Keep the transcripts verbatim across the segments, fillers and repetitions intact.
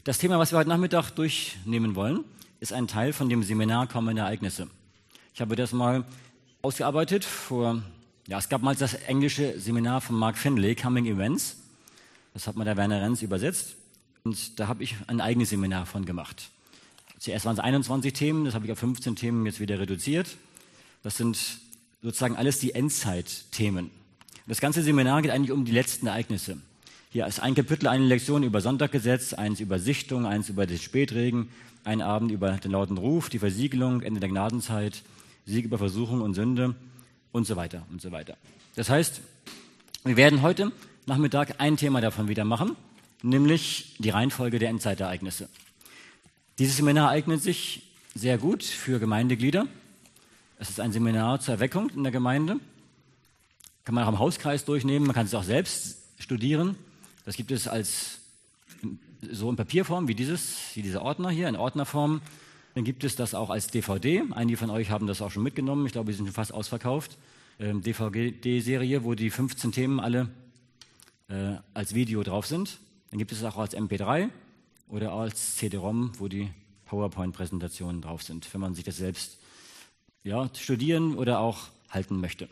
Das Thema, was wir heute Nachmittag durchnehmen wollen, ist ein Teil von dem Seminar Kommende Ereignisse. Ich habe das mal ausgearbeitet vor, ja, es gab mal das englische Seminar von Mark Finley, Coming Events. Das hat mal der Werner Renz übersetzt. Und da habe ich ein eigenes Seminar von gemacht. Zuerst waren es einundzwanzig Themen, das habe ich auf fünfzehn Themen jetzt wieder reduziert. Das sind sozusagen alles die Endzeit-Themen. Das ganze Seminar geht eigentlich um die letzten Ereignisse. Hier ist ein Kapitel, eine Lektion über Sonntaggesetz, eins über Sichtung, eins über den Spätregen, ein Abend über den lauten Ruf, die Versiegelung, Ende der Gnadenzeit, Sieg über Versuchung und Sünde und so weiter und so weiter. Das heißt, wir werden heute Nachmittag ein Thema davon wieder machen, nämlich die Reihenfolge der Endzeitereignisse. Dieses Seminar eignet sich sehr gut für Gemeindeglieder. Es ist ein Seminar zur Erweckung in der Gemeinde. Kann man auch im Hauskreis durchnehmen, man kann es auch selbst studieren. Das gibt es als so in Papierform wie dieses, wie dieser Ordner hier, in Ordnerform. Dann gibt es das auch als D V D. Einige von euch haben das auch schon mitgenommen. Ich glaube, die sind schon fast ausverkauft. Ähm, D V D-Serie, wo die fünfzehn Themen alle äh, als Video drauf sind. Dann gibt es auch als M P drei oder als C D-ROM, wo die PowerPoint-Präsentationen drauf sind, wenn man sich das selbst ja, studieren oder auch halten möchte.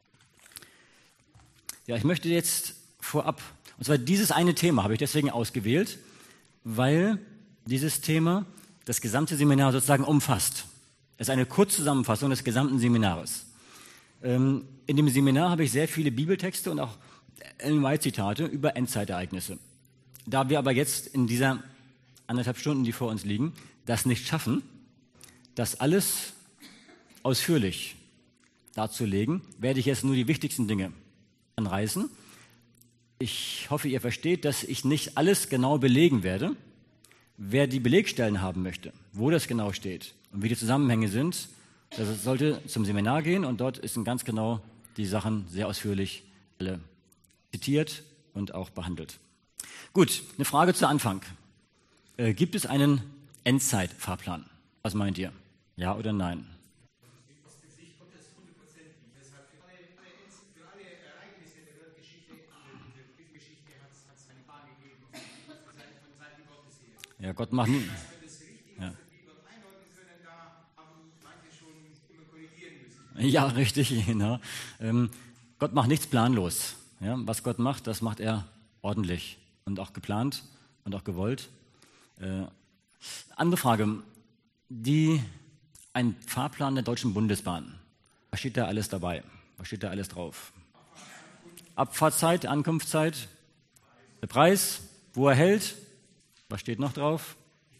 Ja, ich möchte jetzt vorab, und zwar dieses eine Thema habe ich deswegen ausgewählt, weil dieses Thema das gesamte Seminar sozusagen umfasst. Es ist eine Kurzzusammenfassung des gesamten Seminars. Ähm, in dem Seminar habe ich sehr viele Bibeltexte und auch Ellen White-Zitate über Endzeitereignisse. Da wir aber jetzt in dieser anderthalb Stunden, die vor uns liegen, das nicht schaffen, das alles ausführlich darzulegen, werde ich jetzt nur die wichtigsten Dinge anreißen. Ich hoffe, ihr versteht, dass ich nicht alles genau belegen werde. Wer die Belegstellen haben möchte, wo das genau steht und wie die Zusammenhänge sind, das sollte zum Seminar gehen und dort sind ganz genau die Sachen sehr ausführlich alle zitiert und auch behandelt. Gut, eine Frage zu Anfang. Äh, gibt es einen Endzeitfahrplan? Was meint ihr? Ja oder nein? Ja, Gott macht nie. Ja. Ja, richtig, genau. Ähm, Gott macht nichts planlos. Ja, was Gott macht, das macht er ordentlich und auch geplant und auch gewollt. Äh, andere Frage, die, ein Fahrplan der Deutschen Bundesbahn. Was steht da alles dabei? Was steht da alles drauf? Abfahrtszeit, Ankunftszeit, der Preis, wo er hält. Was steht noch drauf?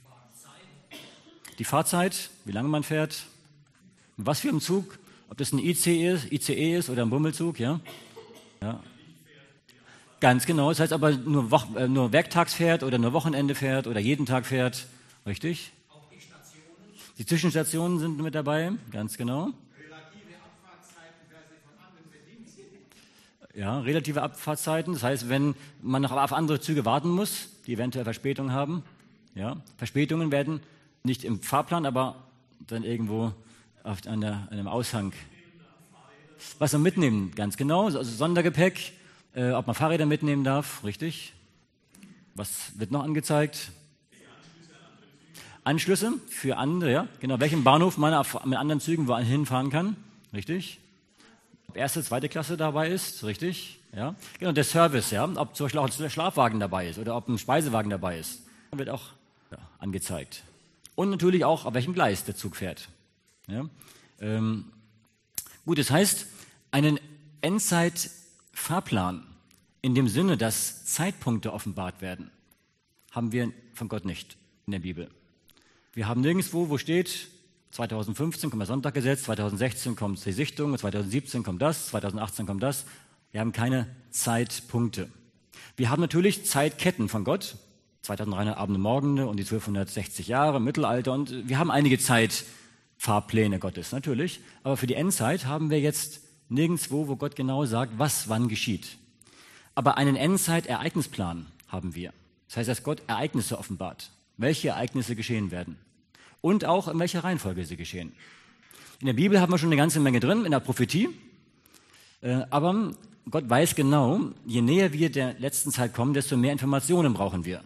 Die Fahrzeit, wie lange man fährt. Was für ein Zug, ob das ein I C E ist, I C E ist oder ein Bummelzug, ja? Ja. Ganz genau, das heißt aber nur, Woch, äh, nur werktags fährt oder nur Wochenende fährt oder jeden Tag fährt, richtig? Auch die Stationen. Die Zwischenstationen sind mit dabei, ganz genau. Relative Abfahrtszeiten von anderen bedient sind. Ja, relative Abfahrtszeiten, das heißt, wenn man noch auf andere Züge warten muss, die eventuell Verspätungen haben. Ja, Verspätungen werden nicht im Fahrplan, aber dann irgendwo auf einer, einem Aushang. Was man mitnehmen, ganz genau, also Sondergepäck, äh, ob man Fahrräder mitnehmen darf, richtig. Was wird noch angezeigt? Anschlüsse für andere, ja, genau, welchen Bahnhof man auf, mit anderen Zügen wohin fahren kann, richtig. Ob erste, zweite Klasse dabei ist, richtig. Ja, genau, der Service, ja, ob zum Beispiel auch ein Schlafwagen dabei ist oder ob ein Speisewagen dabei ist, wird auch ja, angezeigt. Und natürlich auch, auf welchem Gleis der Zug fährt. Ja, ähm, gut, das heißt, einen Endzeit-Fahrplan in dem Sinne, dass Zeitpunkte offenbart werden, haben wir von Gott nicht in der Bibel. Wir haben nirgendwo, wo steht, zweitausendfünfzehn kommt das Sonntaggesetz, zweitausendsechzehn kommt die Sichtung, zweitausendsiebzehn kommt das, zweitausendachtzehn kommt das. Wir haben keine Zeitpunkte. Wir haben natürlich Zeitketten von Gott, zweitausenddreihundert Abende, Morgende und die zwölfhundertsechzig Jahre, Mittelalter und wir haben einige Zeitfahrpläne Gottes, natürlich. Aber für die Endzeit haben wir jetzt nirgendwo, wo Gott genau sagt, was wann geschieht. Aber einen Endzeit-Ereignisplan haben wir. Das heißt, dass Gott Ereignisse offenbart, welche Ereignisse geschehen werden und auch in welcher Reihenfolge sie geschehen. In der Bibel haben wir schon eine ganze Menge drin, in der Prophetie, äh, aber Gott weiß genau, je näher wir der letzten Zeit kommen, desto mehr Informationen brauchen wir.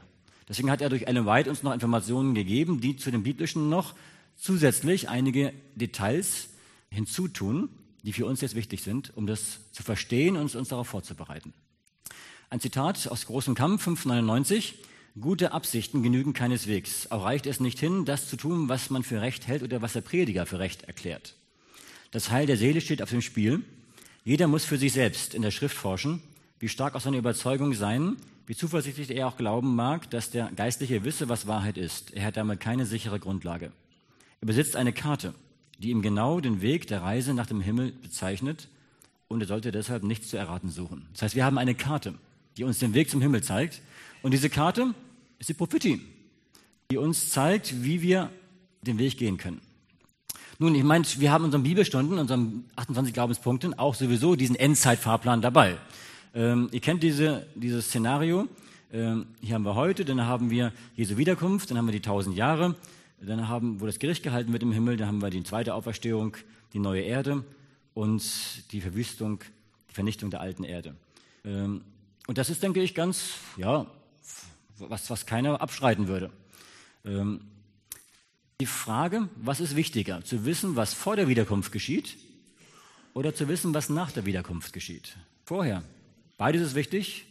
Deswegen hat er durch Ellen White uns noch Informationen gegeben, die zu den biblischen noch zusätzlich einige Details hinzutun, die für uns jetzt wichtig sind, um das zu verstehen und uns darauf vorzubereiten. Ein Zitat aus Großem Kampf, fünf neunundneunzig. Gute Absichten genügen keineswegs. Auch reicht es nicht hin, das zu tun, was man für recht hält oder was der Prediger für recht erklärt. Das Heil der Seele steht auf dem Spiel. Jeder muss für sich selbst in der Schrift forschen, wie stark auch seine Überzeugung sein, wie zuversichtlich er auch glauben mag, dass der Geistliche wisse, was Wahrheit ist. Er hat damit keine sichere Grundlage. Er besitzt eine Karte, die ihm genau den Weg der Reise nach dem Himmel bezeichnet, und er sollte deshalb nichts zu erraten suchen. Das heißt, wir haben eine Karte, die uns den Weg zum Himmel zeigt, und diese Karte ist die Prophetie, die uns zeigt, wie wir den Weg gehen können. Nun, ich meine, wir haben in unseren Bibelstunden, unseren achtundzwanzig Glaubenspunkten, auch sowieso diesen Endzeitfahrplan dabei. Ähm, ihr kennt diese, dieses Szenario. Ähm, hier haben wir heute, dann haben wir Jesu Wiederkunft, dann haben wir die tausend Jahre, dann haben, wo das Gericht gehalten wird im Himmel, dann haben wir die zweite Auferstehung, die neue Erde und die Verwüstung, die Vernichtung der alten Erde. Ähm, und das ist, denke ich, ganz, ja, was, was keiner abstreiten würde. Ähm, Die Frage, was ist wichtiger? Zu wissen, was vor der Wiederkunft geschieht, oder zu wissen, was nach der Wiederkunft geschieht? Vorher. Beides ist wichtig.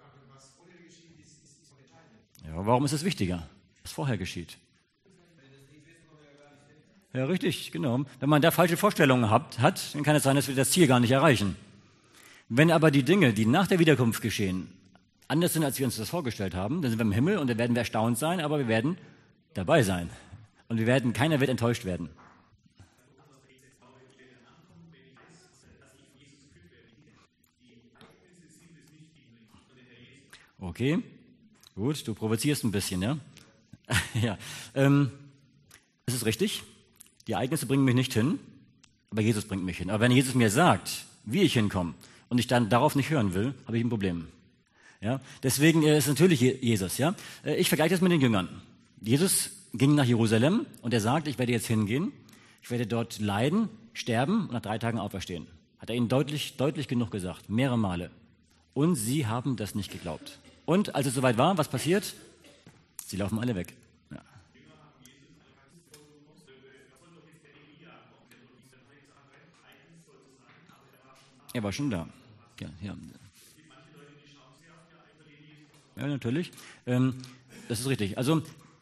Ja, warum ist es wichtiger, was vorher geschieht? Ja, richtig, genau. Wenn man da falsche Vorstellungen hat, hat, dann kann es sein, dass wir das Ziel gar nicht erreichen. Wenn aber die Dinge, die nach der Wiederkunft geschehen, anders sind, als wir uns das vorgestellt haben, dann sind wir im Himmel und dann werden wir erstaunt sein, aber wir werden dabei sein. Und wir werden, keiner wird enttäuscht werden. Okay, gut, du provozierst ein bisschen, ja? ja, ähm, das ist richtig. Die Ereignisse bringen mich nicht hin, aber Jesus bringt mich hin. Aber wenn Jesus mir sagt, wie ich hinkomme, und ich dann darauf nicht hören will, habe ich ein Problem. Ja? Deswegen ist es natürlich Jesus. Ja? Ich vergleiche das mit den Jüngern. Jesus ging nach Jerusalem und er sagt, ich werde jetzt hingehen, ich werde dort leiden, sterben und nach drei Tagen auferstehen. Hat er ihnen deutlich, deutlich genug gesagt, mehrere Male. Und sie haben das nicht geglaubt. Und als es soweit war, was passiert? Sie laufen alle weg. Ja. Er war schon da. Ja, ja. ja natürlich. Ähm, das ist richtig. Also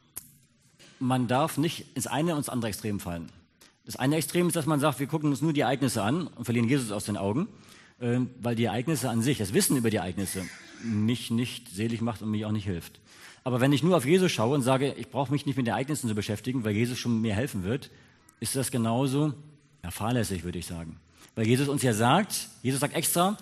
man darf nicht ins eine und ins andere Extrem fallen. Das eine Extrem ist, dass man sagt, wir gucken uns nur die Ereignisse an und verlieren Jesus aus den Augen, äh, weil die Ereignisse an sich, das Wissen über die Ereignisse, mich nicht selig macht und mich auch nicht hilft. Aber wenn ich nur auf Jesus schaue und sage, ich brauche mich nicht mit den Ereignissen zu beschäftigen, weil Jesus schon mir helfen wird, ist das genauso ja, fahrlässig, würde ich sagen. Weil Jesus uns ja sagt, Jesus sagt extra,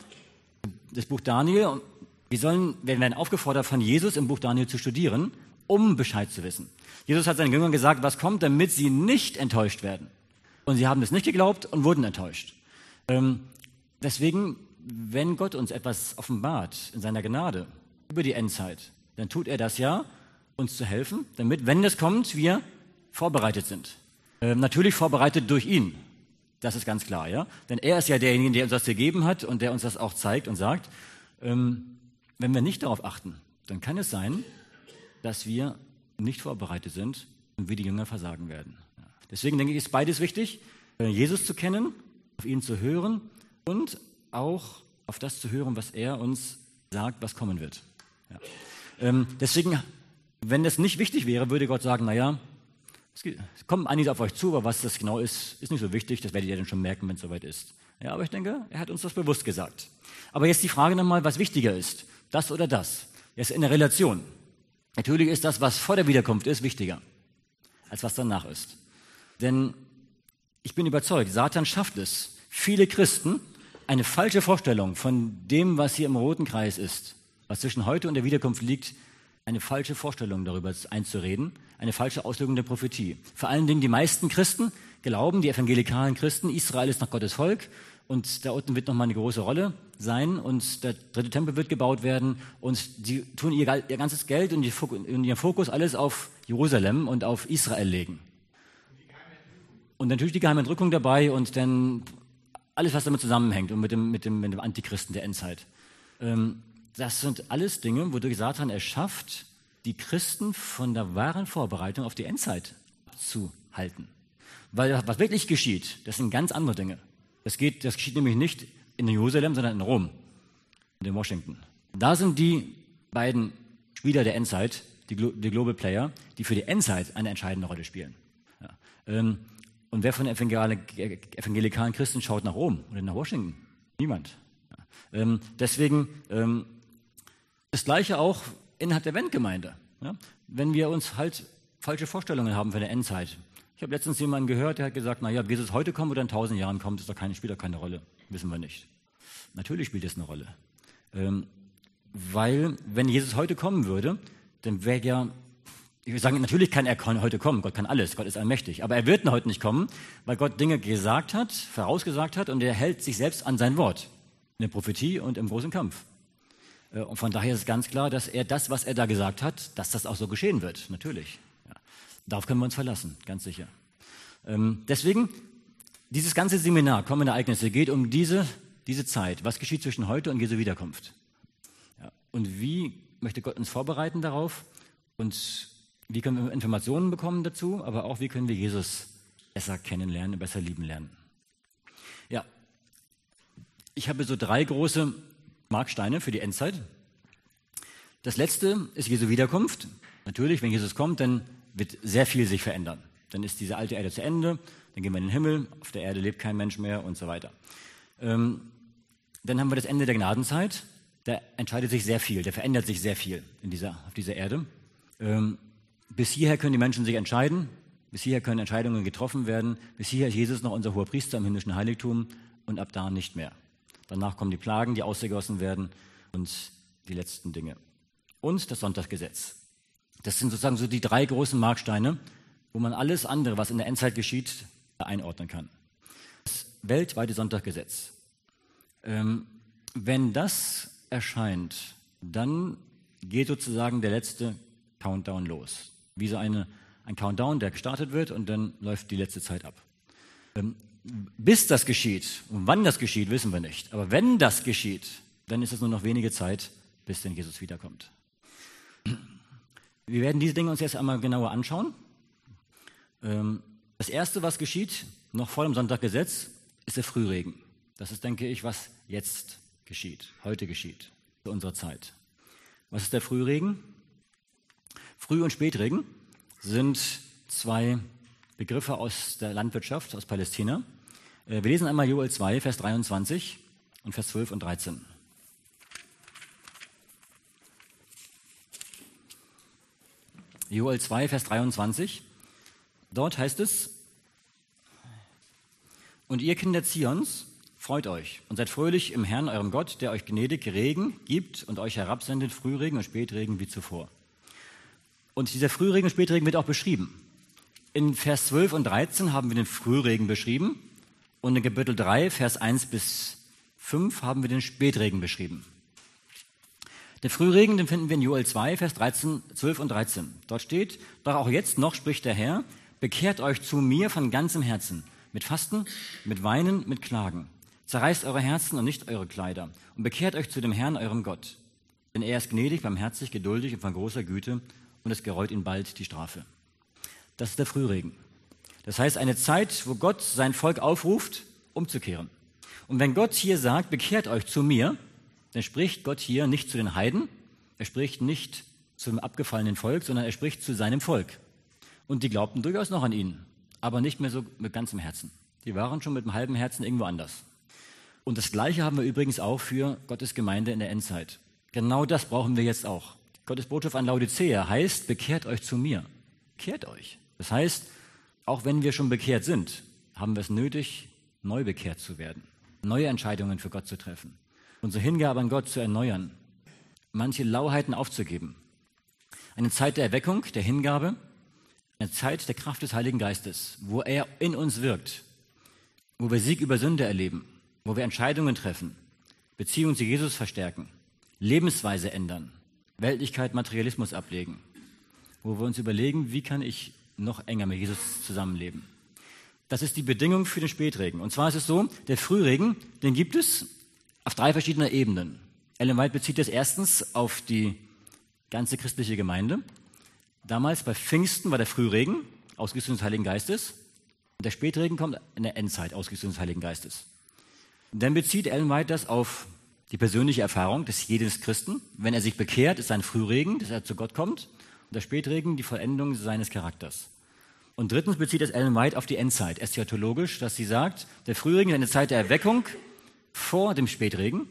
das Buch Daniel, wir, sollen, wir werden aufgefordert von Jesus im Buch Daniel zu studieren, um Bescheid zu wissen. Jesus hat seinen Jüngern gesagt, was kommt, damit sie nicht enttäuscht werden. Und sie haben es nicht geglaubt und wurden enttäuscht. Ähm, deswegen, wenn Gott uns etwas offenbart in seiner Gnade über die Endzeit, dann tut er das ja, uns zu helfen, damit, wenn das kommt, wir vorbereitet sind. Ähm, natürlich vorbereitet durch ihn. Das ist ganz klar, ja. Denn er ist ja derjenige, der uns das gegeben hat und der uns das auch zeigt und sagt. Ähm, wenn wir nicht darauf achten, dann kann es sein, dass wir nicht vorbereitet sind und wir die Jünger versagen werden. Ja. Deswegen denke ich, ist beides wichtig, Jesus zu kennen, auf ihn zu hören und auch auf das zu hören, was er uns sagt, was kommen wird. Ja. Ähm, deswegen, wenn das nicht wichtig wäre, würde Gott sagen, naja, es kommt einiges auf euch zu, aber was das genau ist, ist nicht so wichtig, das werdet ihr dann schon merken, wenn es soweit ist. Ja, aber ich denke, er hat uns das bewusst gesagt. Aber jetzt die Frage nochmal, was wichtiger ist, das oder das? Jetzt in der Relation. Natürlich ist das, was vor der Wiederkunft ist, wichtiger, als was danach ist. Denn ich bin überzeugt, Satan schafft es, viele Christen eine falsche Vorstellung von dem, was hier im roten Kreis ist, was zwischen heute und der Wiederkunft liegt, eine falsche Vorstellung darüber einzureden, eine falsche Auslegung der Prophetie. Vor allen Dingen die meisten Christen glauben, die evangelikalen Christen, Israel ist noch Gottes Volk und da unten wird nochmal eine große Rolle sein und der dritte Tempel wird gebaut werden und sie tun ihr, ihr ganzes Geld und ihren Fokus alles auf Jerusalem und auf Israel legen. Und natürlich die geheime Entrückung dabei und dann alles, was damit zusammenhängt und mit dem, mit dem, mit dem Antichristen der Endzeit. Ähm, das sind alles Dinge, wodurch Satan es schafft, die Christen von der wahren Vorbereitung auf die Endzeit abzuhalten. Weil was wirklich geschieht, das sind ganz andere Dinge. Das, geht, das geschieht nämlich nicht in Jerusalem, sondern in Rom und in Washington. Da sind die beiden Spieler der Endzeit, die, Glo- die Global Player, die für die Endzeit eine entscheidende Rolle spielen. Ja. Ähm, und wer von den evangel- evangelikalen Christen schaut nach Rom oder nach Washington? Niemand. Ja. Ähm, deswegen ähm, das Gleiche auch innerhalb der Eventgemeinde. Ja. Wenn wir uns halt falsche Vorstellungen haben von der Endzeit. Ich habe letztens jemanden gehört, der hat gesagt, naja, ob Jesus heute kommt oder in tausend Jahren kommt, ist doch keine, spielt doch keine Rolle. Wissen wir nicht. Natürlich spielt es eine Rolle. Ähm, weil, wenn Jesus heute kommen würde, dann wäre ja, ich würde sagen, natürlich kann er heute kommen, Gott kann alles, Gott ist allmächtig, aber er wird heute nicht kommen, weil Gott Dinge gesagt hat, vorausgesagt hat und er hält sich selbst an sein Wort, in der Prophetie und im großen Kampf. Und von daher ist es ganz klar, dass er das, was er da gesagt hat, dass das auch so geschehen wird, natürlich. Ja. Darauf können wir uns verlassen, ganz sicher. Ähm, deswegen, dieses ganze Seminar, kommende Ereignisse, geht um diese, diese Zeit. Was geschieht zwischen heute und Jesu Wiederkunft? Ja. Und wie möchte Gott uns vorbereiten darauf? Und wie können wir Informationen bekommen dazu? Aber auch, wie können wir Jesus besser kennenlernen, besser lieben lernen? Ja, ich habe so drei große Marksteine für die Endzeit. Das letzte ist Jesu Wiederkunft. Natürlich, wenn Jesus kommt, dann wird sehr viel sich verändern. Dann ist diese alte Erde zu Ende, dann gehen wir in den Himmel, auf der Erde lebt kein Mensch mehr und so weiter. Ähm, dann haben wir das Ende der Gnadenzeit. Da entscheidet sich sehr viel, da verändert sich sehr viel in dieser, auf dieser Erde. Ähm, bis hierher können die Menschen sich entscheiden, bis hierher können Entscheidungen getroffen werden, bis hierher ist Jesus noch unser hoher Priester im himmlischen Heiligtum und ab da nicht mehr. Danach kommen die Plagen, die ausgegossen werden und die letzten Dinge. Und das Sonntagsgesetz. Das sind sozusagen so die drei großen Marksteine, wo man alles andere, was in der Endzeit geschieht, einordnen kann. Das weltweite Sonntagsgesetz. Ähm, wenn das erscheint, dann geht sozusagen der letzte Countdown los. Wie so eine, ein Countdown, der gestartet wird und dann läuft die letzte Zeit ab. Ähm, Bis das geschieht, und wann das geschieht, wissen wir nicht. Aber wenn das geschieht, dann ist es nur noch wenige Zeit, bis denn Jesus wiederkommt. Wir werden diese Dinge uns jetzt einmal genauer anschauen. Das Erste, was geschieht, noch vor dem Sonntaggesetz, ist der Frühregen. Das ist, denke ich, was jetzt geschieht, heute geschieht, zu unserer Zeit. Was ist der Frühregen? Früh- und Spätregen sind zwei Begriffe aus der Landwirtschaft, aus Palästina. Wir lesen einmal Joel zwei, Vers dreiundzwanzig und Vers zwölf und dreizehn. Joel zwei, Vers dreiundzwanzig. Dort heißt es: Und ihr Kinder Zions, freut euch und seid fröhlich im Herrn, eurem Gott, der euch gnädig Regen gibt und euch herabsendet, Frühregen und Spätregen wie zuvor. Und dieser Frühregen und Spätregen wird auch beschrieben. In Vers zwölf und dreizehn haben wir den Frühregen beschrieben und in Kapitel drei, Vers eins bis fünf haben wir den Spätregen beschrieben. Den Frühregen, den finden wir in Joel zwei, Vers dreizehn, zwölf und dreizehn. Dort steht: Doch auch jetzt noch spricht der Herr, bekehrt euch zu mir von ganzem Herzen, mit Fasten, mit Weinen, mit Klagen. Zerreißt eure Herzen und nicht eure Kleider und bekehrt euch zu dem Herrn, eurem Gott. Denn er ist gnädig, barmherzig, geduldig und von großer Güte und es gereut ihn bald die Strafe. Das ist der Frühregen. Das heißt, eine Zeit, wo Gott sein Volk aufruft, umzukehren. Und wenn Gott hier sagt, bekehrt euch zu mir, dann spricht Gott hier nicht zu den Heiden, er spricht nicht zum abgefallenen Volk, sondern er spricht zu seinem Volk. Und die glaubten durchaus noch an ihn, aber nicht mehr so mit ganzem Herzen. Die waren schon mit einem halben Herzen irgendwo anders. Und das Gleiche haben wir übrigens auch für Gottes Gemeinde in der Endzeit. Genau das brauchen wir jetzt auch. Gottes Botschaft an Laodicea heißt, bekehrt euch zu mir. Kehrt euch. Das heißt, auch wenn wir schon bekehrt sind, haben wir es nötig, neu bekehrt zu werden, neue Entscheidungen für Gott zu treffen, unsere Hingabe an Gott zu erneuern, manche Lauheiten aufzugeben. Eine Zeit der Erweckung, der Hingabe, eine Zeit der Kraft des Heiligen Geistes, wo er in uns wirkt, wo wir Sieg über Sünde erleben, wo wir Entscheidungen treffen, Beziehungen zu Jesus verstärken, Lebensweise ändern, Weltlichkeit, Materialismus ablegen, wo wir uns überlegen, wie kann ich noch enger mit Jesus zusammenleben. Das ist die Bedingung für den Spätregen. Und zwar ist es so, der Frühregen, den gibt es auf drei verschiedene Ebenen. Ellen White bezieht das erstens auf die ganze christliche Gemeinde. Damals bei Pfingsten war der Frühregen, Ausgießung des Heiligen Geistes. Und der Spätregen kommt in der Endzeit, Ausgießung des Heiligen Geistes. Und dann bezieht Ellen White das auf die persönliche Erfahrung des jedes Christen. Wenn er sich bekehrt, ist ein Frühregen, dass er zu Gott kommt. Und der Spätregen die Vollendung seines Charakters. Und drittens bezieht es Ellen White auf die Endzeit, eschatologisch, dass sie sagt, der Frühregen ist eine Zeit der Erweckung vor dem Spätregen.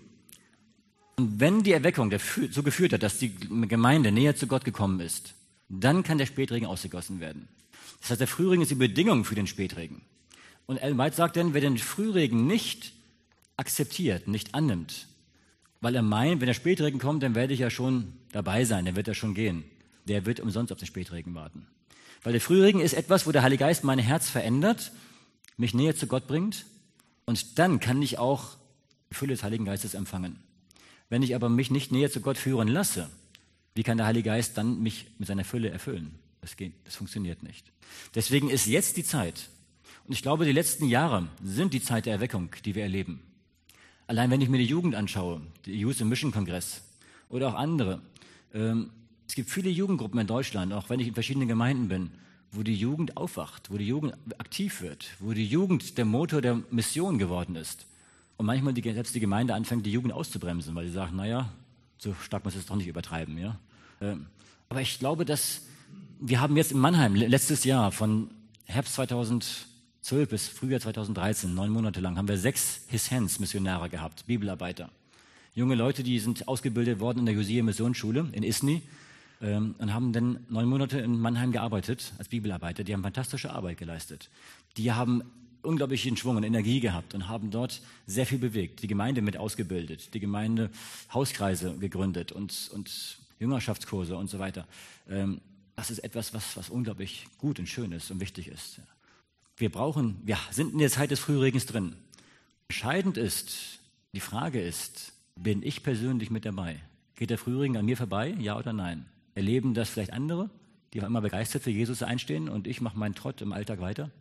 Und wenn die Erweckung dazu geführt hat, dass die Gemeinde näher zu Gott gekommen ist, dann kann der Spätregen ausgegossen werden. Das heißt, der Frühregen ist die Bedingung für den Spätregen. Und Ellen White sagt dann, wer den Frühregen nicht akzeptiert, nicht annimmt, weil er meint, wenn der Spätregen kommt, dann werde ich ja schon dabei sein, dann wird er schon gehen. Der wird umsonst auf den Spätregen warten. Weil der Frühregen ist etwas, wo der Heilige Geist mein Herz verändert, mich näher zu Gott bringt und dann kann ich auch die Fülle des Heiligen Geistes empfangen. Wenn ich aber mich nicht näher zu Gott führen lasse, wie kann der Heilige Geist dann mich mit seiner Fülle erfüllen? Das geht, das funktioniert nicht. Deswegen ist jetzt die Zeit, und ich glaube, die letzten Jahre sind die Zeit der Erweckung, die wir erleben. Allein wenn ich mir die Jugend anschaue, die Youth and Mission Kongress oder auch andere, ähm, es gibt viele Jugendgruppen in Deutschland, auch wenn ich in verschiedenen Gemeinden bin, wo die Jugend aufwacht, wo die Jugend aktiv wird, wo die Jugend der Motor der Mission geworden ist. Und manchmal die, selbst die Gemeinde anfängt, die Jugend auszubremsen, weil sie sagt, naja, so stark muss es doch nicht übertreiben. Ja? Ähm, aber ich glaube, dass wir haben jetzt in Mannheim letztes Jahr von Herbst zweitausendzwölf bis Frühjahr zweitausenddreizehn, neun Monate lang, haben wir sechs His Hands Missionare gehabt, Bibelarbeiter. Junge Leute, die sind ausgebildet worden in der Josia Missionsschule in Isny ähm, und haben dann neun Monate in Mannheim gearbeitet als Bibelarbeiter. Die haben fantastische Arbeit geleistet. Die haben unglaublichen Schwung und Energie gehabt und haben dort sehr viel bewegt. Die Gemeinde mit ausgebildet, die Gemeinde Hauskreise gegründet und, und Jüngerschaftskurse und so weiter. Ähm, das ist etwas, was, was unglaublich gut und schön ist und wichtig ist. Wir brauchen, wir sind in der Zeit des Frühregens drin. Entscheidend ist, die Frage ist, bin ich persönlich mit dabei? Geht der Frühregen an mir vorbei, ja oder nein? Erleben das vielleicht andere, die auch immer begeistert für Jesus einstehen und ich mache meinen Trott im Alltag weiter?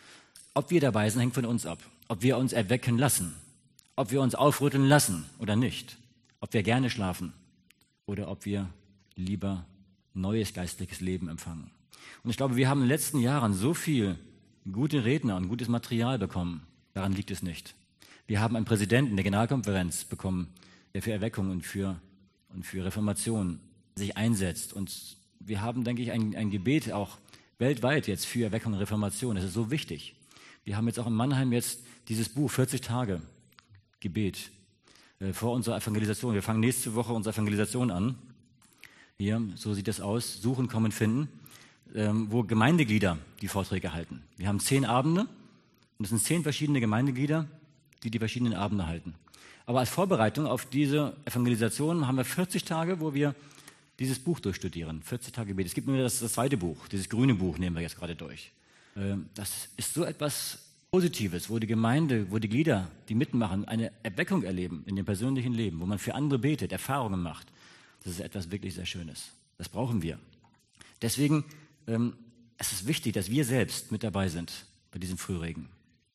Ob wir dabei sind, hängt von uns ab. Ob wir uns erwecken lassen, ob wir uns aufrütteln lassen oder nicht. Ob wir gerne schlafen oder ob wir lieber neues geistliches Leben empfangen. Und ich glaube, wir haben in den letzten Jahren so viel gute Redner und gutes Material bekommen. Daran liegt es nicht. Wir haben einen Präsidenten der Generalkonferenz bekommen, der für Erweckung und für, und für Reformation sich einsetzt. Und wir haben, denke ich, ein, ein Gebet auch weltweit jetzt für Erweckung und Reformation. Das ist so wichtig. Wir haben jetzt auch in Mannheim jetzt dieses Buch, vierzig Tage Gebet, äh, vor unserer Evangelisation. Wir fangen nächste Woche unsere Evangelisation an. Hier, so sieht das aus, suchen, kommen, finden, ähm, wo Gemeindeglieder die Vorträge halten. Wir haben zehn Abende und es sind zehn verschiedene Gemeindeglieder, die die verschiedenen Abende halten. Aber als Vorbereitung auf diese Evangelisation haben wir vierzig Tage, wo wir dieses Buch durchstudieren. vierzig Tage Gebet. Es gibt nur das, das zweite Buch, dieses grüne Buch nehmen wir jetzt gerade durch. Ähm, das ist so etwas Positives, wo die Gemeinde, wo die Glieder, die mitmachen, eine Erweckung erleben in dem persönlichen Leben, wo man für andere betet, Erfahrungen macht. Das ist etwas wirklich sehr Schönes. Das brauchen wir. Deswegen ähm, es ist wichtig, dass wir selbst mit dabei sind bei diesem Frühregen.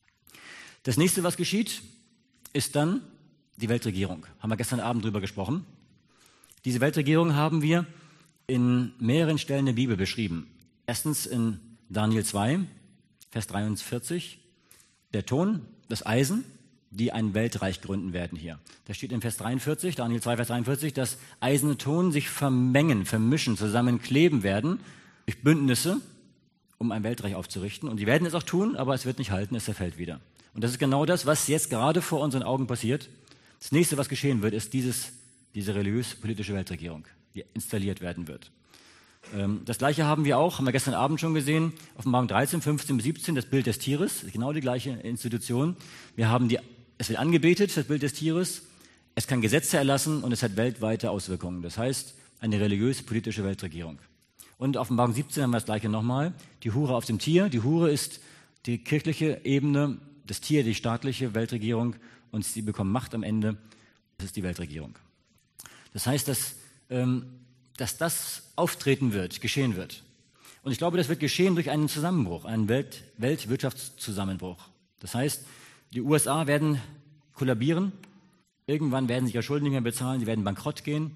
Das nächste, was geschieht, ist dann die Weltregierung. Haben wir gestern Abend drüber gesprochen. Diese Weltregierung haben wir in mehreren Stellen der Bibel beschrieben. Erstens in Daniel zwei, Vers dreiundvierzig, der Ton, das Eisen, die ein Weltreich gründen werden hier. Da steht in Vers dreiundvierzig, Daniel zwei, Vers dreiundvierzig, dass Eisen und Ton sich vermengen, vermischen, zusammenkleben werden durch Bündnisse, um ein Weltreich aufzurichten. Und die werden es auch tun, aber es wird nicht halten, es zerfällt wieder. Und das ist genau das, was jetzt gerade vor unseren Augen passiert. Das nächste, was geschehen wird, ist dieses, diese religiös-politische Weltregierung, die installiert werden wird. Das Gleiche haben wir auch, haben wir gestern Abend schon gesehen, Offenbarung dreizehn, fünfzehn bis siebzehn, das Bild des Tieres, genau die gleiche Institution. Wir haben die, es wird angebetet, das Bild des Tieres, es kann Gesetze erlassen und es hat weltweite Auswirkungen. Das heißt, eine religiös-politische Weltregierung. Und Offenbarung siebzehn haben wir das Gleiche nochmal, die Hure auf dem Tier. Die Hure ist die kirchliche Ebene, das Tier die staatliche Weltregierung und sie bekommen Macht am Ende, das ist die Weltregierung. Das heißt, dass ähm, dass das auftreten wird, geschehen wird. Und ich glaube, das wird geschehen durch einen Zusammenbruch, einen Welt- Weltwirtschaftszusammenbruch. Das heißt, die U S A werden kollabieren, irgendwann werden sie ihre Schulden nicht mehr bezahlen, sie werden bankrott gehen,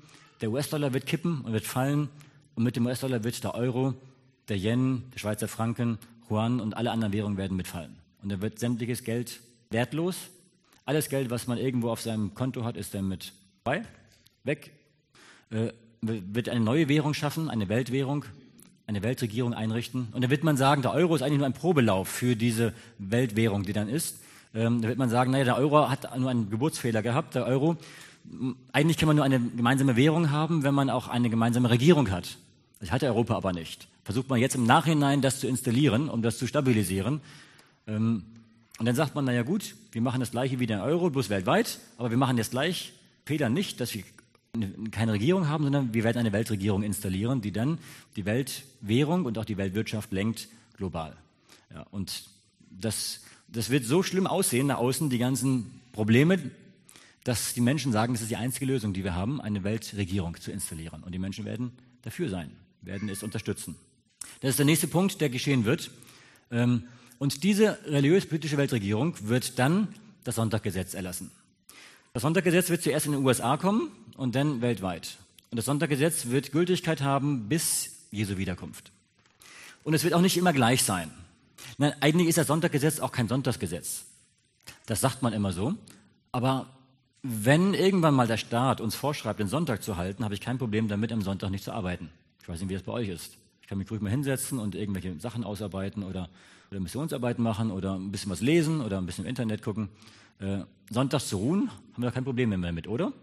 Der U S-Dollar wird kippen und wird fallen und mit dem U S-Dollar wird der Euro, der Yen, der Schweizer Franken, Yuan und alle anderen Währungen werden mitfallen. Und dann wird sämtliches Geld wertlos. Alles Geld, was man irgendwo auf seinem Konto hat, ist dann mit bei, weg. Äh, wird eine neue Währung schaffen, eine Weltwährung, eine Weltregierung einrichten. Und dann wird man sagen, der Euro ist eigentlich nur ein Probelauf für diese Weltwährung, die dann ist. Ähm, da wird man sagen, naja, der Euro hat nur einen Geburtsfehler gehabt, der Euro. Eigentlich kann man nur eine gemeinsame Währung haben, wenn man auch eine gemeinsame Regierung hat. Das hat Europa aber nicht. Versucht man jetzt im Nachhinein das zu installieren, um das zu stabilisieren. Ähm, und dann sagt man, naja gut, wir machen das Gleiche wie der Euro, bloß weltweit, aber wir machen jetzt gleich Fehler nicht, dass wir keine Regierung haben, sondern wir werden eine Weltregierung installieren, die dann die Weltwährung und auch die Weltwirtschaft lenkt global. Ja, und das, das wird so schlimm aussehen nach außen, die ganzen Probleme, dass die Menschen sagen, das ist die einzige Lösung, die wir haben, eine Weltregierung zu installieren. Und die Menschen werden dafür sein, werden es unterstützen. Das ist der nächste Punkt, der geschehen wird. Und diese religiös-politische Weltregierung wird dann das Sonntaggesetz erlassen. Das Sonntaggesetz wird zuerst in den U S A kommen und dann weltweit. Und das Sonntaggesetz wird Gültigkeit haben bis Jesu Wiederkunft. Und es wird auch nicht immer gleich sein. Nein, eigentlich ist das Sonntaggesetz auch kein Sonntagsgesetz. Das sagt man immer so. Aber wenn irgendwann mal der Staat uns vorschreibt, den Sonntag zu halten, habe ich kein Problem damit, am Sonntag nicht zu arbeiten. Ich weiß nicht, wie das bei euch ist. Ich kann mich ruhig mal hinsetzen und irgendwelche Sachen ausarbeiten oder, oder Missionsarbeiten machen oder ein bisschen was lesen oder ein bisschen im Internet gucken. Äh, sonntags zu ruhen, haben wir da kein Problem mehr damit, oder?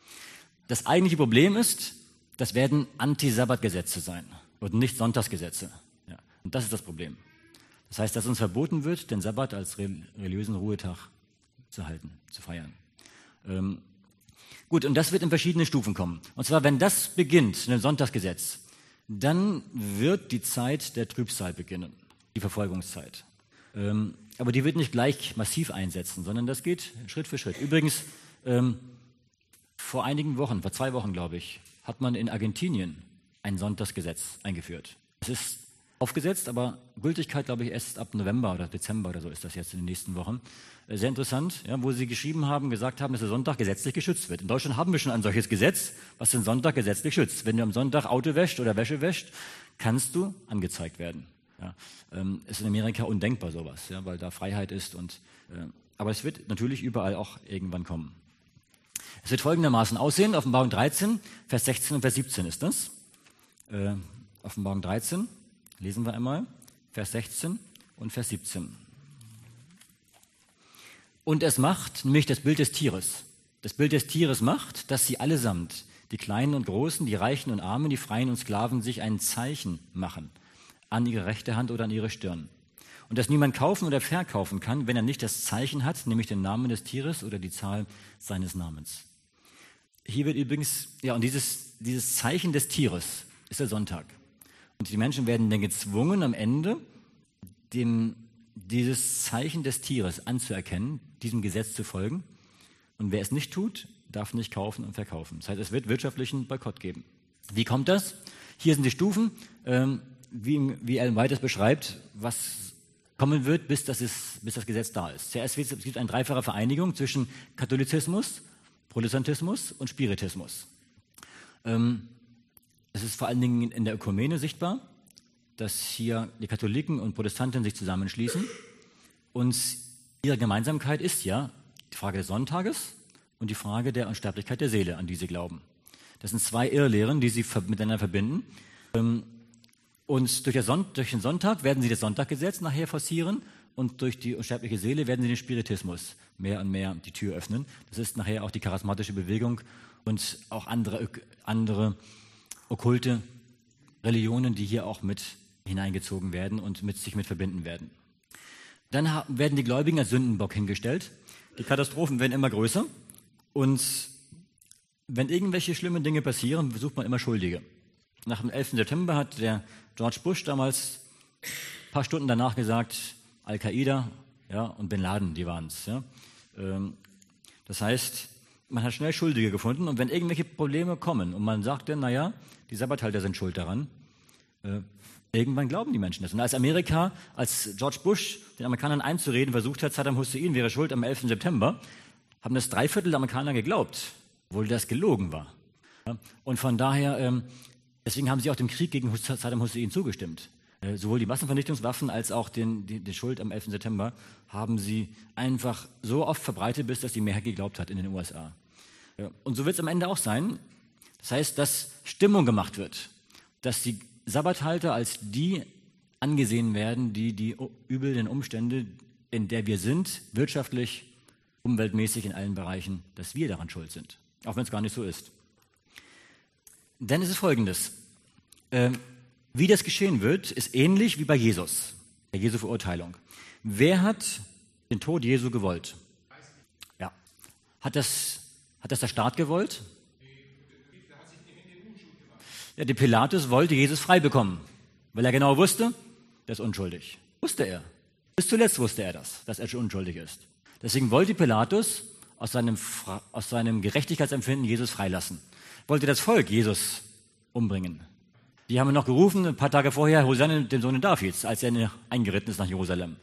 Das eigentliche Problem ist, das werden Anti-Sabbat-Gesetze sein und nicht Sonntagsgesetze. Ja, und das ist das Problem. Das heißt, dass uns verboten wird, den Sabbat als religiösen Ruhetag zu halten, zu feiern. Ähm, gut, und das wird in verschiedene Stufen kommen. Und zwar, wenn das beginnt, ein Sonntagsgesetz, dann wird die Zeit der Trübsal beginnen, die Verfolgungszeit. Ähm, aber die wird nicht gleich massiv einsetzen, sondern das geht Schritt für Schritt. Übrigens, ähm, vor einigen Wochen, vor zwei Wochen, glaube ich, hat man in Argentinien ein Sonntagsgesetz eingeführt. Es ist aufgesetzt, aber Gültigkeit, glaube ich, erst ab November oder Dezember oder so ist das jetzt in den nächsten Wochen. Äh, sehr interessant, ja, wo sie geschrieben haben, gesagt haben, dass der Sonntag gesetzlich geschützt wird. In Deutschland haben wir schon ein solches Gesetz, was den Sonntag gesetzlich schützt. Wenn du am Sonntag Auto wäscht oder Wäsche wäscht, kannst du angezeigt werden. Ja, ähm, ist in Amerika undenkbar sowas, ja, weil da Freiheit ist. Und, äh, aber es wird natürlich überall auch irgendwann kommen. Es wird folgendermaßen aussehen, Offenbarung dreizehn, Vers sechzehn und Vers siebzehn ist das. Äh, Offenbarung dreizehn, lesen wir einmal, Vers sechzehn und Vers siebzehn. Und es macht, nämlich das Bild des Tieres, das Bild des Tieres macht, dass sie allesamt, die Kleinen und Großen, die Reichen und Armen, die Freien und Sklaven, sich ein Zeichen machen an ihre rechte Hand oder an ihre Stirn. Und dass niemand kaufen oder verkaufen kann, wenn er nicht das Zeichen hat, nämlich den Namen des Tieres oder die Zahl seines Namens. Hier wird übrigens, ja, und dieses, dieses Zeichen des Tieres ist der Sonntag. Und die Menschen werden dann gezwungen, am Ende dem, dieses Zeichen des Tieres anzuerkennen, diesem Gesetz zu folgen. Und wer es nicht tut, darf nicht kaufen und verkaufen. Das heißt, es wird wirtschaftlichen Boykott geben. Wie kommt das? Hier sind die Stufen, ähm, wie, wie Ellen White es beschreibt, was kommen wird, bis das, ist, bis das Gesetz da ist. Zuerst wird es gibt eine dreifache Vereinigung zwischen Katholizismus, Protestantismus und Spiritismus. Ähm, es ist vor allen Dingen in der Ökumene sichtbar, dass hier die Katholiken und Protestanten sich zusammenschließen. Und ihre Gemeinsamkeit ist ja die Frage des Sonntages und die Frage der Unsterblichkeit der Seele, an die sie glauben. Das sind zwei Irrlehren, die sie miteinander verbinden. Ähm, Und durch, Son- durch den Sonntag werden sie das Sonntaggesetz nachher forcieren und durch die unsterbliche Seele werden sie den Spiritismus mehr und mehr die Tür öffnen. Das ist nachher auch die charismatische Bewegung und auch andere, andere okkulte Religionen, die hier auch mit hineingezogen werden und mit sich mit verbinden werden. Dann ha- werden die Gläubigen als Sündenbock hingestellt. Die Katastrophen werden immer größer und wenn irgendwelche schlimmen Dinge passieren, sucht man immer Schuldige. Nach dem elften September hat der George Bush damals ein paar Stunden danach gesagt, Al-Qaida, ja, und Bin Laden, die waren es. Ja. Ähm, das heißt, man hat schnell Schuldige gefunden und wenn irgendwelche Probleme kommen und man sagt dann, naja, die Sabbathalter sind schuld daran, äh, irgendwann glauben die Menschen das. Und als Amerika, als George Bush den Amerikanern einzureden versucht hat, Saddam Hussein wäre schuld am elften September, haben das drei Viertel der Amerikaner geglaubt, obwohl das gelogen war. Ja? Und von daher, ähm, deswegen haben sie auch dem Krieg gegen Saddam Hussein zugestimmt. Äh, sowohl die Massenvernichtungswaffen als auch den, die, die Schuld am elften September haben sie einfach so oft verbreitet, bis das die Mehrheit geglaubt hat in den U S A. Ja? Und so wird es am Ende auch sein. Das heißt, dass Stimmung gemacht wird, dass die Sabbathalter als die angesehen werden, die die üblen Umstände, in der wir sind, wirtschaftlich, umweltmäßig in allen Bereichen, dass wir daran schuld sind, auch wenn es gar nicht so ist. Denn es ist Folgendes, äh, wie das geschehen wird, ist ähnlich wie bei Jesus, der Jesu-Verurteilung. Wer hat den Tod Jesu gewollt? Ja. Hat das, hat das der Staat gewollt? Ja, der Pilatus wollte Jesus frei bekommen, weil er genau wusste, der ist unschuldig. Wusste er. Bis zuletzt wusste er das, dass er schon unschuldig ist. Deswegen wollte Pilatus aus seinem, aus seinem Gerechtigkeitsempfinden Jesus freilassen. Wollte das Volk Jesus umbringen. Die haben noch gerufen, ein paar Tage vorher, Hosanna dem Sohn Davids, als er eingeritten ist nach Jerusalem.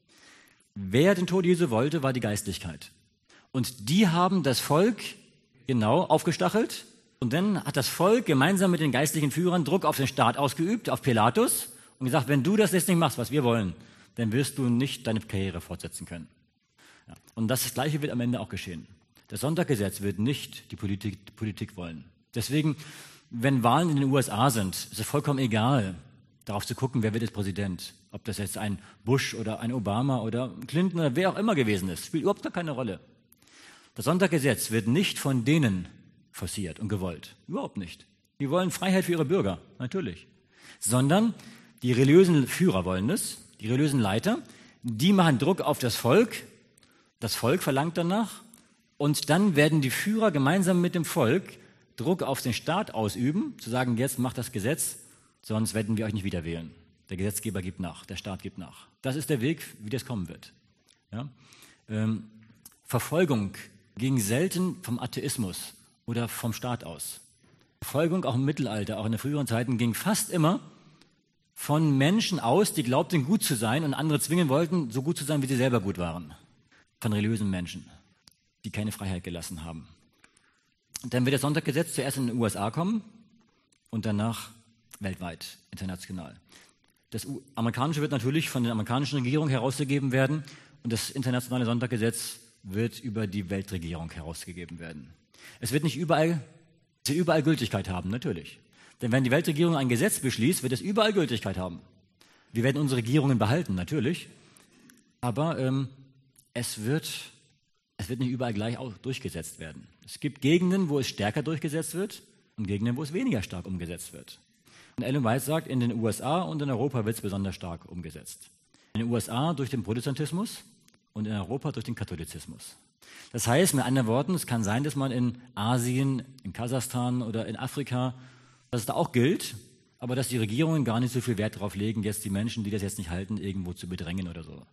Wer den Tod Jesu wollte, war die Geistlichkeit. Und die haben das Volk genau aufgestachelt. Und dann hat das Volk gemeinsam mit den geistlichen Führern Druck auf den Staat ausgeübt, auf Pilatus, und gesagt, wenn du das jetzt nicht machst, was wir wollen, dann wirst du nicht deine Karriere fortsetzen können. Ja. Und das Gleiche wird am Ende auch geschehen. Das Sonntaggesetz wird nicht die Politik, die Politik wollen. Deswegen, wenn Wahlen in den U S A sind, ist es vollkommen egal, darauf zu gucken, wer wird jetzt Präsident. Ob das jetzt ein Bush oder ein Obama oder Clinton oder wer auch immer gewesen ist, spielt überhaupt gar keine Rolle. Das Sonntaggesetz wird nicht von denen forciert und gewollt. Überhaupt nicht. Die wollen Freiheit für ihre Bürger, natürlich. Sondern die religiösen Führer wollen es, die religiösen Leiter, die machen Druck auf das Volk, das Volk verlangt danach und dann werden die Führer gemeinsam mit dem Volk Druck auf den Staat ausüben, zu sagen, jetzt macht das Gesetz, sonst werden wir euch nicht wieder wählen. Der Gesetzgeber gibt nach, der Staat gibt nach. Das ist der Weg, wie das kommen wird. Ja? Ähm, Verfolgung ging selten vom Atheismus oder vom Staat aus. Verfolgung auch im Mittelalter, auch in den früheren Zeiten, ging fast immer von Menschen aus, die glaubten, gut zu sein und andere zwingen wollten, so gut zu sein, wie sie selber gut waren. Von religiösen Menschen, die keine Freiheit gelassen haben. Und dann wird das Sonntaggesetz zuerst in den U S A kommen und danach weltweit, international. Das amerikanische wird natürlich von der amerikanischen Regierung herausgegeben werden und das internationale Sonntaggesetz wird über die Weltregierung herausgegeben werden. Es wird nicht überall, es wird überall Gültigkeit haben, natürlich. Denn wenn die Weltregierung ein Gesetz beschließt, wird es überall Gültigkeit haben. Wir werden unsere Regierungen behalten, natürlich. Aber ähm, es, wird, es wird nicht überall gleich auch durchgesetzt werden. Es gibt Gegenden, wo es stärker durchgesetzt wird und Gegenden, wo es weniger stark umgesetzt wird. Und Ellen White sagt, in den U S A und in Europa wird es besonders stark umgesetzt. In den U S A durch den Protestantismus und in Europa durch den Katholizismus. Das heißt, mit anderen Worten, es kann sein, dass man in Asien, in Kasachstan oder in Afrika, dass es da auch gilt, aber dass die Regierungen gar nicht so viel Wert darauf legen, jetzt die Menschen, die das jetzt nicht halten, irgendwo zu bedrängen oder so.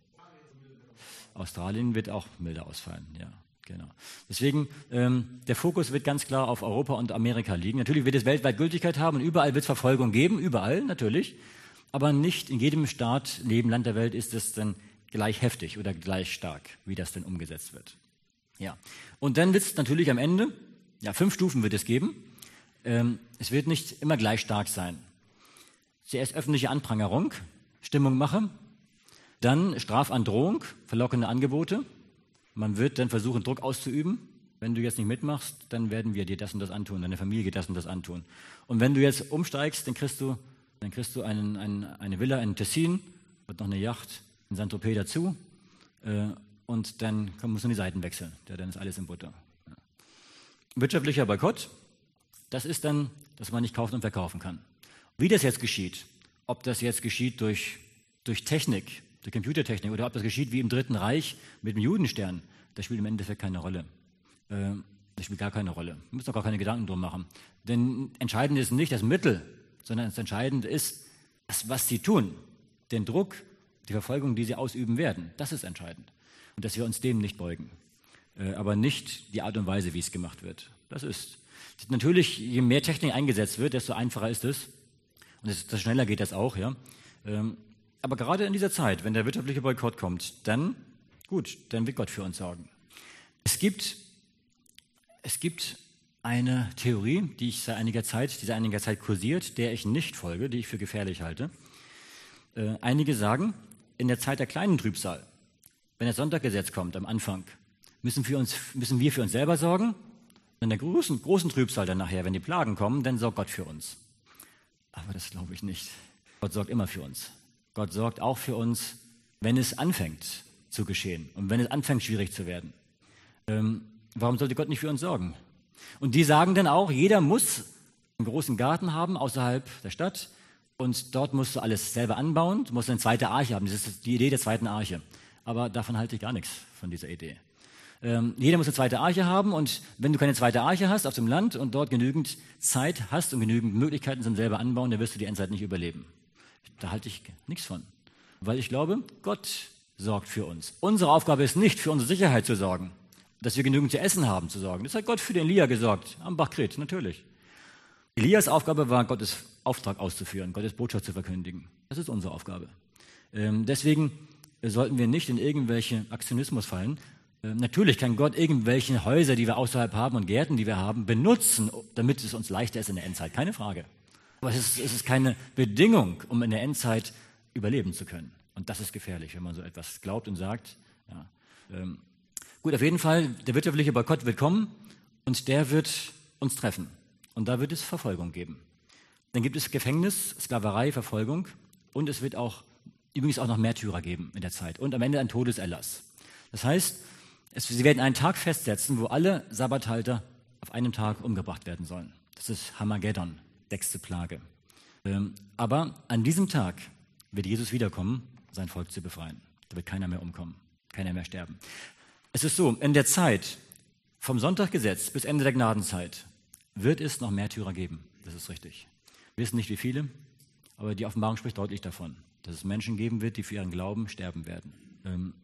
Australien wird auch milder ausfallen, ja, genau. Deswegen, ähm, der Fokus wird ganz klar auf Europa und Amerika liegen. Natürlich wird es weltweit Gültigkeit haben und überall wird es Verfolgung geben, überall natürlich, aber nicht in jedem Staat, in jedem Land der Welt ist es dann gleich heftig oder gleich stark, wie das denn umgesetzt wird. Ja. Und dann wird es natürlich am Ende, ja, fünf Stufen wird es geben. Ähm, es wird nicht immer gleich stark sein. Zuerst öffentliche Anprangerung, Stimmungmache, dann Strafandrohung, verlockende Angebote. Man wird dann versuchen, Druck auszuüben. Wenn du jetzt nicht mitmachst, dann werden wir dir das und das antun, deine Familie das und das antun. Und wenn du jetzt umsteigst, dann kriegst du, dann kriegst du einen, einen, eine Villa in Tessin und noch eine Yacht in Saint-Tropez dazu. Äh, und dann musst du die Seiten wechseln. Ja, dann ist alles in Butter. Ja. Wirtschaftlicher Boykott, das ist dann, dass man nicht kaufen und verkaufen kann. Wie das jetzt geschieht, ob das jetzt geschieht durch, durch Technik, durch Computertechnik oder ob das geschieht wie im Dritten Reich mit dem Judenstern, das spielt im Endeffekt keine Rolle. Äh, das spielt gar keine Rolle. Wir müssen auch gar keine Gedanken drum machen. Denn entscheidend ist nicht das Mittel, sondern das Entscheidende ist, das, was sie tun, den Druck, die Verfolgung, die sie ausüben werden. Das ist entscheidend. Und dass wir uns dem nicht beugen. Äh, aber nicht die Art und Weise, wie es gemacht wird. Das ist. Natürlich, je mehr Technik eingesetzt wird, desto einfacher ist es. Und desto schneller geht das auch. Ja. Ähm, aber gerade in dieser Zeit, wenn der wirtschaftliche Boykott kommt, dann, gut, dann wird Gott für uns sorgen. Es gibt, es gibt eine Theorie, die ich seit einiger Zeit, die seit einiger Zeit kursiert, der ich nicht folge, die ich für gefährlich halte. Äh, einige sagen, in der Zeit der kleinen Trübsal, wenn das Sonntaggesetz kommt am Anfang, müssen wir, uns, müssen wir für uns selber sorgen. In der großen, großen Trübsal dann nachher, wenn die Plagen kommen, dann sorgt Gott für uns. Aber das glaube ich nicht. Gott sorgt immer für uns. Gott sorgt auch für uns, wenn es anfängt zu geschehen und wenn es anfängt schwierig zu werden. Ähm, warum sollte Gott nicht für uns sorgen? Und die sagen dann auch, jeder muss einen großen Garten haben außerhalb der Stadt und dort musst du alles selber anbauen. Du musst eine zweite Arche haben. Das ist die Idee der zweiten Arche. Aber davon halte ich gar nichts, von dieser Idee. Ähm, jeder muss eine zweite Arche haben und wenn du keine zweite Arche hast auf dem Land und dort genügend Zeit hast und genügend Möglichkeiten zum selber anbauen, dann wirst du die Endzeit nicht überleben. Da halte ich nichts von. Weil ich glaube, Gott sorgt für uns. Unsere Aufgabe ist nicht, für unsere Sicherheit zu sorgen, dass wir genügend zu essen haben, zu sorgen. Das hat Gott für den Elia gesorgt, am Bach Krit, natürlich. Elias Aufgabe war, Gottes Auftrag auszuführen, Gottes Botschaft zu verkündigen. Das ist unsere Aufgabe. Ähm, deswegen sollten wir nicht in irgendwelche Aktionismus fallen. Ähm, natürlich kann Gott irgendwelche Häuser, die wir außerhalb haben und Gärten, die wir haben, benutzen, damit es uns leichter ist in der Endzeit. Keine Frage. Aber es ist, es ist keine Bedingung, um in der Endzeit überleben zu können. Und das ist gefährlich, wenn man so etwas glaubt und sagt. Ja. Ähm, gut, auf jeden Fall, der wirtschaftliche Boykott wird kommen und der wird uns treffen. Und da wird es Verfolgung geben. Dann gibt es Gefängnis, Sklaverei, Verfolgung und es wird auch übrigens auch noch Märtyrer geben in der Zeit und am Ende ein Todeserlass. Das heißt, es, sie werden einen Tag festsetzen, wo alle Sabbathalter auf einem Tag umgebracht werden sollen. Das ist Hamageddon, sechste Plage. Ähm, aber an diesem Tag wird Jesus wiederkommen, sein Volk zu befreien. Da wird keiner mehr umkommen, keiner mehr sterben. Es ist so, in der Zeit vom Sonntaggesetz bis Ende der Gnadenzeit wird es noch Märtyrer geben. Das ist richtig. Wir wissen nicht, wie viele, aber die Offenbarung spricht deutlich davon, dass es Menschen geben wird, die für ihren Glauben sterben werden. Ähm,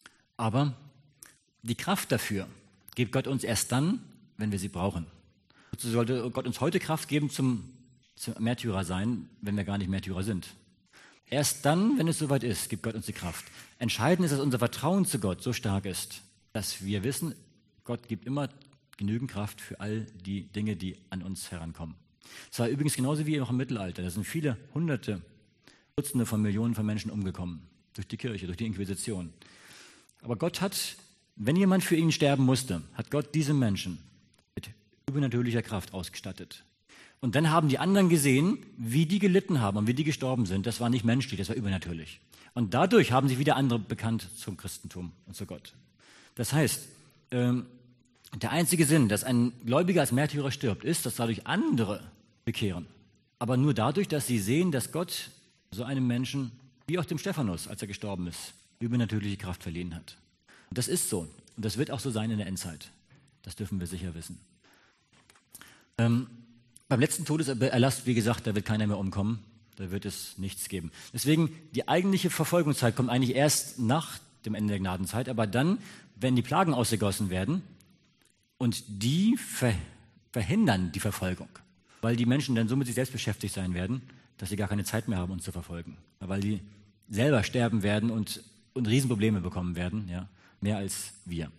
aber die Kraft dafür gibt Gott uns erst dann, wenn wir sie brauchen. So sollte Gott uns heute Kraft geben zum, zum Märtyrer sein, wenn wir gar nicht Märtyrer sind. Erst dann, wenn es soweit ist, gibt Gott uns die Kraft. Entscheidend ist, dass unser Vertrauen zu Gott so stark ist, dass wir wissen, Gott gibt immer genügend Kraft für all die Dinge, die an uns herankommen. Es war übrigens genauso wie auch im Mittelalter. Da sind viele Hunderte, Dutzende von Millionen von Menschen umgekommen. Durch die Kirche, durch die Inquisition. Aber Gott hat, wenn jemand für ihn sterben musste, hat Gott diese Menschen mit übernatürlicher Kraft ausgestattet. Und dann haben die anderen gesehen, wie die gelitten haben und wie die gestorben sind. Das war nicht menschlich, das war übernatürlich. Und dadurch haben sich wieder andere bekannt zum Christentum und zu Gott. Das heißt, ähm, der einzige Sinn, dass ein Gläubiger als Märtyrer stirbt, ist, dass dadurch andere bekehren. Aber nur dadurch, dass sie sehen, dass Gott so einem Menschen, wie auch dem Stephanus, als er gestorben ist, übernatürliche Kraft verliehen hat. Und das ist so. Und das wird auch so sein in der Endzeit. Das dürfen wir sicher wissen. Ähm, beim letzten Todeserlass, wie gesagt, da wird keiner mehr umkommen. Da wird es nichts geben. Deswegen, die eigentliche Verfolgungszeit kommt eigentlich erst nach dem Ende der Gnadenzeit. Aber dann, wenn die Plagen ausgegossen werden, und die ver- verhindern die Verfolgung, weil die Menschen dann so mit sich selbst beschäftigt sein werden, dass sie gar keine Zeit mehr haben, uns zu verfolgen. Weil die selber sterben werden und, und Riesenprobleme bekommen werden, ja, mehr als wir.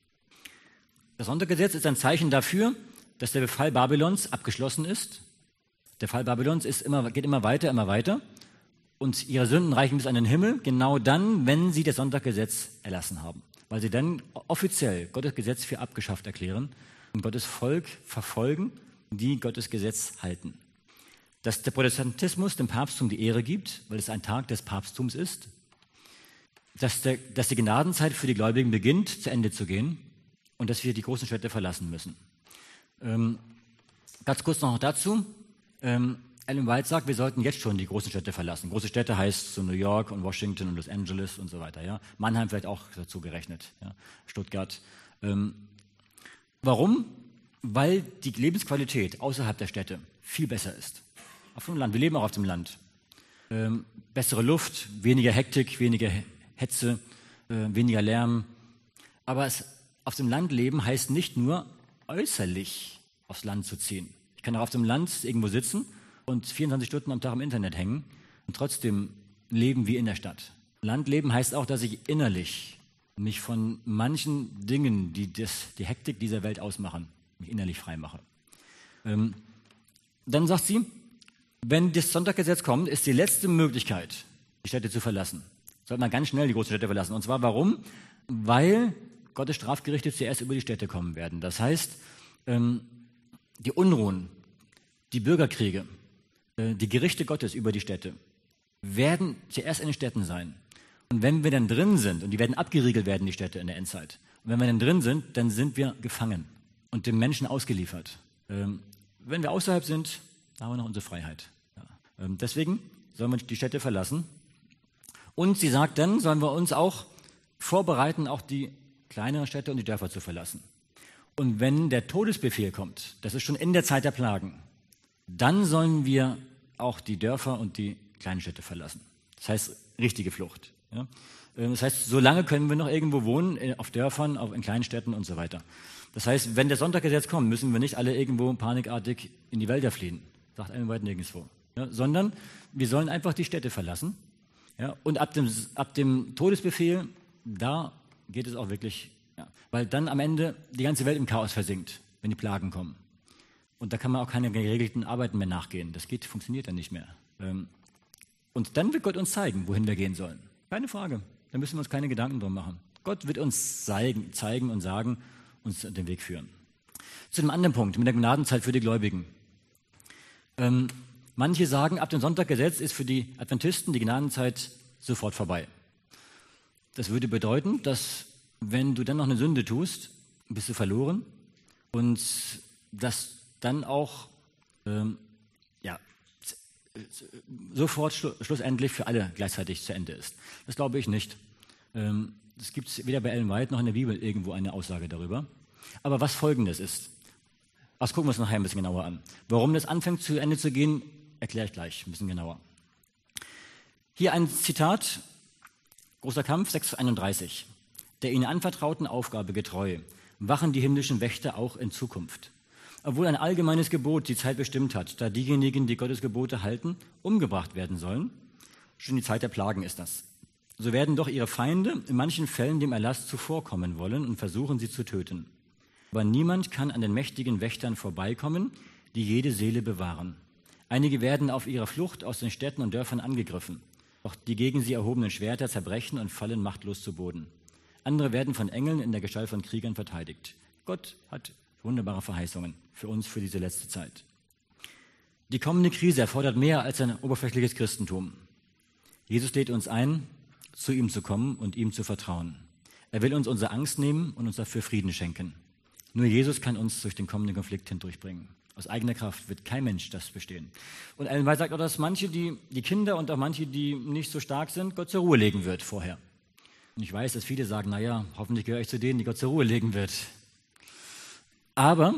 Das Sonntaggesetz ist ein Zeichen dafür, dass der Befall Babylons abgeschlossen ist. Der Fall Babylons ist immer, geht immer weiter, immer weiter. Und ihre Sünden reichen bis an den Himmel, genau dann, wenn sie das Sonntaggesetz erlassen haben. Weil sie dann offiziell Gottes Gesetz für abgeschafft erklären und Gottes Volk verfolgen, die Gottes Gesetz halten. Dass der Protestantismus dem Papsttum die Ehre gibt, weil es ein Tag des Papsttums ist. Dass, der, dass die Gnadenzeit für die Gläubigen beginnt, zu Ende zu gehen und dass wir die großen Städte verlassen müssen. Ähm, ganz kurz noch dazu. Ähm, Ellen White sagt, wir sollten jetzt schon die großen Städte verlassen. Große Städte heißt so New York und Washington und Los Angeles und so weiter. Ja? Mannheim vielleicht auch dazu gerechnet, ja? Stuttgart. Ähm, warum? Weil die Lebensqualität außerhalb der Städte viel besser ist. Auf dem Land, wir leben auch auf dem Land. Ähm, bessere Luft, weniger Hektik, weniger Hetze, äh, weniger Lärm. Aber es, auf dem Land leben heißt nicht nur äußerlich aufs Land zu ziehen. Ich kann auch auf dem Land irgendwo sitzen und vierundzwanzig Stunden am Tag im Internet hängen und trotzdem leben wie in der Stadt. Landleben heißt auch, dass ich innerlich mich von manchen Dingen, die das, die Hektik dieser Welt ausmachen, mich innerlich frei mache. Ähm, dann sagt sie, wenn das Sonntaggesetz kommt, ist die letzte Möglichkeit, die Städte zu verlassen. Sollte man ganz schnell die großen Städte verlassen. Und zwar warum? Weil Gottes Strafgerichte zuerst über die Städte kommen werden. Das heißt, ähm, die Unruhen, die Bürgerkriege, äh, die Gerichte Gottes über die Städte werden zuerst in den Städten sein. Und wenn wir dann drin sind, und die werden abgeriegelt werden, die Städte in der Endzeit, und wenn wir dann drin sind, dann sind wir gefangen und dem Menschen ausgeliefert. Ähm, wenn wir außerhalb sind, haben wir noch unsere Freiheit. Ja. Ähm, deswegen sollen wir die Städte verlassen. Und sie sagt dann, sollen wir uns auch vorbereiten, auch die kleineren Städte und die Dörfer zu verlassen. Und wenn der Todesbefehl kommt, das ist schon in der Zeit der Plagen, dann sollen wir auch die Dörfer und die kleinen Städte verlassen. Das heißt, richtige Flucht. Ja? Das heißt, solange können wir noch irgendwo wohnen, auf Dörfern, auf, in kleinen Städten und so weiter. Das heißt, wenn der Sonntaggesetz kommt, müssen wir nicht alle irgendwo panikartig in die Wälder fliehen. Sagt einem weit nirgendwo. Ja? Sondern wir sollen einfach die Städte verlassen. Ja? Und ab dem, ab dem Todesbefehl, da geht es auch wirklich, ja, weil dann am Ende die ganze Welt im Chaos versinkt, wenn die Plagen kommen. Und da kann man auch keine geregelten Arbeiten mehr nachgehen. Das geht, funktioniert dann nicht mehr. Und dann wird Gott uns zeigen, wohin wir gehen sollen. Keine Frage. Da müssen wir uns keine Gedanken drum machen. Gott wird uns zeigen, zeigen und sagen, uns den Weg führen. Zu einem anderen Punkt, mit der Gnadenzeit für die Gläubigen. Ähm, manche sagen, ab dem Sonntaggesetz ist für die Adventisten die Gnadenzeit sofort vorbei. Das würde bedeuten, dass wenn du dann noch eine Sünde tust, bist du verloren und dass dann auch ähm, ja, sofort schlu- schlussendlich für alle gleichzeitig zu Ende ist. Das glaube ich nicht. Ähm, es gibt weder bei Ellen White noch in der Bibel irgendwo eine Aussage darüber. Aber was Folgendes ist, das gucken wir uns nachher ein bisschen genauer an. Warum das anfängt zu Ende zu gehen, erkläre ich gleich ein bisschen genauer. Hier ein Zitat, Großer Kampf sechs einunddreißig. Der ihnen anvertrauten Aufgabe getreu, wachen die himmlischen Wächter auch in Zukunft. Obwohl ein allgemeines Gebot die Zeit bestimmt hat, da diejenigen, die Gottes Gebote halten, umgebracht werden sollen, schon die Zeit der Plagen ist das. So werden doch ihre Feinde in manchen Fällen dem Erlass zuvorkommen wollen und versuchen, sie zu töten. Aber niemand kann an den mächtigen Wächtern vorbeikommen, die jede Seele bewahren. Einige werden auf ihrer Flucht aus den Städten und Dörfern angegriffen. Doch die gegen sie erhobenen Schwerter zerbrechen und fallen machtlos zu Boden. Andere werden von Engeln in der Gestalt von Kriegern verteidigt. Gott hat wunderbare Verheißungen für uns, für diese letzte Zeit. Die kommende Krise erfordert mehr als ein oberflächliches Christentum. Jesus lädt uns ein, zu ihm zu kommen und ihm zu vertrauen. Er will uns unsere Angst nehmen und uns dafür Frieden schenken. Nur Jesus kann uns durch den kommenden Konflikt hindurchbringen. Aus eigener Kraft wird kein Mensch das bestehen. Und Ellen White sagt auch, dass manche, die, die Kinder und auch manche, die nicht so stark sind, Gott zur Ruhe legen wird vorher. Und ich weiß, dass viele sagen, naja, hoffentlich gehöre ich zu denen, die Gott zur Ruhe legen wird. Aber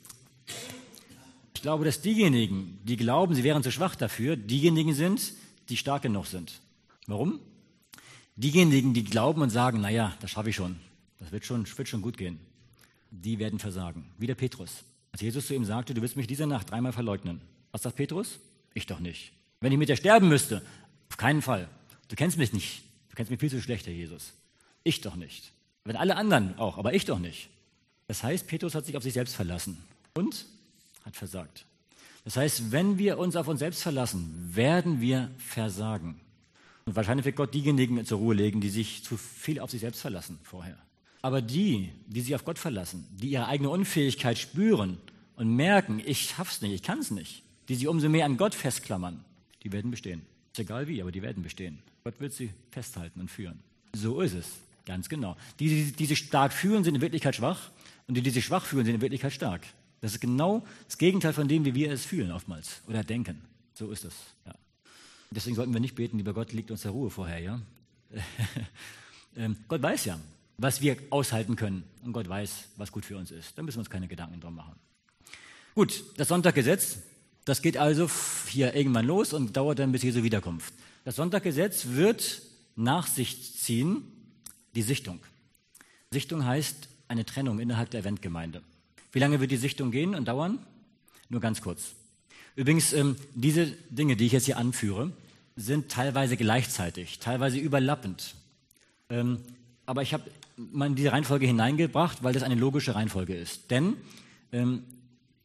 ich glaube, dass diejenigen, die glauben, sie wären zu schwach dafür, diejenigen sind, die stark genug sind. Warum? Diejenigen, die glauben und sagen, naja, das schaffe ich schon, das wird schon, wird schon gut gehen, die werden versagen. Wie der Petrus. Als Jesus zu ihm sagte, du wirst mich diese Nacht dreimal verleugnen. Was sagt Petrus? Ich doch nicht. Wenn ich mit dir sterben müsste, auf keinen Fall. Du kennst mich nicht. Du kennst mich viel zu schlecht, Herr Jesus. Ich doch nicht. Wenn alle anderen auch, aber ich doch nicht. Das heißt, Petrus hat sich auf sich selbst verlassen und hat versagt. Das heißt, wenn wir uns auf uns selbst verlassen, werden wir versagen. Und wahrscheinlich wird Gott diejenigen zur Ruhe legen, die sich zu viel auf sich selbst verlassen vorher. Aber die, die sich auf Gott verlassen, die ihre eigene Unfähigkeit spüren und merken, ich schaff's nicht, ich kann's nicht, die sich umso mehr an Gott festklammern, die werden bestehen. Ist egal wie, aber die werden bestehen. Gott wird sie festhalten und führen. So ist es, ganz genau. Die, die, die sich stark fühlen, sind in Wirklichkeit schwach und die, die sich schwach fühlen, sind in Wirklichkeit stark. Das ist genau das Gegenteil von dem, wie wir es fühlen oftmals oder denken. So ist es, ja. Deswegen sollten wir nicht beten, lieber Gott, liegt uns der Ruhe vorher, ja? ähm, Gott weiß ja, was wir aushalten können. Und Gott weiß, was gut für uns ist. Da müssen wir uns keine Gedanken drum machen. Gut, das Sonntaggesetz, das geht also hier irgendwann los und dauert dann bis Jesu Wiederkunft. Das Sonntaggesetz wird nach sich ziehen die Sichtung. Sichtung heißt eine Trennung innerhalb der Adventgemeinde. Wie lange wird die Sichtung gehen und dauern? Nur ganz kurz. Übrigens, ähm, diese Dinge, die ich jetzt hier anführe, sind teilweise gleichzeitig, teilweise überlappend. Ähm, aber ich habe mal in diese Reihenfolge hineingebracht, weil das eine logische Reihenfolge ist. Denn ähm,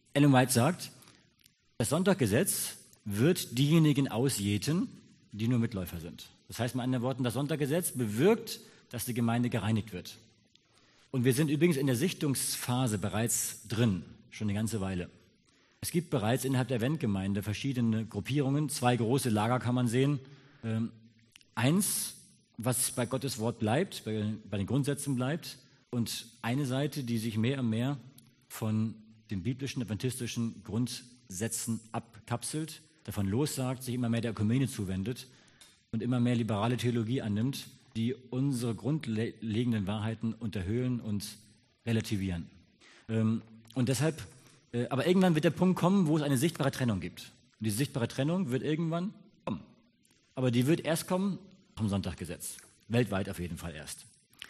Ellen White sagt, das Sonntaggesetz wird diejenigen ausjäten, die nur Mitläufer sind. Das heißt mit anderen Worten, das Sonntaggesetz bewirkt, dass die Gemeinde gereinigt wird. Und wir sind übrigens in der Sichtungsphase bereits drin, schon eine ganze Weile. Es gibt bereits innerhalb der Adventgemeinde verschiedene Gruppierungen, zwei große Lager kann man sehen. Ähm, eins, was bei Gottes Wort bleibt, bei, bei den Grundsätzen bleibt, und eine Seite, die sich mehr und mehr von den biblischen, adventistischen Grundsätzen abkapselt, davon lossagt, sich immer mehr der Ökumene zuwendet und immer mehr liberale Theologie annimmt, die unsere grundlegenden Wahrheiten unterhöhlen und relativieren. Ähm, und deshalb, äh, aber irgendwann wird der Punkt kommen, wo es eine sichtbare Trennung gibt. Und diese sichtbare Trennung wird irgendwann kommen. Aber die wird erst kommen vom Sonntaggesetz. Weltweit auf jeden Fall erst.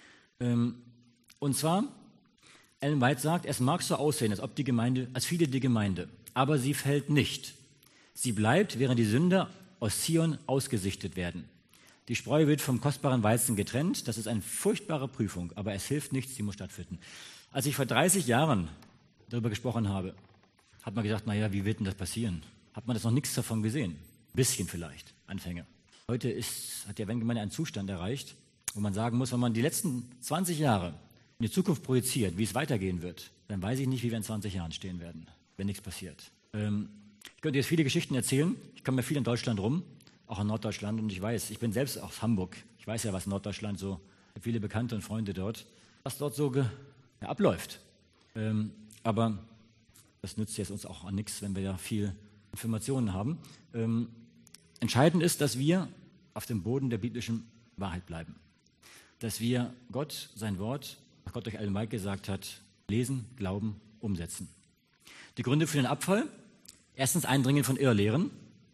Ähm, und zwar, Ellen White sagt, es mag so aussehen, als ob die Gemeinde, als viele die Gemeinde, aber sie fällt nicht. Sie bleibt, während die Sünder aus Zion ausgesichtet werden. Die Spreu wird vom kostbaren Weizen getrennt. Das ist eine furchtbare Prüfung, aber es hilft nichts, sie muss stattfinden. Als ich vor dreißig Jahren darüber gesprochen habe, hat man gesagt, naja, wie wird denn das passieren? Hat man das noch nichts davon gesehen? Ein bisschen vielleicht, Anfänge. Heute ist, hat die Adventgemeinde einen Zustand erreicht, wo man sagen muss, wenn man die letzten zwanzig Jahre in die Zukunft projiziert, wie es weitergehen wird, dann weiß ich nicht, wie wir in zwanzig Jahren stehen werden, wenn nichts passiert. Ähm, ich könnte jetzt viele Geschichten erzählen. Ich komme ja viel in Deutschland rum, auch in Norddeutschland, und ich weiß, ich bin selbst aus Hamburg. Ich weiß ja, was Norddeutschland so, ich habe viele Bekannte und Freunde dort, was dort so ge, ja, abläuft. Ähm, aber das nützt jetzt uns auch an nichts, wenn wir ja viel Informationen haben. Ähm, entscheidend ist, dass wir auf dem Boden der biblischen Wahrheit bleiben. Dass wir Gott, sein Wort, was Gott durch Ellen White gesagt hat, lesen, glauben, umsetzen. Die Gründe für den Abfall: erstens Eindringen von Irrlehren.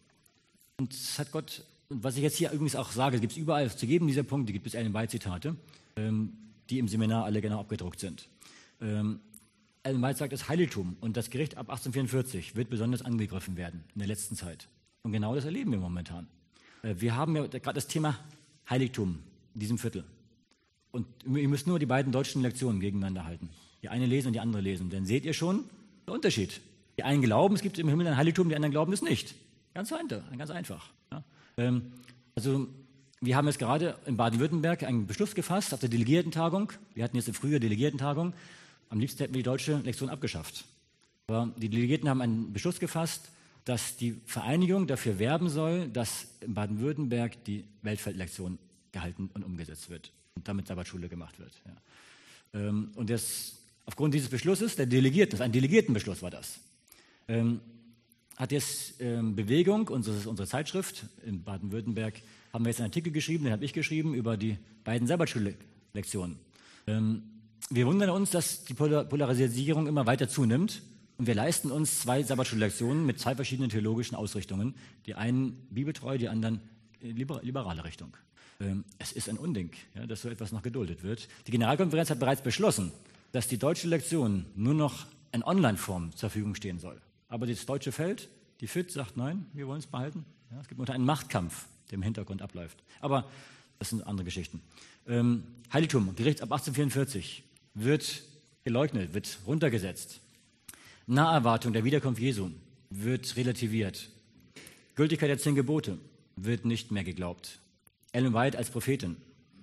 Und das hat Gott, und was ich jetzt hier übrigens auch sage, gibt es überall, zu jedem dieser Punkte gibt es Ellen White Zitate, ähm, die im Seminar alle genau abgedruckt sind. Ähm, Ellen White sagt, das Heiligtum und das Gericht ab achtzehnhundertvierundvierzig wird besonders angegriffen werden in der letzten Zeit. Und genau das erleben wir momentan. Äh, wir haben ja gerade das Thema Heiligtum in diesem Viertel. Und ihr müsst nur die beiden deutschen Lektionen gegeneinander halten. Die eine lesen und die andere lesen. Dann seht ihr schon den Unterschied. Die einen glauben, es gibt im Himmel ein Heiligtum, die anderen glauben es nicht. Ganz einfach. Ganz einfach. Ja. Ähm, also wir haben jetzt gerade in Baden-Württemberg einen Beschluss gefasst auf der Delegiertentagung. Wir hatten jetzt eine frühe Delegiertentagung. Am liebsten hätten wir die deutsche Lektion abgeschafft. Aber die Delegierten haben einen Beschluss gefasst, dass die Vereinigung dafür werben soll, dass in Baden-Württemberg die Weltfeldlektion gehalten und umgesetzt wird und damit Sabbatschule gemacht wird. Ja. Ähm, und das, aufgrund dieses Beschlusses, der Delegierten, das ist ein Delegiertenbeschluss war das, ähm, hat jetzt ähm, Bewegung, unsere, unsere Zeitschrift in Baden-Württemberg, haben wir jetzt einen Artikel geschrieben, den habe ich geschrieben, über die beiden Sabbatschullektionen. Ähm, wir wundern uns, dass die Polar- Polarisierung immer weiter zunimmt und wir leisten uns zwei Sabbatschullektionen mit zwei verschiedenen theologischen Ausrichtungen. Die einen bibeltreu, die anderen liber- liberale Richtung. Ähm, es ist ein Unding, ja, dass so etwas noch geduldet wird. Die Generalkonferenz hat bereits beschlossen, dass die deutsche Lektion nur noch in Online-Form zur Verfügung stehen soll. Aber das deutsche Feld, die F I T, sagt nein, wir wollen es behalten. Ja, es gibt unter einen Machtkampf, der im Hintergrund abläuft. Aber das sind andere Geschichten. Ähm, Heiligtum, Gericht ab achtzehnhundertvierundvierzig, wird geleugnet, wird runtergesetzt. Naherwartung der Wiederkunft Jesu wird relativiert. Gültigkeit der zehn Gebote wird nicht mehr geglaubt. Ellen White als Prophetin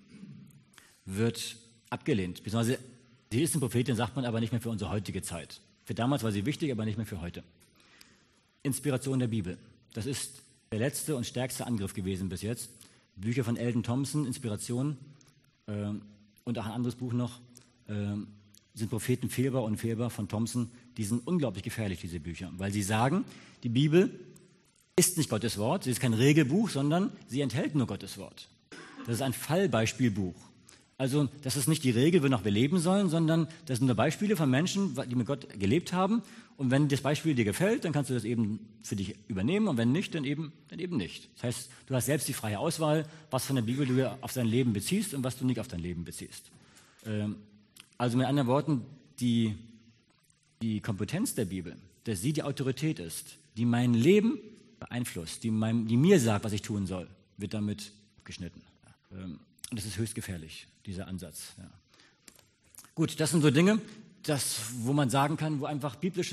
wird abgelehnt. Beziehungsweise sie ist eine Prophetin, sagt man aber nicht mehr für unsere heutige Zeit. Für damals war sie wichtig, aber nicht mehr für heute. Inspiration der Bibel. Das ist der letzte und stärkste Angriff gewesen bis jetzt. Bücher von Eldon Thompson, Inspiration, äh, und auch ein anderes Buch noch, äh, sind Propheten fehlbar und unfehlbar von Thompson. Die sind unglaublich gefährlich, diese Bücher, weil sie sagen, die Bibel ist nicht Gottes Wort, sie ist kein Regelbuch, sondern sie enthält nur Gottes Wort. Das ist ein Fallbeispielbuch. Also das ist nicht die Regel, wonach wir leben sollen, sondern das sind nur Beispiele von Menschen, die mit Gott gelebt haben. Und wenn das Beispiel dir gefällt, dann kannst du das eben für dich übernehmen und wenn nicht, dann eben, dann eben nicht. Das heißt, du hast selbst die freie Auswahl, was von der Bibel du auf dein Leben beziehst und was du nicht auf dein Leben beziehst. Also mit anderen Worten, die, die Kompetenz der Bibel, dass sie die Autorität ist, die mein Leben beeinflusst, die, mein, die mir sagt, was ich tun soll, wird damit abgeschnitten. Und das ist höchst gefährlich, dieser Ansatz. Ja. Gut, das sind so Dinge, das, wo man sagen kann, wo einfach biblische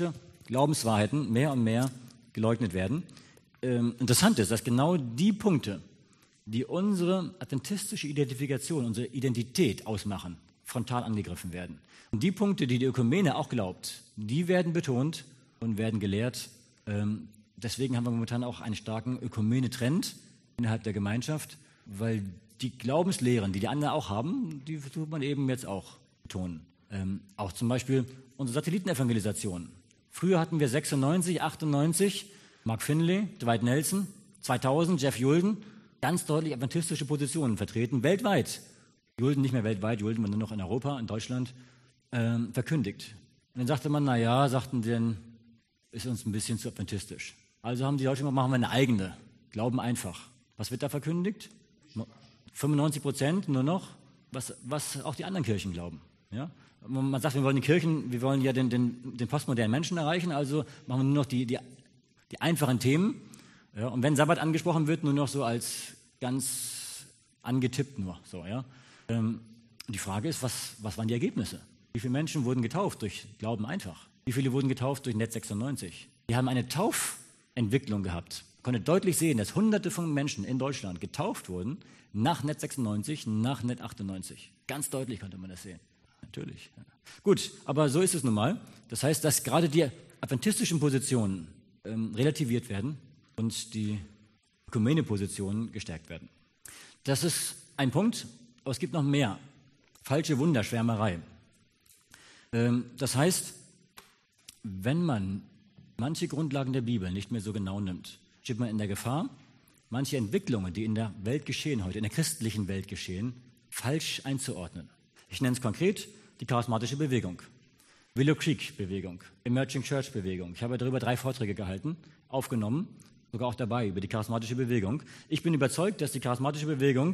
Glaubenswahrheiten mehr und mehr geleugnet werden. Ähm, interessant ist, dass genau die Punkte, die unsere adventistische Identifikation, unsere Identität ausmachen, frontal angegriffen werden. Und die Punkte, die die Ökumene auch glaubt, die werden betont und werden gelehrt. Ähm, deswegen haben wir momentan auch einen starken Ökumene-Trend innerhalb der Gemeinschaft, weil die Glaubenslehren, die die anderen auch haben, die versucht man eben jetzt auch betonen. Ähm, auch zum Beispiel unsere Satellitenevangelisation. Früher hatten wir sechsundneunzig, achtundneunzig, Mark Finley, Dwight Nelson, zweitausend, Jeff Yulden, ganz deutlich adventistische Positionen vertreten, weltweit. Yulden nicht mehr weltweit, Yulden war nur noch in Europa, in Deutschland, ähm, verkündigt. Und dann sagte man, na ja, sagten die, denn, ist uns ein bisschen zu adventistisch. Also haben die Deutschen gesagt, machen wir eine eigene, Glauben einfach. Was wird da verkündigt? fünfundneunzig Prozent nur noch, was, was auch die anderen Kirchen glauben. Ja? Man sagt, wir wollen die Kirchen, wir wollen ja den, den, den postmodernen Menschen erreichen, also machen wir nur noch die, die, die einfachen Themen. Ja? Und wenn Sabbat angesprochen wird, nur noch so als ganz angetippt nur. So, ja? Ähm, die Frage ist, was, was waren die Ergebnisse? Wie viele Menschen wurden getauft durch Glauben einfach? Wie viele wurden getauft durch Net sechsundneunzig? Die haben eine Taufentwicklung gehabt. Man konnte deutlich sehen, dass Hunderte von Menschen in Deutschland getauft wurden nach Net sechsundneunzig, nach Net achtundneunzig. Ganz deutlich konnte man das sehen. Natürlich. Ja. Gut, aber so ist es nun mal. Das heißt, dass gerade die adventistischen Positionen ähm, relativiert werden und die Ökumene-Positionen gestärkt werden. Das ist ein Punkt, aber es gibt noch mehr. Falsche Wunderschwärmerei. Ähm, das heißt, wenn man manche Grundlagen der Bibel nicht mehr so genau nimmt, steht man in der Gefahr, manche Entwicklungen, die in der Welt geschehen heute, in der christlichen Welt geschehen, falsch einzuordnen. Ich nenne es konkret die charismatische Bewegung, Willow Creek Bewegung, Emerging Church Bewegung. Ich habe darüber drei Vorträge gehalten, aufgenommen, sogar auch dabei über die charismatische Bewegung. Ich bin überzeugt, dass die charismatische Bewegung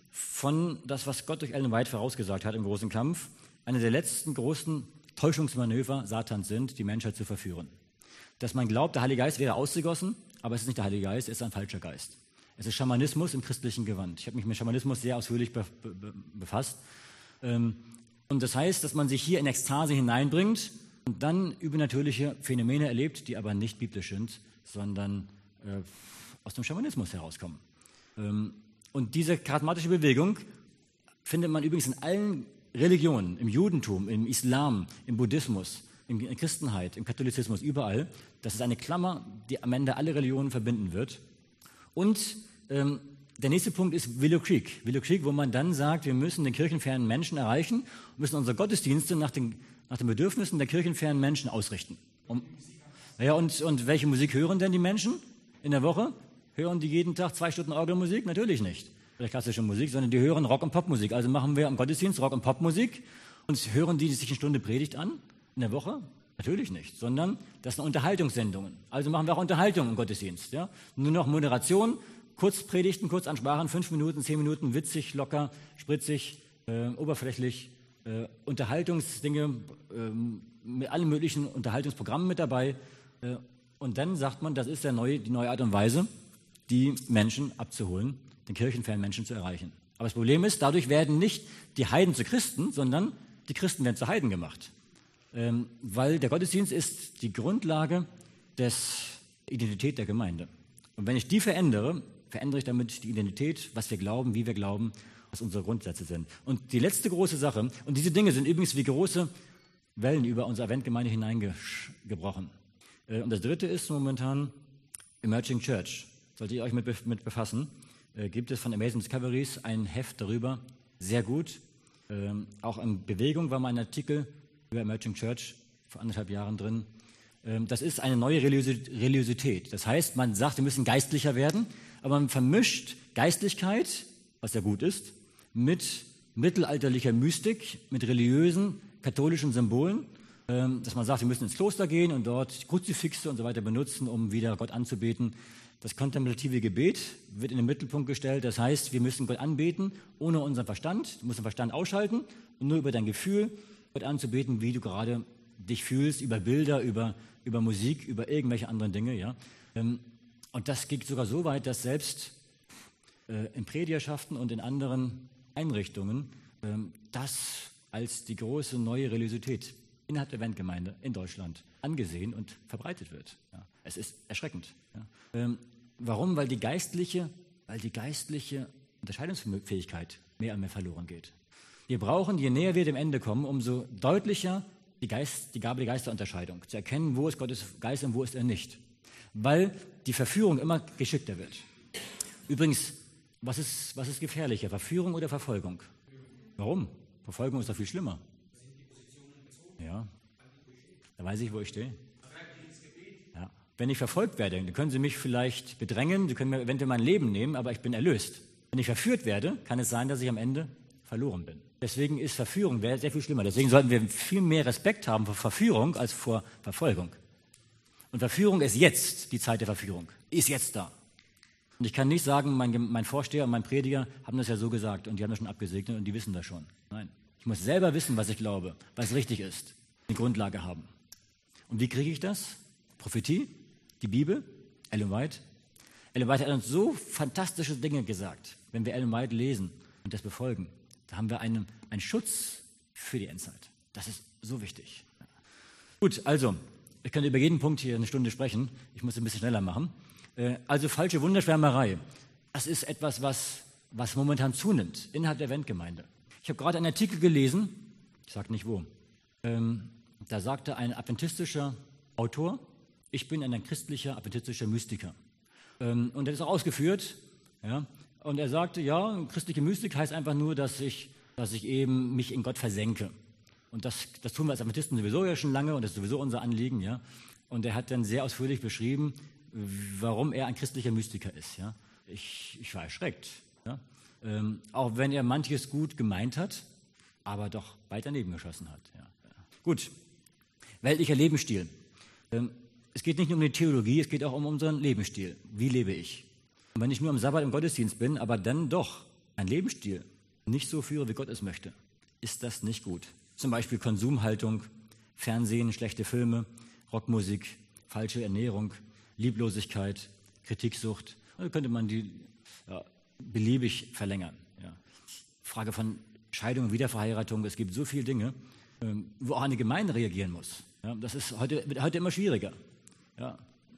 von das, was Gott durch Ellen White vorausgesagt hat im großen Kampf, eine der letzten großen Täuschungsmanöver Satans sind, die Menschheit zu verführen. Dass man glaubt, der Heilige Geist wäre ausgegossen, aber es ist nicht der Heilige Geist, es ist ein falscher Geist. Es ist Schamanismus im christlichen Gewand. Ich habe mich mit Schamanismus sehr ausführlich be- be- befasst. Ähm, und das heißt, dass man sich hier in Ekstase hineinbringt und dann übernatürliche Phänomene erlebt, die aber nicht biblisch sind, sondern äh, aus dem Schamanismus herauskommen. Ähm, und diese charismatische Bewegung findet man übrigens in allen Religionen, im Judentum, im Islam, im Buddhismus, in der Christenheit, im Katholizismus, überall. Das ist eine Klammer, die am Ende alle Religionen verbinden wird. Und ähm, der nächste Punkt ist Willow Creek. Willow Creek, wo man dann sagt, wir müssen den kirchenfernen Menschen erreichen und müssen unsere Gottesdienste nach den, nach den Bedürfnissen der kirchenfernen Menschen ausrichten. Und, ja, und, und welche Musik hören denn die Menschen in der Woche? Hören die jeden Tag zwei Stunden Orgelmusik? Natürlich nicht. Oder klassische Musik, sondern die hören Rock- und Popmusik. Also machen wir am Gottesdienst Rock- und Popmusik und hören die sich eine Stunde Predigt an in der Woche? Natürlich nicht, sondern das sind Unterhaltungssendungen. Also machen wir auch Unterhaltung im Gottesdienst. Ja? Nur noch Moderation, Kurzpredigten, Kurzansprachen, fünf Minuten, zehn Minuten, witzig, locker, spritzig, äh, oberflächlich, äh, Unterhaltungsdinge, äh, mit allen möglichen Unterhaltungsprogrammen mit dabei. Äh, und dann sagt man, das ist der neue, die neue Art und Weise, die Menschen abzuholen, den kirchenfernen Menschen zu erreichen. Aber das Problem ist, dadurch werden nicht die Heiden zu Christen, sondern die Christen werden zu Heiden gemacht. Ähm, weil der Gottesdienst ist die Grundlage der Identität der Gemeinde. Und wenn ich die verändere, verändere ich damit die Identität, was wir glauben, wie wir glauben, was unsere Grundsätze sind. Und die letzte große Sache, und diese Dinge sind übrigens wie große Wellen über unsere Adventgemeinde hineingebrochen. Äh, und das dritte ist momentan Emerging Church. Solltet ihr euch mit, mit befassen, äh, gibt es von Amazing Discoveries ein Heft darüber, sehr gut. Ähm, auch in Bewegung war mal ein Artikel über Emerging Church vor anderthalb Jahren drin. Ähm, das ist eine neue Religiosität. Das heißt, man sagt, wir müssen geistlicher werden, aber man vermischt Geistlichkeit, was ja gut ist, mit mittelalterlicher Mystik, mit religiösen, katholischen Symbolen, ähm, dass man sagt, wir müssen ins Kloster gehen und dort Kruzifixe und so weiter benutzen, um wieder Gott anzubeten. Das kontemplative Gebet wird in den Mittelpunkt gestellt. Das heißt, wir müssen Gott anbeten, ohne unseren Verstand. Du musst den Verstand ausschalten und nur über dein Gefühl Gott anzubeten, wie du gerade dich fühlst, über Bilder, über, über Musik, über irgendwelche anderen Dinge. Ja? Und das geht sogar so weit, dass selbst äh, in Predierschaften und in anderen Einrichtungen äh, das als die große neue Religiosität innerhalb der Eventgemeinde in Deutschland angesehen und verbreitet wird. Ja, es ist erschreckend. Ja. Ähm, warum? Weil die geistliche, weil die geistliche Unterscheidungsfähigkeit mehr und mehr verloren geht. Wir brauchen, je näher wir dem Ende kommen, umso deutlicher die, Geist, die Gabe der Geisterunterscheidung, zu erkennen, wo ist Gottes Geist und wo ist er nicht. Weil die Verführung immer geschickter wird. Übrigens, was ist, was ist gefährlicher, Verführung oder Verfolgung? Warum? Verfolgung ist doch viel schlimmer. Ja, da weiß ich, wo ich stehe. Ja. Wenn ich verfolgt werde, dann können Sie mich vielleicht bedrängen, Sie können mir eventuell mein Leben nehmen, aber ich bin erlöst. Wenn ich verführt werde, kann es sein, dass ich am Ende verloren bin. Deswegen ist Verführung sehr viel schlimmer. Deswegen sollten wir viel mehr Respekt haben vor Verführung als vor Verfolgung. Und Verführung ist jetzt die Zeit der Verführung. Ist jetzt da. Und ich kann nicht sagen, mein, mein Vorsteher und mein Prediger haben das ja so gesagt und die haben das schon abgesegnet und die wissen das schon. Nein. Ich muss selber wissen, was ich glaube, was richtig ist. Eine Grundlage haben. Und wie kriege ich das? Prophetie, die Bibel, Ellen White. Ellen White hat uns so fantastische Dinge gesagt. Wenn wir Ellen White lesen und das befolgen, da haben wir einen, einen Schutz für die Endzeit. Das ist so wichtig. Ja. Gut, also, ich könnte über jeden Punkt hier eine Stunde sprechen. Ich muss es ein bisschen schneller machen. Also falsche Wunderschwärmerei. Das ist etwas, was, was momentan zunimmt innerhalb der Eventgemeinde. Ich habe gerade einen Artikel gelesen, ich sage nicht wo, ähm, da sagte ein adventistischer Autor, ich bin ein christlicher adventistischer Mystiker. Ähm, und er hat es auch ausgeführt. Ja, und er sagte, ja, christliche Mystik heißt einfach nur, dass ich, dass ich eben mich in Gott versenke. Und das, das tun wir als Adventisten sowieso ja schon lange und das ist sowieso unser Anliegen. Ja. Und er hat dann sehr ausführlich beschrieben, warum er ein christlicher Mystiker ist. Ja. Ich, ich war erschreckt. Ja. Ähm, auch wenn er manches gut gemeint hat, aber doch weit daneben geschossen hat. Ja. Ja. Gut, weltlicher Lebensstil. Ähm, es geht nicht nur um die Theologie, es geht auch um unseren Lebensstil. Wie lebe ich? Und wenn ich nur am Sabbat im Gottesdienst bin, aber dann doch ein Lebensstil nicht so führe, wie Gott es möchte, ist das nicht gut. Zum Beispiel Konsumhaltung, Fernsehen, schlechte Filme, Rockmusik, falsche Ernährung, Lieblosigkeit, Kritiksucht. Da könnte man die ja, beliebig verlängern. Ja. Frage von Scheidung und Wiederverheiratung. Es gibt so viele Dinge, ähm, wo auch eine Gemeinde reagieren muss. Ja, das ist heute, wird heute immer schwieriger. Ja.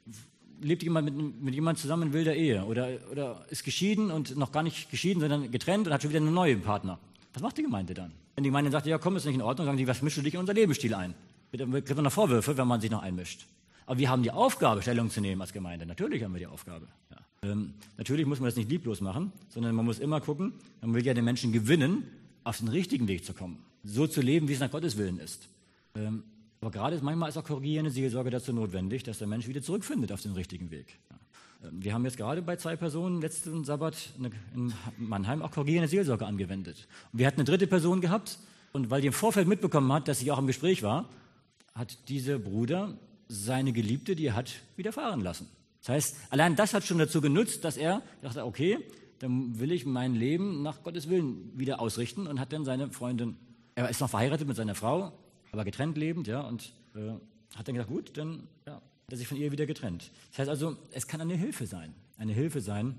Lebt jemand mit, mit jemandem zusammen in wilder Ehe oder, oder ist geschieden und noch gar nicht geschieden, sondern getrennt und hat schon wieder einen neuen Partner. Was macht die Gemeinde dann? Wenn die Gemeinde sagt, ja komm, ist nicht in Ordnung, sagen die, was mischst du dich in unser Lebensstil ein? Da kriegt man noch Vorwürfe, wenn man sich noch einmischt. Aber wir haben die Aufgabe, Stellung zu nehmen als Gemeinde. Natürlich haben wir die Aufgabe. Ja. Ähm, natürlich muss man das nicht lieblos machen, sondern man muss immer gucken, man will ja den Menschen gewinnen, auf den richtigen Weg zu kommen. So zu leben, wie es nach Gottes Willen ist. Ähm, aber gerade ist manchmal ist auch korrigierende Seelsorge dazu notwendig, dass der Mensch wieder zurückfindet auf den richtigen Weg. Ja. Ähm, wir haben jetzt gerade bei zwei Personen letzten Sabbat eine, in Mannheim auch korrigierende Seelsorge angewendet. Und wir hatten eine dritte Person gehabt und weil die im Vorfeld mitbekommen hat, dass sie auch im Gespräch war, hat dieser Bruder seine Geliebte, die er hat, wieder fahren lassen. Das heißt, allein das hat schon dazu genutzt, dass er dachte, okay, dann will ich mein Leben nach Gottes Willen wieder ausrichten und hat dann seine Freundin, er ist noch verheiratet mit seiner Frau, aber getrennt lebend, ja, und äh, hat dann gesagt, gut, dann ja, hat er sich von ihr wieder getrennt. Das heißt also, es kann eine Hilfe sein, eine Hilfe sein.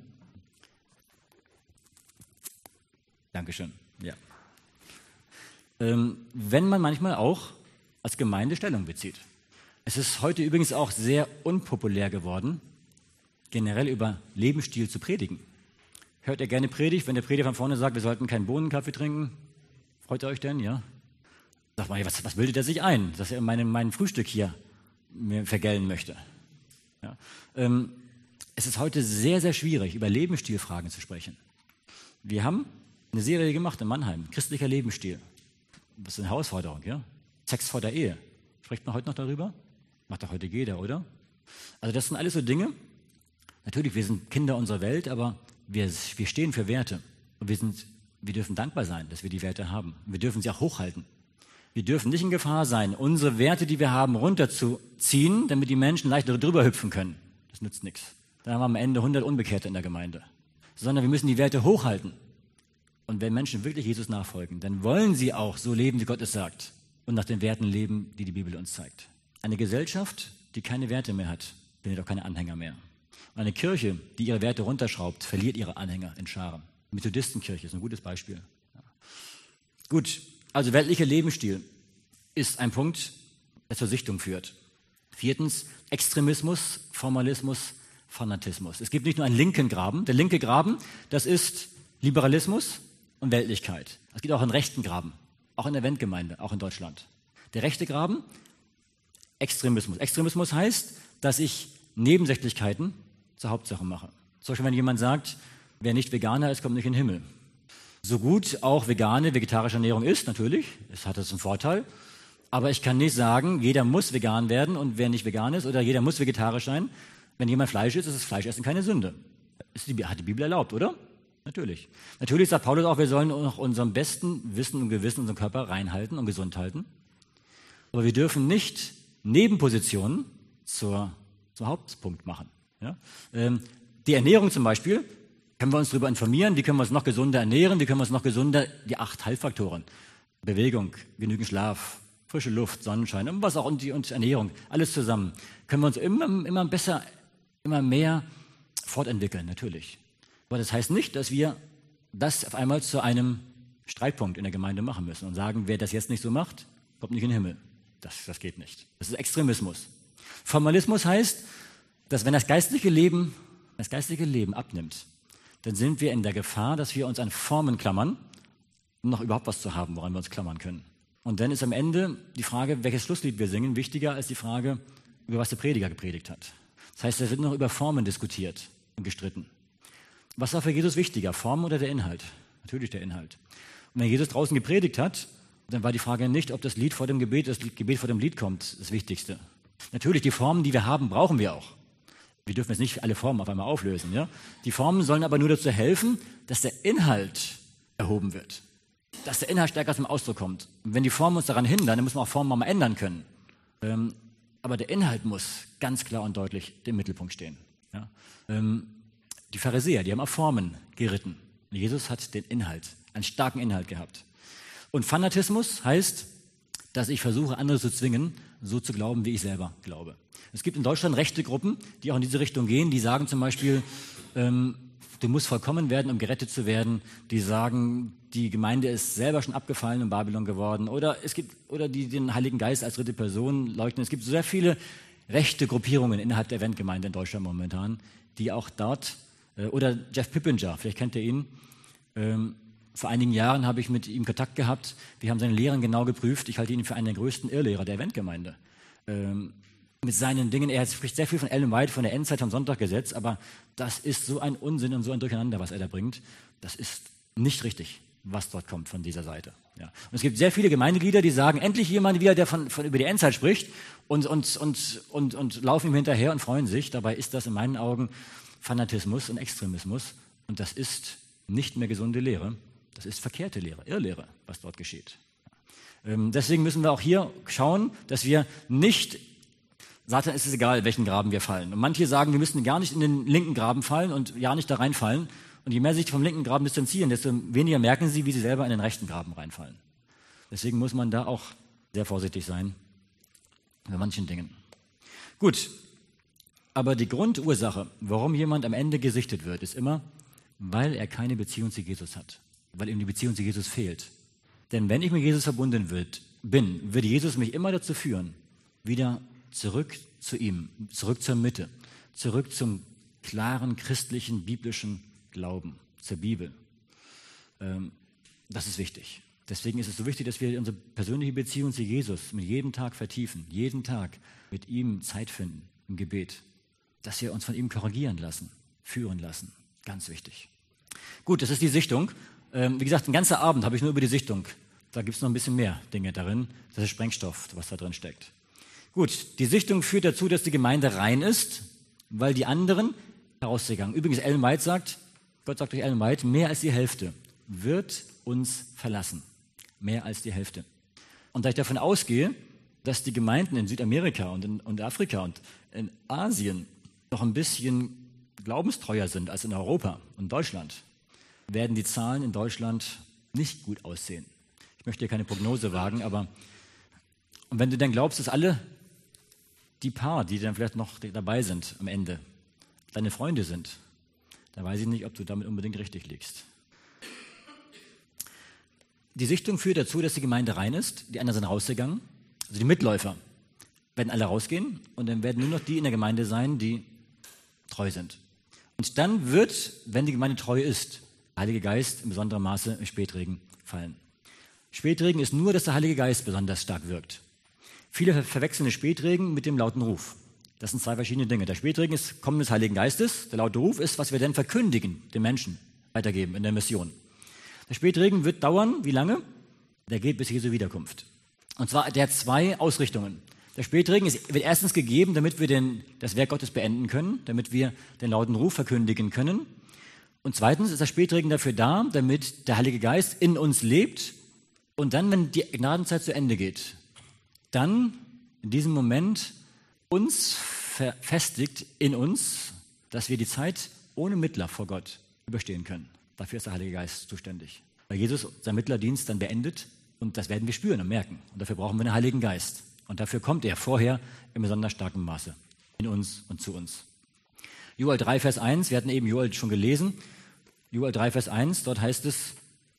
Dankeschön, ja. Ähm, wenn man manchmal auch als Gemeinde Stellung bezieht. Es ist heute übrigens auch sehr unpopulär geworden, generell über Lebensstil zu predigen. Hört ihr gerne Predigt, wenn der Prediger von vorne sagt, wir sollten keinen Bohnenkaffee trinken? Freut ihr euch denn, ja? Sagt man, was, was bildet er sich ein, dass er mein, mein Frühstück hier mir vergällen möchte? Ja. Ähm, es ist heute sehr, sehr schwierig, über Lebensstilfragen zu sprechen. Wir haben eine Serie gemacht in Mannheim, christlicher Lebensstil. Das ist eine Herausforderung, ja? Sex vor der Ehe. Spricht man heute noch darüber? Macht doch heute jeder, oder? Also das sind alles so Dinge. Natürlich, wir sind Kinder unserer Welt, aber wir, wir stehen für Werte. Und wir, sind, wir dürfen dankbar sein, dass wir die Werte haben. Wir dürfen sie auch hochhalten. Wir dürfen nicht in Gefahr sein, unsere Werte, die wir haben, runterzuziehen, damit die Menschen leicht drüber hüpfen können. Das nützt nichts. Dann haben wir am Ende hundert Unbekehrte in der Gemeinde. Sondern wir müssen die Werte hochhalten. Und wenn Menschen wirklich Jesus nachfolgen, dann wollen sie auch so leben, wie Gott es sagt. Und nach den Werten leben, die die Bibel uns zeigt. Eine Gesellschaft, die keine Werte mehr hat, findet auch keine Anhänger mehr. Und eine Kirche, die ihre Werte runterschraubt, verliert ihre Anhänger in Scharen. Die Methodistenkirche ist ein gutes Beispiel. Ja. Gut, also weltlicher Lebensstil ist ein Punkt, das zur Sichtung führt. Viertens, Extremismus, Formalismus, Fanatismus. Es gibt nicht nur einen linken Graben. Der linke Graben, das ist Liberalismus und Weltlichkeit. Es gibt auch einen rechten Graben, auch in der Wendgemeinde, auch in Deutschland. Der rechte Graben, Extremismus. Extremismus heißt, dass ich Nebensächlichkeiten zur Hauptsache mache. Zum Beispiel, wenn jemand sagt, wer nicht Veganer ist, kommt nicht in den Himmel. So gut auch vegane, vegetarische Ernährung ist, natürlich, es hat das einen Vorteil, aber ich kann nicht sagen, jeder muss vegan werden und wer nicht vegan ist oder jeder muss vegetarisch sein. Wenn jemand Fleisch isst, ist das Fleischessen keine Sünde. Ist die, hat die Bibel erlaubt, oder? Natürlich. Natürlich sagt Paulus auch, wir sollen nach unserem besten Wissen und Gewissen unseren Körper reinhalten und gesund halten. Aber wir dürfen nicht Nebenpositionen zur, zum Hauptpunkt machen. Ja? Ähm, die Ernährung zum Beispiel, können wir uns darüber informieren, wie können wir uns noch gesunder ernähren, wie können wir uns noch gesunder, die acht Heilfaktoren, Bewegung, genügend Schlaf, frische Luft, Sonnenschein und was auch und, die, und Ernährung, alles zusammen, können wir uns immer, immer besser, immer mehr fortentwickeln, natürlich. Aber das heißt nicht, dass wir das auf einmal zu einem Streitpunkt in der Gemeinde machen müssen und sagen, wer das jetzt nicht so macht, kommt nicht in den Himmel. Das, das geht nicht. Das ist Extremismus. Formalismus heißt, dass wenn das geistliche Leben, das geistliche Leben abnimmt, dann sind wir in der Gefahr, dass wir uns an Formen klammern, um noch überhaupt was zu haben, woran wir uns klammern können. Und dann ist am Ende die Frage, welches Schlusslied wir singen, wichtiger als die Frage, über was der Prediger gepredigt hat. Das heißt, es wird noch über Formen diskutiert und gestritten. Was war für Jesus wichtiger, Form oder der Inhalt? Natürlich der Inhalt. Und wenn Jesus draußen gepredigt hat, dann war die Frage nicht, ob das Lied vor dem Gebet, das Gebet vor dem Lied kommt, das Wichtigste. Natürlich, die Formen, die wir haben, brauchen wir auch. Wir dürfen jetzt nicht alle Formen auf einmal auflösen. Ja? Die Formen sollen aber nur dazu helfen, dass der Inhalt erhoben wird. Dass der Inhalt stärker zum Ausdruck kommt. Und wenn die Formen uns daran hindern, dann müssen wir auch Formen mal ändern können. Ähm, aber der Inhalt muss ganz klar und deutlich im Mittelpunkt stehen. Ja? Ähm, die Pharisäer, die haben auf Formen geritten. Und Jesus hat den Inhalt, einen starken Inhalt gehabt. Und Fanatismus heißt, dass ich versuche, andere zu zwingen, so zu glauben, wie ich selber glaube. Es gibt in Deutschland rechte Gruppen, die auch in diese Richtung gehen. Die sagen zum Beispiel, ähm, du musst vollkommen werden, um gerettet zu werden. Die sagen, die Gemeinde ist selber schon abgefallen in Babylon geworden. Oder es gibt oder die den Heiligen Geist als dritte Person leugnen. Es gibt sehr viele rechte Gruppierungen innerhalb der Eventgemeinde in Deutschland momentan, die auch dort, äh, oder Jeff Pippinger, vielleicht kennt ihr ihn. Ähm, vor einigen Jahren habe ich mit ihm Kontakt gehabt. Wir haben seine Lehren genau geprüft. Ich halte ihn für einen der größten Irrlehrer der Eventgemeinde. Ähm, mit seinen Dingen, er spricht sehr viel von Ellen White, von der Endzeit, vom Sonntaggesetz, aber das ist so ein Unsinn und so ein Durcheinander, was er da bringt. Das ist nicht richtig, was dort kommt von dieser Seite. Ja. Und es gibt sehr viele Gemeindeglieder, die sagen, endlich jemand wieder, der von, von über die Endzeit spricht und, und, und, und, und laufen ihm hinterher und freuen sich. Dabei ist das in meinen Augen Fanatismus und Extremismus und das ist nicht mehr gesunde Lehre, das ist verkehrte Lehre, Irrlehre, was dort geschieht. Ähm, deswegen müssen wir auch hier schauen, dass wir nicht Satan ist es egal, welchen Graben wir fallen. Und manche sagen, wir müssen gar nicht in den linken Graben fallen und ja nicht da reinfallen. Und je mehr sich vom linken Graben distanzieren, desto weniger merken sie, wie sie selber in den rechten Graben reinfallen. Deswegen muss man da auch sehr vorsichtig sein bei manchen Dingen. Gut, aber die Grundursache, warum jemand am Ende gesichtet wird, ist immer, weil er keine Beziehung zu Jesus hat, weil ihm die Beziehung zu Jesus fehlt. Denn wenn ich mit Jesus verbunden wird, bin, wird Jesus mich immer dazu führen, wieder zurück zu ihm, zurück zur Mitte, zurück zum klaren christlichen, biblischen Glauben, zur Bibel. Ähm, das ist wichtig. Deswegen ist es so wichtig, dass wir unsere persönliche Beziehung zu Jesus mit jedem Tag vertiefen, jeden Tag mit ihm Zeit finden im Gebet, dass wir uns von ihm korrigieren lassen, führen lassen. Ganz wichtig. Gut, das ist die Sichtung. Ähm, wie gesagt, ein ganzer Abend habe ich nur über die Sichtung. Da gibt es noch ein bisschen mehr Dinge darin. Das ist Sprengstoff, was da drin steckt. Gut, die Sichtung führt dazu, dass die Gemeinde rein ist, weil die anderen herausgegangen. Übrigens, Ellen White sagt, Gott sagt durch Ellen White, mehr als die Hälfte wird uns verlassen. Mehr als die Hälfte. Und da ich davon ausgehe, dass die Gemeinden in Südamerika und in und Afrika und in Asien noch ein bisschen glaubenstreuer sind als in Europa und Deutschland, werden die Zahlen in Deutschland nicht gut aussehen. Ich möchte hier keine Prognose wagen, aber und wenn du dann glaubst, dass alle die paar, die dann vielleicht noch dabei sind am Ende, deine Freunde sind, dann weiß ich nicht, ob du damit unbedingt richtig liegst. Die Sichtung führt dazu, dass die Gemeinde rein ist, die anderen sind rausgegangen, also die Mitläufer, werden alle rausgehen und dann werden nur noch die in der Gemeinde sein, die treu sind. Und dann wird, wenn die Gemeinde treu ist, der Heilige Geist in besonderem Maße im Spätregen fallen. Spätregen ist nur, dass der Heilige Geist besonders stark wirkt. Viele verwechseln den Spätregen mit dem lauten Ruf. Das sind zwei verschiedene Dinge. Der Spätregen ist Kommen des Heiligen Geistes. Der laute Ruf ist, was wir dann verkündigen, den Menschen weitergeben in der Mission. Der Spätregen wird dauern, wie lange? Der geht bis Jesu Wiederkunft. Und zwar, der hat zwei Ausrichtungen. Der Spätregen ist, wird erstens gegeben, damit wir den, das Werk Gottes beenden können, damit wir den lauten Ruf verkündigen können. Und zweitens ist der Spätregen dafür da, damit der Heilige Geist in uns lebt und dann, wenn die Gnadenzeit zu Ende geht, dann in diesem Moment uns verfestigt in uns, dass wir die Zeit ohne Mittler vor Gott überstehen können. Dafür ist der Heilige Geist zuständig. Weil Jesus seinen Mittlerdienst dann beendet und das werden wir spüren und merken. Und dafür brauchen wir den Heiligen Geist. Und dafür kommt er vorher in besonders starkem Maße in uns und zu uns. Joel drei, Vers eins, wir hatten eben Joel schon gelesen. Joel drei, Vers eins, dort heißt es: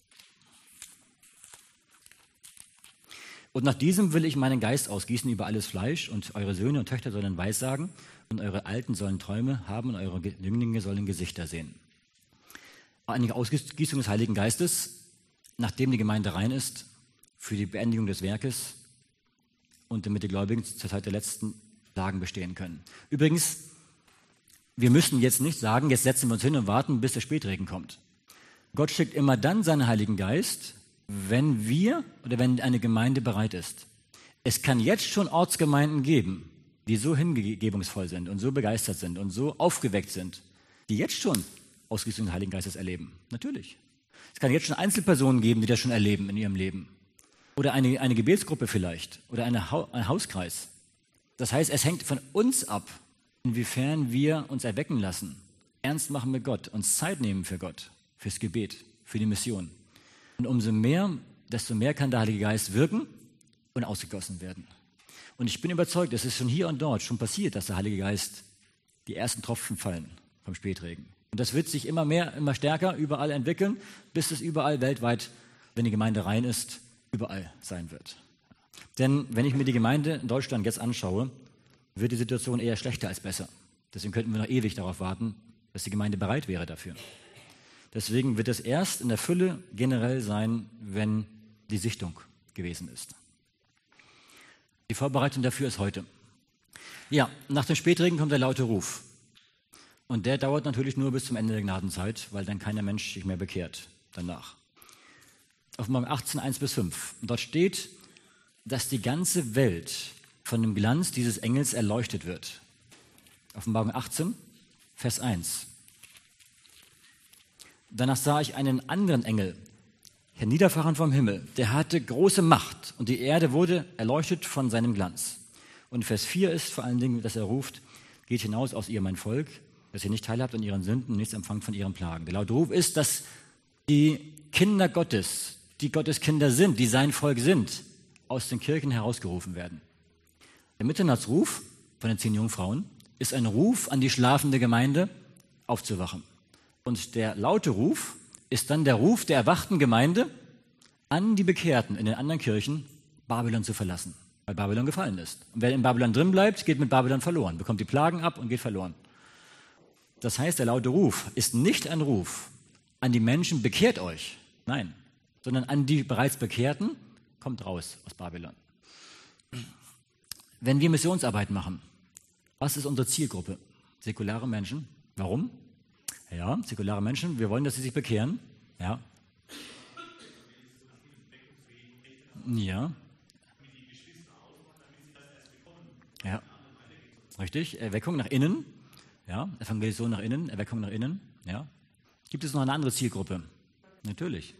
Und nach diesem will ich meinen Geist ausgießen über alles Fleisch, und eure Söhne und Töchter sollen Weissagen, und eure Alten sollen Träume haben, und eure Jünglinge sollen Gesichter sehen. Eine Ausgießung des Heiligen Geistes, nachdem die Gemeinde rein ist, für die Beendigung des Werkes und damit die Gläubigen zur Zeit der letzten Tagen bestehen können. Übrigens, wir müssen jetzt nicht sagen, jetzt setzen wir uns hin und warten, bis der Spätregen kommt. Gott schickt immer dann seinen Heiligen Geist, wenn wir oder wenn eine Gemeinde bereit ist. Es kann jetzt schon Ortsgemeinden geben, die so hingebungsvoll sind und so begeistert sind und so aufgeweckt sind, die jetzt schon Ausgießung des Heiligen Geistes erleben. Natürlich. Es kann jetzt schon Einzelpersonen geben, die das schon erleben in ihrem Leben. Oder eine, eine Gebetsgruppe vielleicht. Oder eine, ein Hauskreis. Das heißt, es hängt von uns ab, inwiefern wir uns erwecken lassen, ernst machen mit Gott, uns Zeit nehmen für Gott, fürs Gebet, für die Mission. Und umso mehr, desto mehr kann der Heilige Geist wirken und ausgegossen werden. Und ich bin überzeugt, es ist schon hier und dort schon passiert, dass der Heilige Geist die ersten Tropfen fallen vom Spätregen. Und das wird sich immer mehr, immer stärker überall entwickeln, bis es überall weltweit, wenn die Gemeinde rein ist, überall sein wird. Denn wenn ich mir die Gemeinde in Deutschland jetzt anschaue, wird die Situation eher schlechter als besser. Deswegen könnten wir noch ewig darauf warten, dass die Gemeinde bereit wäre dafür. Deswegen wird es erst in der Fülle generell sein, wenn die Sichtung gewesen ist. Die Vorbereitung dafür ist heute. Ja, nach dem Spätregen kommt der laute Ruf. Und der dauert natürlich nur bis zum Ende der Gnadenzeit, weil dann keiner Mensch sich mehr bekehrt danach. Offenbarung achtzehn, eins bis fünf. Und dort steht, dass die ganze Welt von dem Glanz dieses Engels erleuchtet wird. Offenbarung achtzehn, Vers eins. Danach sah ich einen anderen Engel herniederfahren vom Himmel. Der hatte große Macht und die Erde wurde erleuchtet von seinem Glanz. Und Vers vier ist vor allen Dingen, dass er ruft: Geht hinaus aus ihr, mein Volk, dass ihr nicht teilhabt an ihren Sünden, nichts empfangt von ihren Plagen. Der laute Ruf ist, dass die Kinder Gottes, die Gottes Kinder sind, die sein Volk sind, aus den Kirchen herausgerufen werden. Der Mitternachtsruf von den zehn Jungfrauen ist ein Ruf an die schlafende Gemeinde, aufzuwachen. Und der laute Ruf ist dann der Ruf der erwachten Gemeinde an die Bekehrten in den anderen Kirchen, Babylon zu verlassen, weil Babylon gefallen ist. Und wer in Babylon drin bleibt, geht mit Babylon verloren, bekommt die Plagen ab und geht verloren. Das heißt, der laute Ruf ist nicht ein Ruf an die Menschen, bekehrt euch, nein, sondern an die bereits Bekehrten, kommt raus aus Babylon. Wenn wir Missionsarbeit machen, was ist unsere Zielgruppe? Säkulare Menschen. Warum? Ja, säkulare Menschen, wir wollen, dass sie sich bekehren. Ja. Ja. Ja. Richtig, Erweckung nach innen. Ja, Evangelisation nach innen, Erweckung nach innen. Ja. Gibt es noch eine andere Zielgruppe? Natürlich.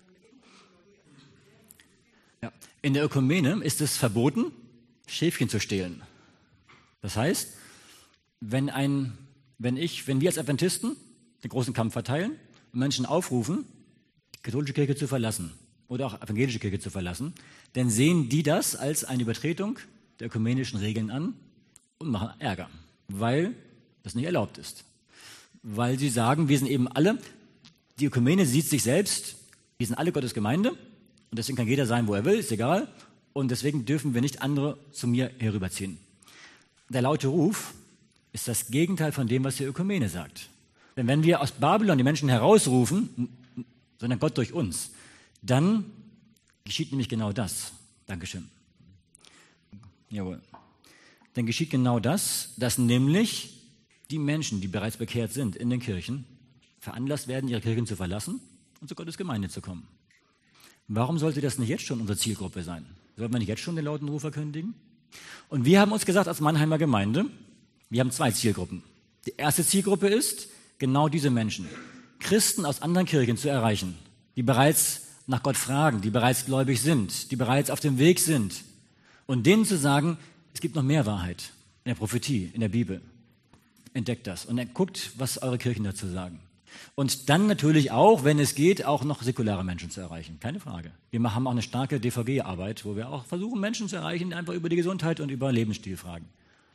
Ja. In der Ökumene ist es verboten, Schäfchen zu stehlen. Das heißt, wenn, ein, wenn, ich, wenn wir als Adventisten den großen Kampf verteilen und Menschen aufrufen, die katholische Kirche zu verlassen oder auch evangelische Kirche zu verlassen, dann sehen die das als eine Übertretung der ökumenischen Regeln an und machen Ärger, weil das nicht erlaubt ist. Weil sie sagen, wir sind eben alle, die Ökumene sieht sich selbst, wir sind alle Gottes Gemeinde und deswegen kann jeder sein, wo er will, ist egal. und deswegen dürfen wir nicht andere zu mir herüberziehen. Der laute Ruf ist das Gegenteil von dem, was die Ökumene sagt. Denn wenn wir aus Babylon die Menschen herausrufen, sondern Gott durch uns, dann geschieht nämlich genau das. Dankeschön. Jawohl. Dann geschieht genau das, dass nämlich die Menschen, die bereits bekehrt sind in den Kirchen, veranlasst werden, ihre Kirchen zu verlassen und zu Gottes Gemeinde zu kommen. Warum sollte das nicht jetzt schon unsere Zielgruppe sein? Sollten wir nicht jetzt schon den lauten Ruf verkündigen? Und wir haben uns gesagt als Mannheimer Gemeinde, wir haben zwei Zielgruppen. Die erste Zielgruppe ist, genau diese Menschen, Christen aus anderen Kirchen zu erreichen, die bereits nach Gott fragen, die bereits gläubig sind, die bereits auf dem Weg sind. Und denen zu sagen, es gibt noch mehr Wahrheit in der Prophetie, in der Bibel. Entdeckt das und guckt, was eure Kirchen dazu sagen. Und dann natürlich auch, wenn es geht, auch noch säkulare Menschen zu erreichen. Keine Frage. Wir haben auch eine starke D V G-Arbeit, wo wir auch versuchen, Menschen zu erreichen, einfach über die Gesundheit und über Lebensstilfragen.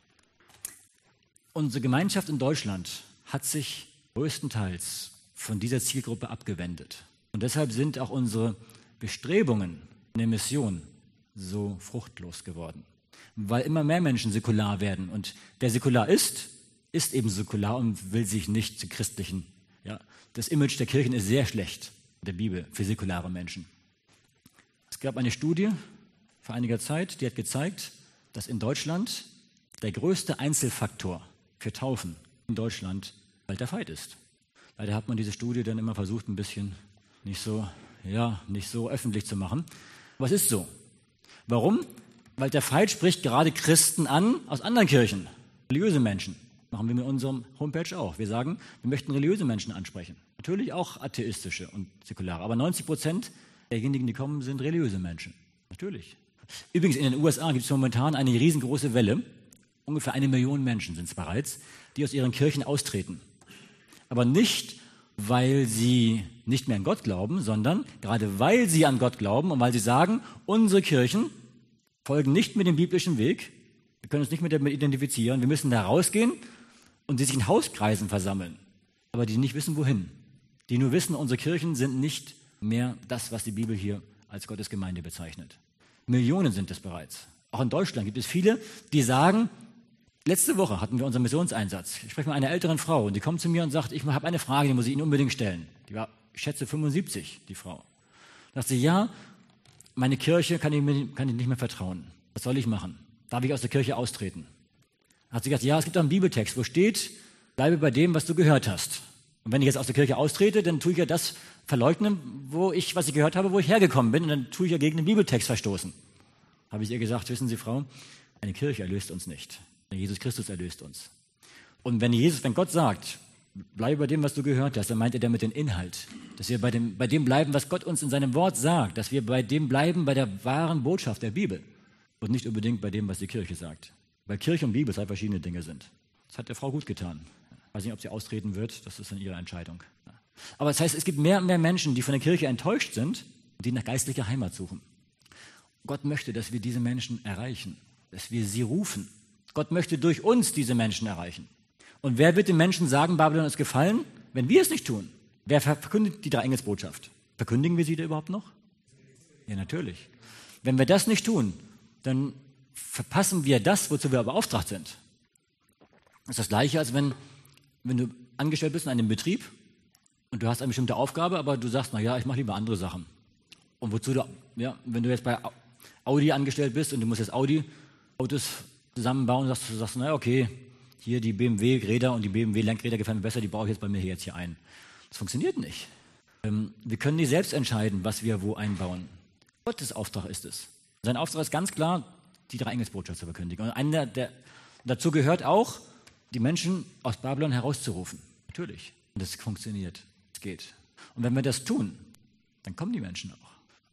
Unsere Gemeinschaft in Deutschland hat sich größtenteils von dieser Zielgruppe abgewendet. Und deshalb sind auch unsere Bestrebungen in der Mission so fruchtlos geworden. Weil immer mehr Menschen säkular werden. Und wer säkular ist, ist eben säkular und will sich nicht zu christlichen. Ja, das Image der Kirchen ist sehr schlecht, der Bibel, für säkulare Menschen. Es gab eine Studie vor einiger Zeit, die hat gezeigt, dass in Deutschland der größte Einzelfaktor für Taufen in Deutschland bald der Feind ist. Leider hat man diese Studie dann immer versucht, ein bisschen nicht so, ja, nicht so öffentlich zu machen. Aber es ist so. Warum? Weil der Feind spricht gerade Christen an aus anderen Kirchen, religiöse Menschen. Machen wir mit unserem Homepage auch. Wir sagen, wir möchten religiöse Menschen ansprechen. Natürlich auch atheistische und säkulare. Aber neunzig Prozent derjenigen, die kommen, sind religiöse Menschen. Natürlich. Übrigens, in den U S A gibt es momentan eine riesengroße Welle. Ungefähr eine Million Menschen sind es bereits, die aus ihren Kirchen austreten. Aber nicht, weil sie nicht mehr an Gott glauben, sondern gerade weil sie an Gott glauben und weil sie sagen, unsere Kirchen folgen nicht mit dem biblischen Weg. Wir können uns nicht mit damit identifizieren. Wir müssen da rausgehen und die sich in Hauskreisen versammeln, aber die nicht wissen, wohin. Die nur wissen, unsere Kirchen sind nicht mehr das, was die Bibel hier als Gottes Gemeinde bezeichnet. Millionen sind es bereits. Auch in Deutschland gibt es viele, die sagen, letzte Woche hatten wir unseren Missionseinsatz. Ich spreche mit einer älteren Frau und die kommt zu mir und sagt, ich habe eine Frage, die muss ich Ihnen unbedingt stellen. Die war, ich schätze, fünfundsiebzig, die Frau. Da sagt sie, ja, meine Kirche kann ich, mir, kann ich nicht mehr vertrauen. Was soll ich machen? Darf ich aus der Kirche austreten? Hat sie gesagt, ja, es gibt auch einen Bibeltext, wo steht, bleibe bei dem, was du gehört hast. Und wenn ich jetzt aus der Kirche austrete, dann tue ich ja das verleugnen, wo ich, was ich gehört habe, wo ich hergekommen bin, und dann tue ich ja gegen den Bibeltext verstoßen. Habe ich ihr gesagt, wissen Sie, Frau, eine Kirche erlöst uns nicht. Jesus Christus erlöst uns. Und wenn Jesus, wenn Gott sagt, bleibe bei dem, was du gehört hast, dann meint er damit den Inhalt. Dass wir bei dem, bei dem bleiben, was Gott uns in seinem Wort sagt. Dass wir bei dem bleiben, bei der wahren Botschaft der Bibel. Und nicht unbedingt bei dem, was die Kirche sagt. Weil Kirche und Bibel zwei verschiedene Dinge sind. Das hat der Frau gut getan. Ich weiß nicht, ob sie austreten wird, das ist dann ihre Entscheidung. Aber das heißt, es gibt mehr und mehr Menschen, die von der Kirche enttäuscht sind, die nach geistlicher Heimat suchen. Gott möchte, dass wir diese Menschen erreichen, dass wir sie rufen. Gott möchte durch uns diese Menschen erreichen. Und wer wird den Menschen sagen, Babylon ist gefallen, wenn wir es nicht tun? Wer verkündet die Drei-Engels-Botschaft? Verkündigen wir sie da überhaupt noch? Ja, natürlich. Wenn wir das nicht tun, dann verpassen wir das, wozu wir beauftragt sind. Das ist das Gleiche, als wenn, wenn du angestellt bist in einem Betrieb und du hast eine bestimmte Aufgabe, aber du sagst, na ja, ich mache lieber andere Sachen. Und wozu du, ja, wenn du jetzt bei Audi angestellt bist und du musst jetzt Audi-Autos zusammenbauen, sagst du, sagst, na okay, hier die B M W-Räder und die B M W-Lenkräder gefallen mir besser, die baue ich jetzt bei mir jetzt hier ein. Das funktioniert nicht. Ähm, wir können nicht selbst entscheiden, was wir wo einbauen. Gottes Auftrag ist es. Sein Auftrag ist ganz klar, die Drei-Engels-Botschaft zu verkündigen. Und einer der, dazu gehört auch, die Menschen aus Babylon herauszurufen. Natürlich. Und das funktioniert. Es geht. Und wenn wir das tun, dann kommen die Menschen auch.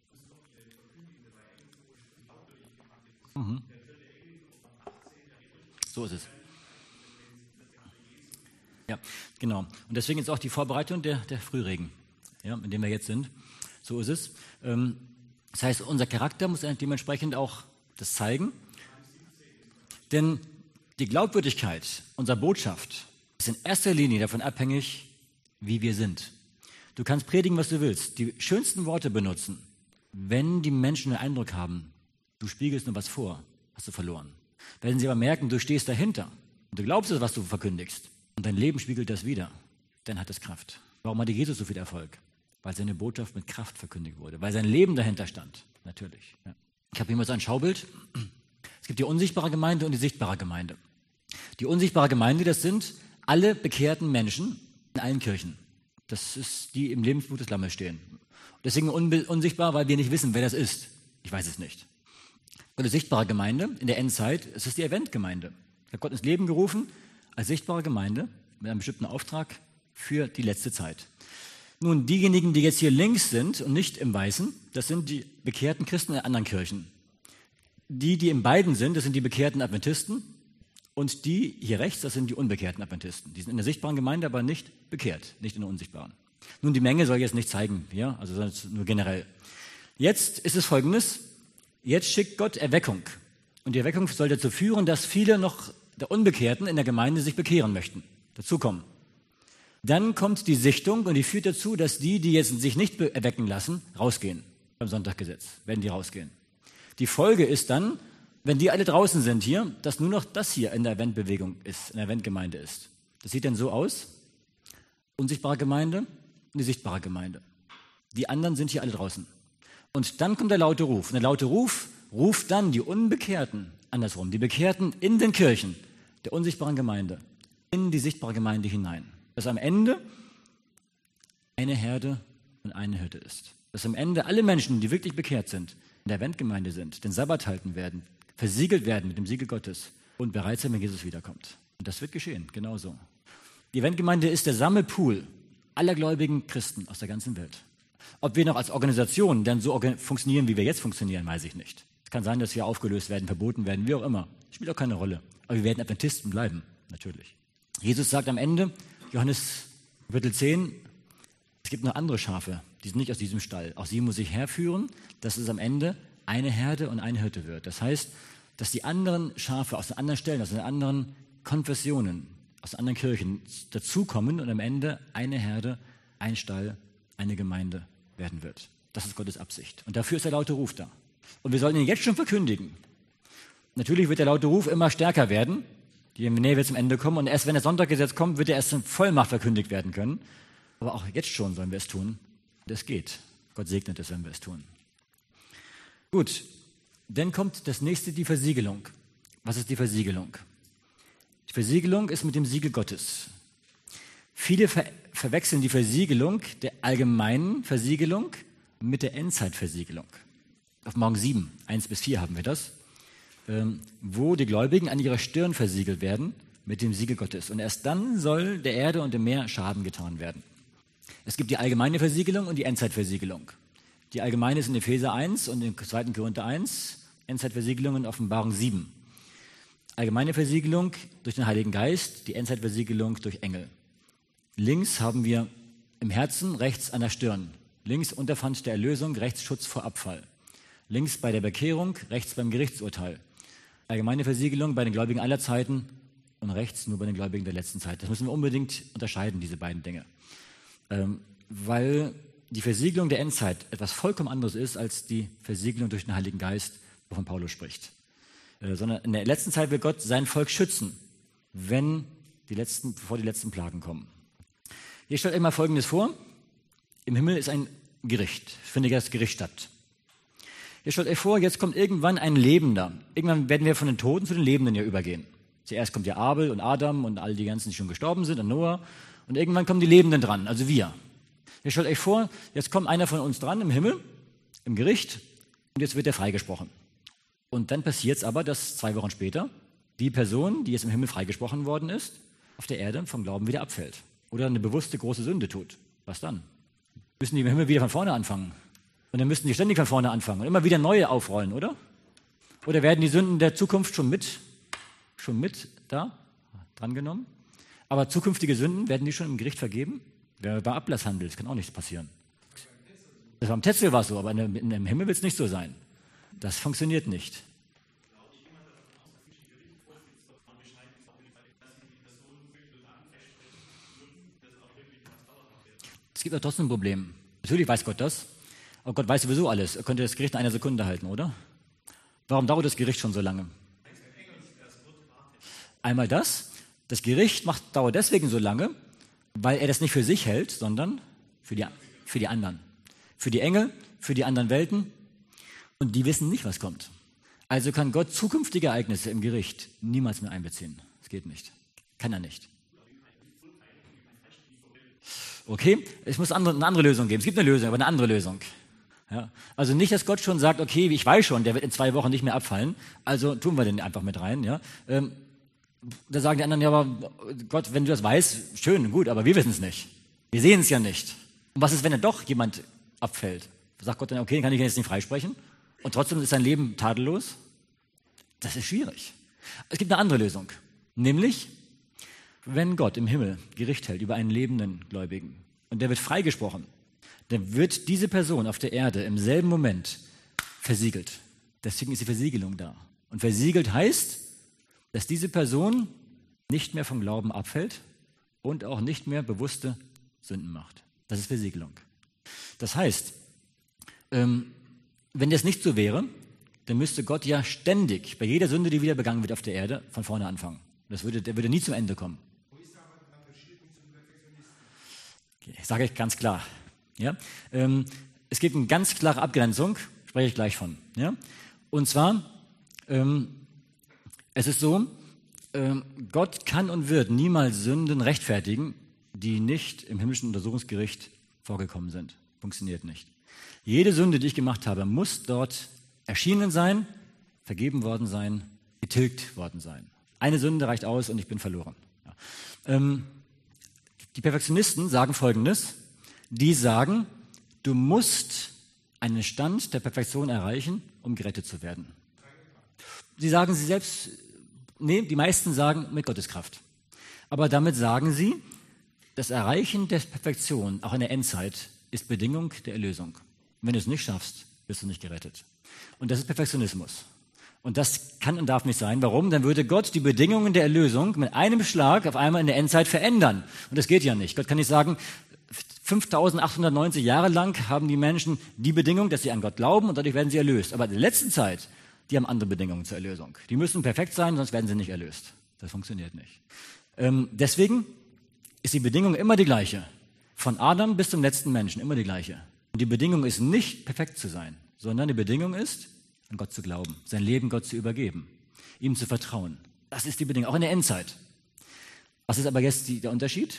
Mhm. So ist es. Ja, genau. Und deswegen ist auch die Vorbereitung der, der Frühregen, ja, in dem wir jetzt sind. So ist es. Ähm, das heißt, unser Charakter muss dementsprechend auch das zeigen. Denn die Glaubwürdigkeit unserer Botschaft ist in erster Linie davon abhängig, wie wir sind. Du kannst predigen, was du willst, die schönsten Worte benutzen. Wenn die Menschen den Eindruck haben, du Du spiegelst nur was vor, hast du verloren. Wenn sie aber merken, du stehst dahinter und du glaubst es, was du verkündigst und dein Leben spiegelt das wider, dann hat es Kraft. Warum hatte Jesus so viel Erfolg? Weil seine Botschaft mit Kraft verkündigt wurde, weil sein Leben dahinter stand, natürlich. Ja. Ich habe hier mal so ein Schaubild. Es gibt die unsichtbare Gemeinde und die sichtbare Gemeinde. Die unsichtbare Gemeinde, das sind alle bekehrten Menschen in allen Kirchen. Das ist die im Lebensblut des Lammes stehen. Deswegen unsichtbar, weil wir nicht wissen, wer das ist. Ich weiß es nicht. Und die sichtbare Gemeinde in der Endzeit, es ist die Adventgemeinde. Da hat Gott ins Leben gerufen als sichtbare Gemeinde mit einem bestimmten Auftrag für die letzte Zeit. Nun, diejenigen, die jetzt hier links sind und nicht im Weißen, das sind die bekehrten Christen in anderen Kirchen. Die, die im Beiden sind, das sind die bekehrten Adventisten. Und die hier rechts, das sind die unbekehrten Adventisten. Die sind in der sichtbaren Gemeinde, aber nicht bekehrt, nicht in der unsichtbaren. Nun, die Menge soll jetzt nicht zeigen, ja, also nur generell. Jetzt ist es Folgendes, jetzt schickt Gott Erweckung. Und die Erweckung soll dazu führen, dass viele noch der Unbekehrten in der Gemeinde sich bekehren möchten, dazukommen. Dann kommt die Sichtung und die führt dazu, dass die, die jetzt sich nicht erwecken lassen, rausgehen. Beim Sonntaggesetz werden die rausgehen. Die Folge ist dann, wenn die alle draußen sind hier, dass nur noch das hier in der Eventbewegung ist, in der Eventgemeinde ist. Das sieht dann so aus, unsichtbare Gemeinde und die sichtbare Gemeinde. Die anderen sind hier alle draußen. Und dann kommt der laute Ruf. Und der laute Ruf ruft dann die Unbekehrten, andersrum, die Bekehrten in den Kirchen der unsichtbaren Gemeinde, in die sichtbare Gemeinde hinein. Dass am Ende eine Herde und eine Hirte ist. Dass am Ende alle Menschen, die wirklich bekehrt sind, in der Eventgemeinde sind, den Sabbat halten werden, versiegelt werden mit dem Siegel Gottes und bereit sein, wenn Jesus wiederkommt. Und das wird geschehen, genauso. Die Eventgemeinde ist der Sammelpool aller gläubigen Christen aus der ganzen Welt. Ob wir noch als Organisation dann so funktionieren, wie wir jetzt funktionieren, weiß ich nicht. Es kann sein, dass wir aufgelöst werden, verboten werden, wie auch immer. Spielt auch keine Rolle. Aber wir werden Adventisten bleiben, natürlich. Jesus sagt am Ende, Johannes Kapitel zehn, es gibt noch andere Schafe, die sind nicht aus diesem Stall. Auch sie muss ich herführen, dass es am Ende eine Herde und eine Hirte wird. Das heißt, dass die anderen Schafe aus den anderen Stellen, aus den anderen Konfessionen, aus anderen Kirchen dazukommen und am Ende eine Herde, ein Stall, eine Gemeinde werden wird. Das ist Gottes Absicht. Und dafür ist der laute Ruf da. Und wir sollen ihn jetzt schon verkündigen. Natürlich wird der laute Ruf immer stärker werden, je näher wir zum Ende kommen. Und erst wenn das Sonntaggesetz kommt, wird er erst in Vollmacht verkündigt werden können. Aber auch jetzt schon sollen wir es tun. Und es geht. Gott segnet es, wenn wir es tun. Gut, dann kommt das nächste, die Versiegelung. Was ist die Versiegelung? Die Versiegelung ist mit dem Siegel Gottes. Viele ver verwechseln die Versiegelung der allgemeinen Versiegelung mit der Endzeitversiegelung. Auf Morgen sieben, eins bis vier haben wir das, ähm, wo die Gläubigen an ihrer Stirn versiegelt werden mit dem Siegel Gottes. Und erst dann soll der Erde und dem Meer Schaden getan werden. Es gibt die allgemeine Versiegelung und die Endzeitversiegelung. Die allgemeine ist in Epheser eins und in zweiten Korinther eins, Endzeitversiegelung in Offenbarung sieben. Allgemeine Versiegelung durch den Heiligen Geist, die Endzeitversiegelung durch Engel. Links haben wir im Herzen, rechts an der Stirn. Links Unterpfand der Erlösung, rechts Schutz vor Abfall. Links bei der Bekehrung, rechts beim Gerichtsurteil. Allgemeine Versiegelung bei den Gläubigen aller Zeiten und rechts nur bei den Gläubigen der letzten Zeit. Das müssen wir unbedingt unterscheiden, diese beiden Dinge. Ähm, weil die Versiegelung der Endzeit etwas vollkommen anderes ist als die Versiegelung durch den Heiligen Geist, wovon Paulus spricht. Äh, sondern in der letzten Zeit will Gott sein Volk schützen, wenn die letzten, bevor die letzten Plagen kommen. Hier stellt euch mal Folgendes vor. Im Himmel ist ein Gericht, findet das Gericht statt. Ihr stellt euch vor, jetzt kommt irgendwann ein Lebender. Irgendwann werden wir von den Toten zu den Lebenden ja übergehen. Zuerst kommt ja Abel und Adam und all die ganzen, die schon gestorben sind, und Noah. Und irgendwann kommen die Lebenden dran, also wir. Ihr stellt euch vor, jetzt kommt einer von uns dran im Himmel, im Gericht, und jetzt wird er freigesprochen. Und dann passiert es aber, dass zwei Wochen später die Person, die jetzt im Himmel freigesprochen worden ist, auf der Erde vom Glauben wieder abfällt. Oder eine bewusste große Sünde tut. Was dann? Müssen die im Himmel wieder von vorne anfangen? Und dann müssten die ständig von vorne anfangen und immer wieder neue aufrollen, oder? Oder werden die Sünden der Zukunft schon mit, schon mit da drangenommen? Aber zukünftige Sünden, werden die schon im Gericht vergeben? Wer bei Ablasshandel, das kann auch nichts passieren. Das war im Tetzel war es so, aber in, in, im Himmel wird es nicht so sein. Das funktioniert nicht. Es gibt auch trotzdem ein Problem. Natürlich weiß Gott das, aber Gott weiß sowieso alles. Er könnte das Gericht in einer Sekunde halten, oder? Warum dauert das Gericht schon so lange? Einmal das. Das Gericht macht, dauert deswegen so lange, weil er das nicht für sich hält, sondern für die, für die anderen. Für die Engel, für die anderen Welten. Und die wissen nicht, was kommt. Also kann Gott zukünftige Ereignisse im Gericht niemals mehr einbeziehen. Das geht nicht. Kann er nicht. Okay, es muss andere, eine andere Lösung geben. Es gibt eine Lösung, aber eine andere Lösung. Ja, also nicht, dass Gott schon sagt, okay, ich weiß schon, der wird in zwei Wochen nicht mehr abfallen, also tun wir den einfach mit rein. Ja. Ähm, da sagen die anderen, ja, aber Gott, wenn du das weißt, schön, gut, aber wir wissen es nicht. Wir sehen es ja nicht. Und was ist, wenn dann doch jemand abfällt? Sagt Gott dann, okay, kann ich ihn jetzt nicht freisprechen? Und trotzdem ist sein Leben tadellos? Das ist schwierig. Es gibt eine andere Lösung, nämlich, wenn Gott im Himmel Gericht hält über einen lebenden Gläubigen und der wird freigesprochen, dann wird diese Person auf der Erde im selben Moment versiegelt. Deswegen ist die Versiegelung da. Und versiegelt heißt, dass diese Person nicht mehr vom Glauben abfällt und auch nicht mehr bewusste Sünden macht. Das ist Versiegelung. Das heißt, ähm, wenn das nicht so wäre, dann müsste Gott ja ständig bei jeder Sünde, die wieder begangen wird auf der Erde, von vorne anfangen. Das würde, der würde nie zum Ende kommen. Ich sage ich ganz klar. Ja? Ähm, es gibt eine ganz klare Abgrenzung, spreche ich gleich von. Ja? Und zwar, ähm, es ist so, ähm, Gott kann und wird niemals Sünden rechtfertigen, die nicht im himmlischen Untersuchungsgericht vorgekommen sind. Funktioniert nicht. Jede Sünde, die ich gemacht habe, muss dort erschienen sein, vergeben worden sein, getilgt worden sein. Eine Sünde reicht aus und ich bin verloren. Ja. Ähm, die Perfektionisten sagen Folgendes. Die sagen, du musst einen Stand der Perfektion erreichen, um gerettet zu werden. Sie sagen sie selbst, nee, die meisten sagen mit Gottes Kraft. Aber damit sagen sie, das Erreichen der Perfektion, auch in der Endzeit, ist Bedingung der Erlösung. Wenn du es nicht schaffst, bist du nicht gerettet. Und das ist Perfektionismus. Und das kann und darf nicht sein. Warum? Dann würde Gott die Bedingungen der Erlösung mit einem Schlag auf einmal in der Endzeit verändern. Und das geht ja nicht. Gott kann nicht sagen, fünftausendachthundertneunzig Jahre lang haben die Menschen die Bedingung, dass sie an Gott glauben und dadurch werden sie erlöst. Aber in der letzten Zeit, die haben andere Bedingungen zur Erlösung. Die müssen perfekt sein, sonst werden sie nicht erlöst. Das funktioniert nicht. Ähm, deswegen ist die Bedingung immer die gleiche. Von Adam bis zum letzten Menschen immer die gleiche. Und die Bedingung ist nicht perfekt zu sein, sondern die Bedingung ist, an Gott zu glauben, sein Leben Gott zu übergeben, ihm zu vertrauen. Das ist die Bedingung, auch in der Endzeit. Was ist aber jetzt die, der Unterschied?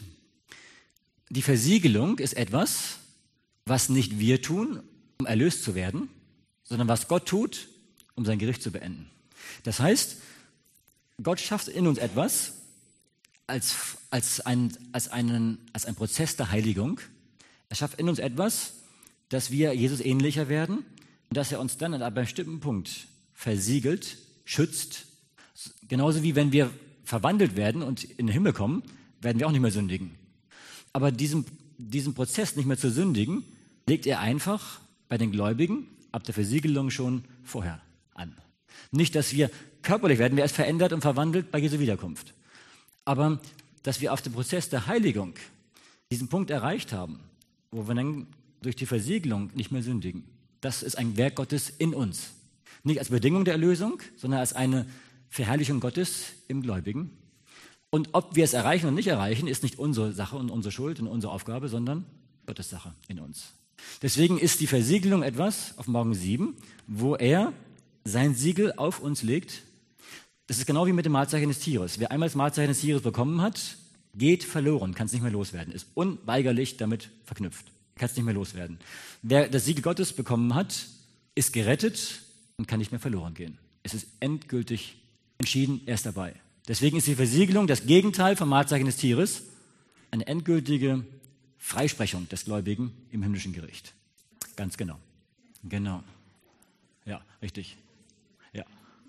Die Versiegelung ist etwas, was nicht wir tun, um erlöst zu werden, sondern was Gott tut, um sein Gericht zu beenden. Das heißt, Gott schafft in uns etwas als, als, ein, als, einen, als ein Prozess der Heiligung. Er schafft in uns etwas, dass wir Jesus ähnlicher werden und dass er uns dann an einem bestimmten Punkt versiegelt, schützt. Genauso wie wenn wir verwandelt werden und in den Himmel kommen, werden wir auch nicht mehr sündigen. Aber diesen, diesen Prozess nicht mehr zu sündigen, legt er einfach bei den Gläubigen ab der Versiegelung schon vorher an. Nicht, dass wir körperlich werden, wir erst verändert und verwandelt bei Jesu Wiederkunft. Aber dass wir auf dem Prozess der Heiligung diesen Punkt erreicht haben, wo wir dann durch die Versiegelung nicht mehr sündigen. Das ist ein Werk Gottes in uns. Nicht als Bedingung der Erlösung, sondern als eine Verherrlichung Gottes im Gläubigen. Und ob wir es erreichen oder nicht erreichen, ist nicht unsere Sache und unsere Schuld und unsere Aufgabe, sondern Gottes Sache in uns. Deswegen ist die Versiegelung etwas, auf Morgen sieben, wo er sein Siegel auf uns legt. Das ist genau wie mit dem Malzeichen des Tieres. Wer einmal das Malzeichen des Tieres bekommen hat, geht verloren, kann es nicht mehr loswerden, ist unweigerlich damit verknüpft, kann es nicht mehr loswerden. Wer das Siegel Gottes bekommen hat, ist gerettet und kann nicht mehr verloren gehen. Es ist endgültig entschieden, er ist dabei. Deswegen ist die Versiegelung das Gegenteil vom Malzeichen des Tieres, eine endgültige Freisprechung des Gläubigen im himmlischen Gericht. Ganz genau. Genau. Ja, richtig. Ja.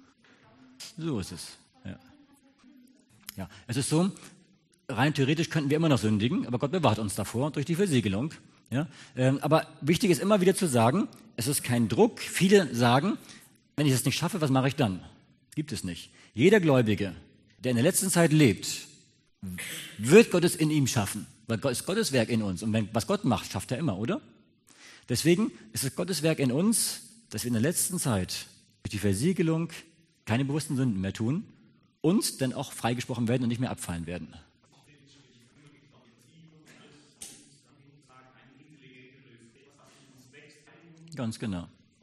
So ist es. Ja. Ja, es ist so, rein theoretisch könnten wir immer noch sündigen, aber Gott bewahrt uns davor durch die Versiegelung. Ja? Ähm, aber wichtig ist immer wieder zu sagen, es ist kein Druck. Viele sagen, wenn ich es nicht schaffe, was mache ich dann? Das gibt es nicht. Jeder Gläubige, der in der letzten Zeit lebt, wird Gottes in ihm schaffen. Weil Gott ist Gottes Werk in uns. Und wenn, was Gott macht, schafft er immer, oder? Deswegen ist es Gottes Werk in uns, dass wir in der letzten Zeit durch die Versiegelung keine bewussten Sünden mehr tun und dann auch freigesprochen werden und nicht mehr abfallen werden. Ganz genau.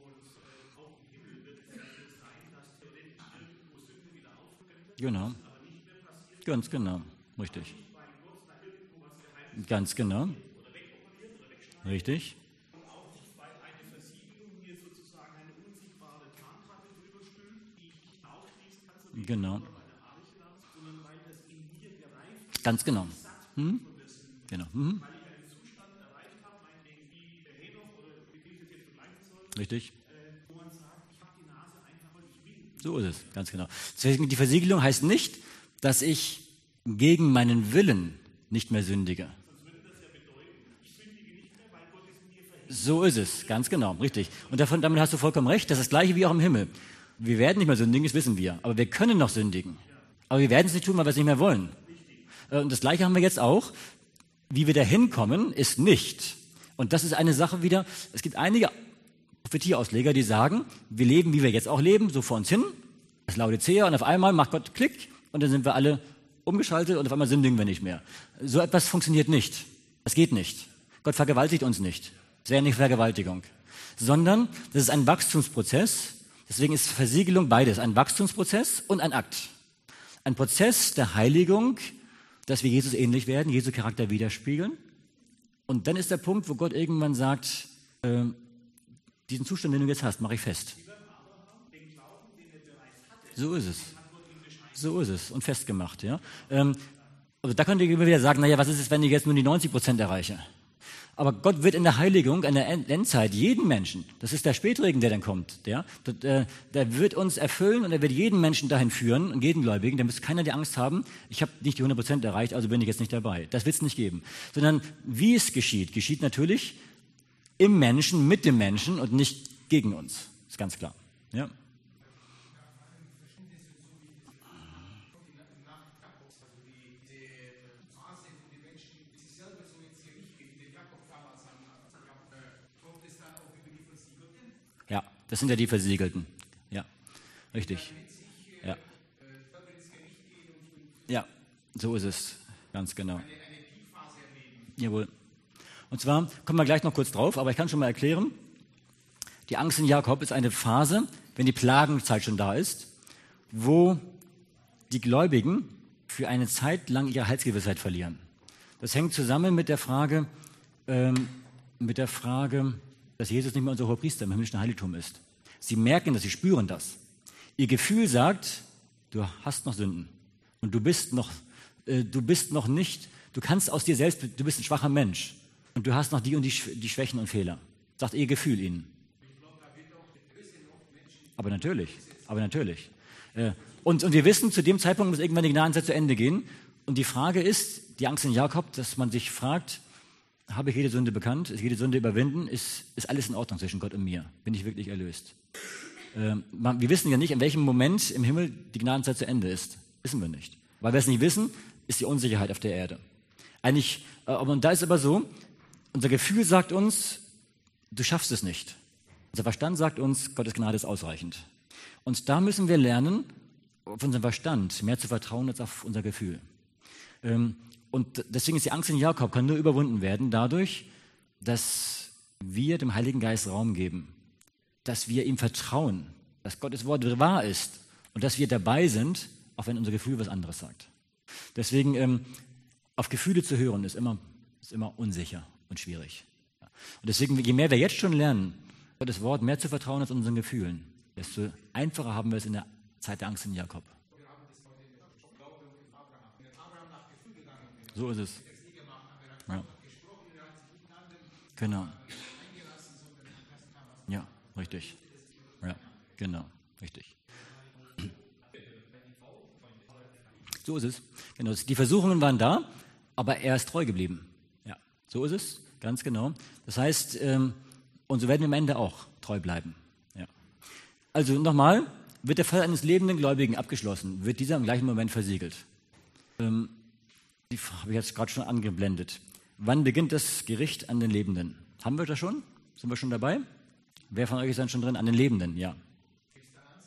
Genau. Ganz genau. Richtig. Ganz genau. Richtig. Genau. Ganz genau. Hm? Genau. Hm? Richtig. So ist es, ganz genau. Deswegen die Versiegelung heißt nicht, dass ich gegen meinen Willen nicht mehr sündige. So ist es, ganz genau, richtig. Und davon, damit hast du vollkommen recht, das ist das Gleiche wie auch im Himmel. Wir werden nicht mehr sündigen, das wissen wir, aber wir können noch sündigen. Aber wir werden es nicht tun, weil wir es nicht mehr wollen. Und das Gleiche haben wir jetzt auch. Wie wir da hinkommen, ist nicht. Und das ist eine Sache wieder, es gibt einige Prophetieausleger, die sagen, wir leben, wie wir jetzt auch leben, so vor uns hin, das Laodicea, und auf einmal macht Gott Klick und dann sind wir alle umgeschaltet und auf einmal sündigen wir nicht mehr. So etwas funktioniert nicht. Das geht nicht. Gott vergewaltigt uns nicht. Das wäre nicht Vergewaltigung. Sondern das ist ein Wachstumsprozess. Deswegen ist Versiegelung beides, ein Wachstumsprozess und ein Akt. Ein Prozess der Heiligung, dass wir Jesus ähnlich werden, Jesu Charakter widerspiegeln. Und dann ist der Punkt, wo Gott irgendwann sagt, äh, diesen Zustand, den du jetzt hast, mache ich fest. So ist es. So ist es. Und festgemacht. Ja? Ähm, also da könnt ihr immer wieder sagen, naja, was ist es, wenn ich jetzt nur die neunzig Prozent erreiche? Aber Gott wird in der Heiligung, in der Endzeit, jeden Menschen, das ist der Spätregen, der dann kommt, ja, der, der wird uns erfüllen und er wird jeden Menschen dahin führen, und jeden Gläubigen, da muss keiner die Angst haben, ich habe nicht die hundert Prozent erreicht, also bin ich jetzt nicht dabei. Das wird es nicht geben. Sondern wie es geschieht, geschieht natürlich im Menschen, mit dem Menschen und nicht gegen uns. Ist ganz klar. Ja. Ja, das sind ja die Versiegelten. Ja, richtig. Ja. Ja, so ist es. Ganz genau. Jawohl. Und zwar kommen wir gleich noch kurz drauf, aber ich kann schon mal erklären, die Angst in Jakob ist eine Phase, wenn die Plagenzeit schon da ist, wo die Gläubigen für eine Zeit lang ihre Heilsgewissheit verlieren. Das hängt zusammen mit der Frage, ähm, mit der Frage, dass Jesus nicht mehr unser Hohepriester im himmlischen Heiligtum ist. Sie merken das, sie spüren das. Ihr Gefühl sagt, du hast noch Sünden und du bist noch, äh, du bist noch nicht, du kannst aus dir selbst, du bist ein schwacher Mensch und du hast noch die und die, die Schwächen und Fehler. Sagt ihr Gefühl ihnen. Aber natürlich, aber natürlich. Äh, und, und wir wissen, zu dem Zeitpunkt muss irgendwann die Gnadenzeit zu Ende gehen. Und die Frage ist, die Angst in Jakob, dass man sich fragt, habe ich jede Sünde bekannt? Ist jede Sünde überwinden? Ist, ist alles in Ordnung zwischen Gott und mir? Bin ich wirklich erlöst? Ähm, man, wir wissen ja nicht, in welchem Moment im Himmel die Gnadenzeit zu Ende ist. Wissen wir nicht. Weil wir es nicht wissen, ist die Unsicherheit auf der Erde. Eigentlich, äh, und da ist aber so, unser Gefühl sagt uns, du schaffst es nicht. Unser Verstand sagt uns, Gottes Gnade ist ausreichend. Und da müssen wir lernen, auf unseren Verstand mehr zu vertrauen als auf unser Gefühl. Ähm, Und deswegen ist die Angst in Jakob, kann nur überwunden werden dadurch, dass wir dem Heiligen Geist Raum geben, dass wir ihm vertrauen, dass Gottes Wort wahr ist und dass wir dabei sind, auch wenn unser Gefühl was anderes sagt. Deswegen, ähm, auf Gefühle zu hören, ist immer, ist immer unsicher und schwierig. Und deswegen, je mehr wir jetzt schon lernen, Gottes Wort mehr zu vertrauen als unseren Gefühlen, desto einfacher haben wir es in der Zeit der Angst in Jakob. So ist es. Ja. Genau. Ja, richtig. Ja, genau, richtig. So ist es. Genau. Die Versuchungen waren da, aber er ist treu geblieben. Ja, so ist es, ganz genau. Das heißt, ähm, und so werden wir am Ende auch treu bleiben. Ja. Also nochmal, wird der Fall eines lebenden Gläubigen abgeschlossen, wird dieser im gleichen Moment versiegelt. Ähm, Die habe ich jetzt gerade schon angeblendet. Wann beginnt das Gericht an den Lebenden? Haben wir das schon? Sind wir schon dabei? Wer von euch ist dann schon drin? An den Lebenden, ja.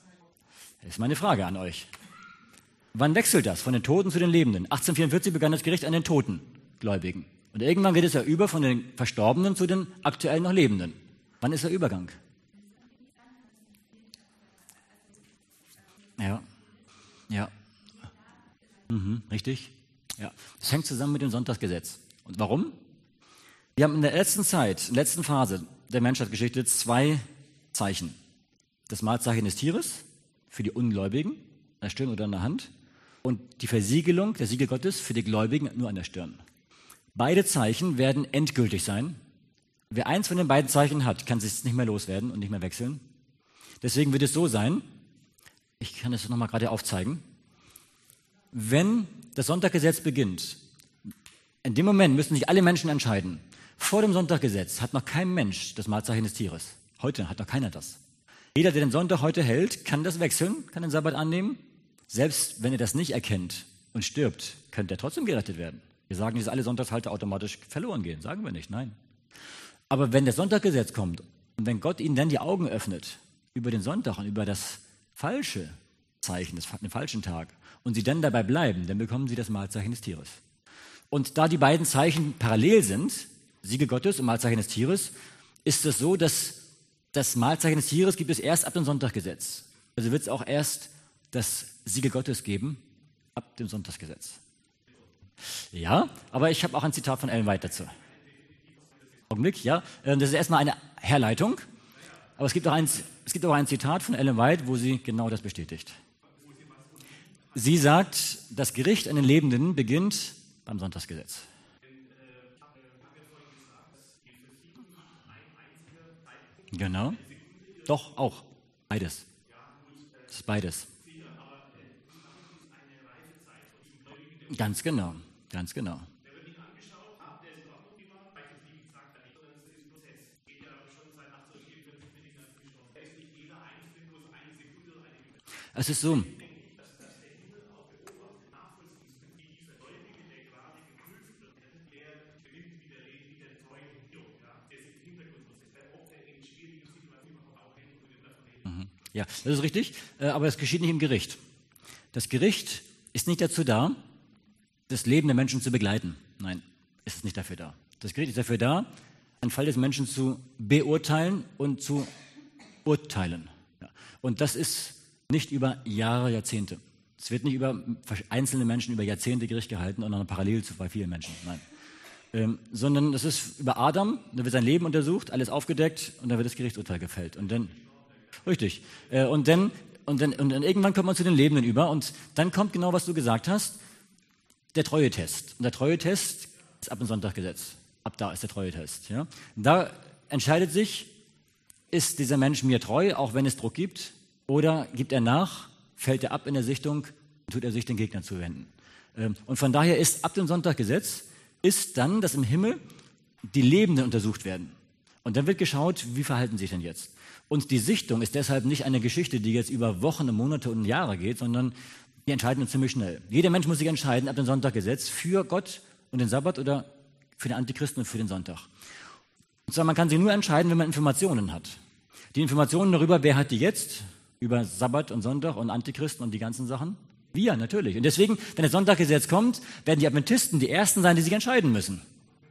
Das ist meine Frage an euch. Wann wechselt das von den Toten zu den Lebenden? achtzehnhundertvierundvierzig begann das Gericht an den toten Gläubigen. Und irgendwann geht es ja über von den Verstorbenen zu den aktuell noch Lebenden. Wann ist der Übergang? Ja, ja, mhm, richtig. Ja, das hängt zusammen mit dem Sonntagsgesetz. Und warum? Wir haben in der letzten Zeit, in der letzten Phase der Menschheitsgeschichte zwei Zeichen. Das Mahlzeichen des Tieres für die Ungläubigen, an der Stirn oder an der Hand, und die Versiegelung, der Siegel Gottes für die Gläubigen nur an der Stirn. Beide Zeichen werden endgültig sein. Wer eins von den beiden Zeichen hat, kann sich nicht mehr loswerden und nicht mehr wechseln. Deswegen wird es so sein, ich kann es nochmal gerade aufzeigen, wenn das Sonntaggesetz beginnt, in dem Moment müssen sich alle Menschen entscheiden. Vor dem Sonntaggesetz hat noch kein Mensch das Mahlzeichen des Tieres. Heute hat noch keiner das. Jeder, der den Sonntag heute hält, kann das wechseln, kann den Sabbat annehmen. Selbst wenn er das nicht erkennt und stirbt, könnte er trotzdem gerettet werden. Wir sagen nicht, dass alle Sonntagshalter automatisch verloren gehen. Sagen wir nicht, nein. Aber wenn das Sonntaggesetz kommt und wenn Gott ihnen dann die Augen öffnet über den Sonntag und über das falsche Zeichen, den falschen Tag, und sie dann dabei bleiben, dann bekommen sie das Mahlzeichen des Tieres. Und da die beiden Zeichen parallel sind, Siegel Gottes und Mahlzeichen des Tieres, ist es so, dass das Mahlzeichen des Tieres gibt es erst ab dem Sonntaggesetz. Also wird es auch erst das Siegel Gottes geben ab dem Sonntagsgesetz. Ja, aber ich habe auch ein Zitat von Ellen White dazu. Augenblick, ja. Das ist erstmal eine Herleitung, aber es gibt auch ein, es gibt auch ein Zitat von Ellen White, wo sie genau das bestätigt. Sie sagt, das Gericht an den Lebenden beginnt beim Sonntagsgesetz. Genau. Doch, auch. Beides. Das ist beides. Ganz genau, ganz genau. Es ist so. Ja, das ist richtig, aber es geschieht nicht im Gericht. Das Gericht ist nicht dazu da, das Leben der Menschen zu begleiten. Nein, es ist nicht dafür da. Das Gericht ist dafür da, einen Fall des Menschen zu beurteilen und zu urteilen. Ja. Und das ist nicht über Jahre, Jahrzehnte. Es wird nicht über einzelne Menschen über Jahrzehnte Gericht gehalten und dann parallel zu bei vielen Menschen. Nein. Ähm, sondern es ist über Adam, da wird sein Leben untersucht, alles aufgedeckt und dann wird das Gerichtsurteil gefällt. Und dann Richtig. Äh, und, dann, und, dann, und dann irgendwann kommt man zu den Lebenden über und dann kommt genau, was du gesagt hast, der Treuetest. Und der Treuetest ist ab dem Sonntaggesetz. Ab da ist der Treuetest. Ja? Da entscheidet sich, ist dieser Mensch mir treu, auch wenn es Druck gibt, oder gibt er nach, fällt er ab in der Sichtung, tut er sich den Gegnern zuwenden. Ähm, und von daher ist ab dem Sonntaggesetz, ist dann, dass im Himmel die Lebenden untersucht werden. Und dann wird geschaut, wie verhalten sie sich denn jetzt? Und die Sichtung ist deshalb nicht eine Geschichte, die jetzt über Wochen, Monate und Jahre geht, sondern die entscheiden uns ziemlich schnell. Jeder Mensch muss sich entscheiden ab dem Sonntaggesetz für Gott und den Sabbat oder für den Antichristen und für den Sonntag. Und zwar, man kann sich nur entscheiden, wenn man Informationen hat. Die Informationen darüber, wer hat die jetzt? Über Sabbat und Sonntag und Antichristen und die ganzen Sachen? Wir, natürlich. Und deswegen, wenn das Sonntaggesetz kommt, werden die Adventisten die Ersten sein, die sich entscheiden müssen.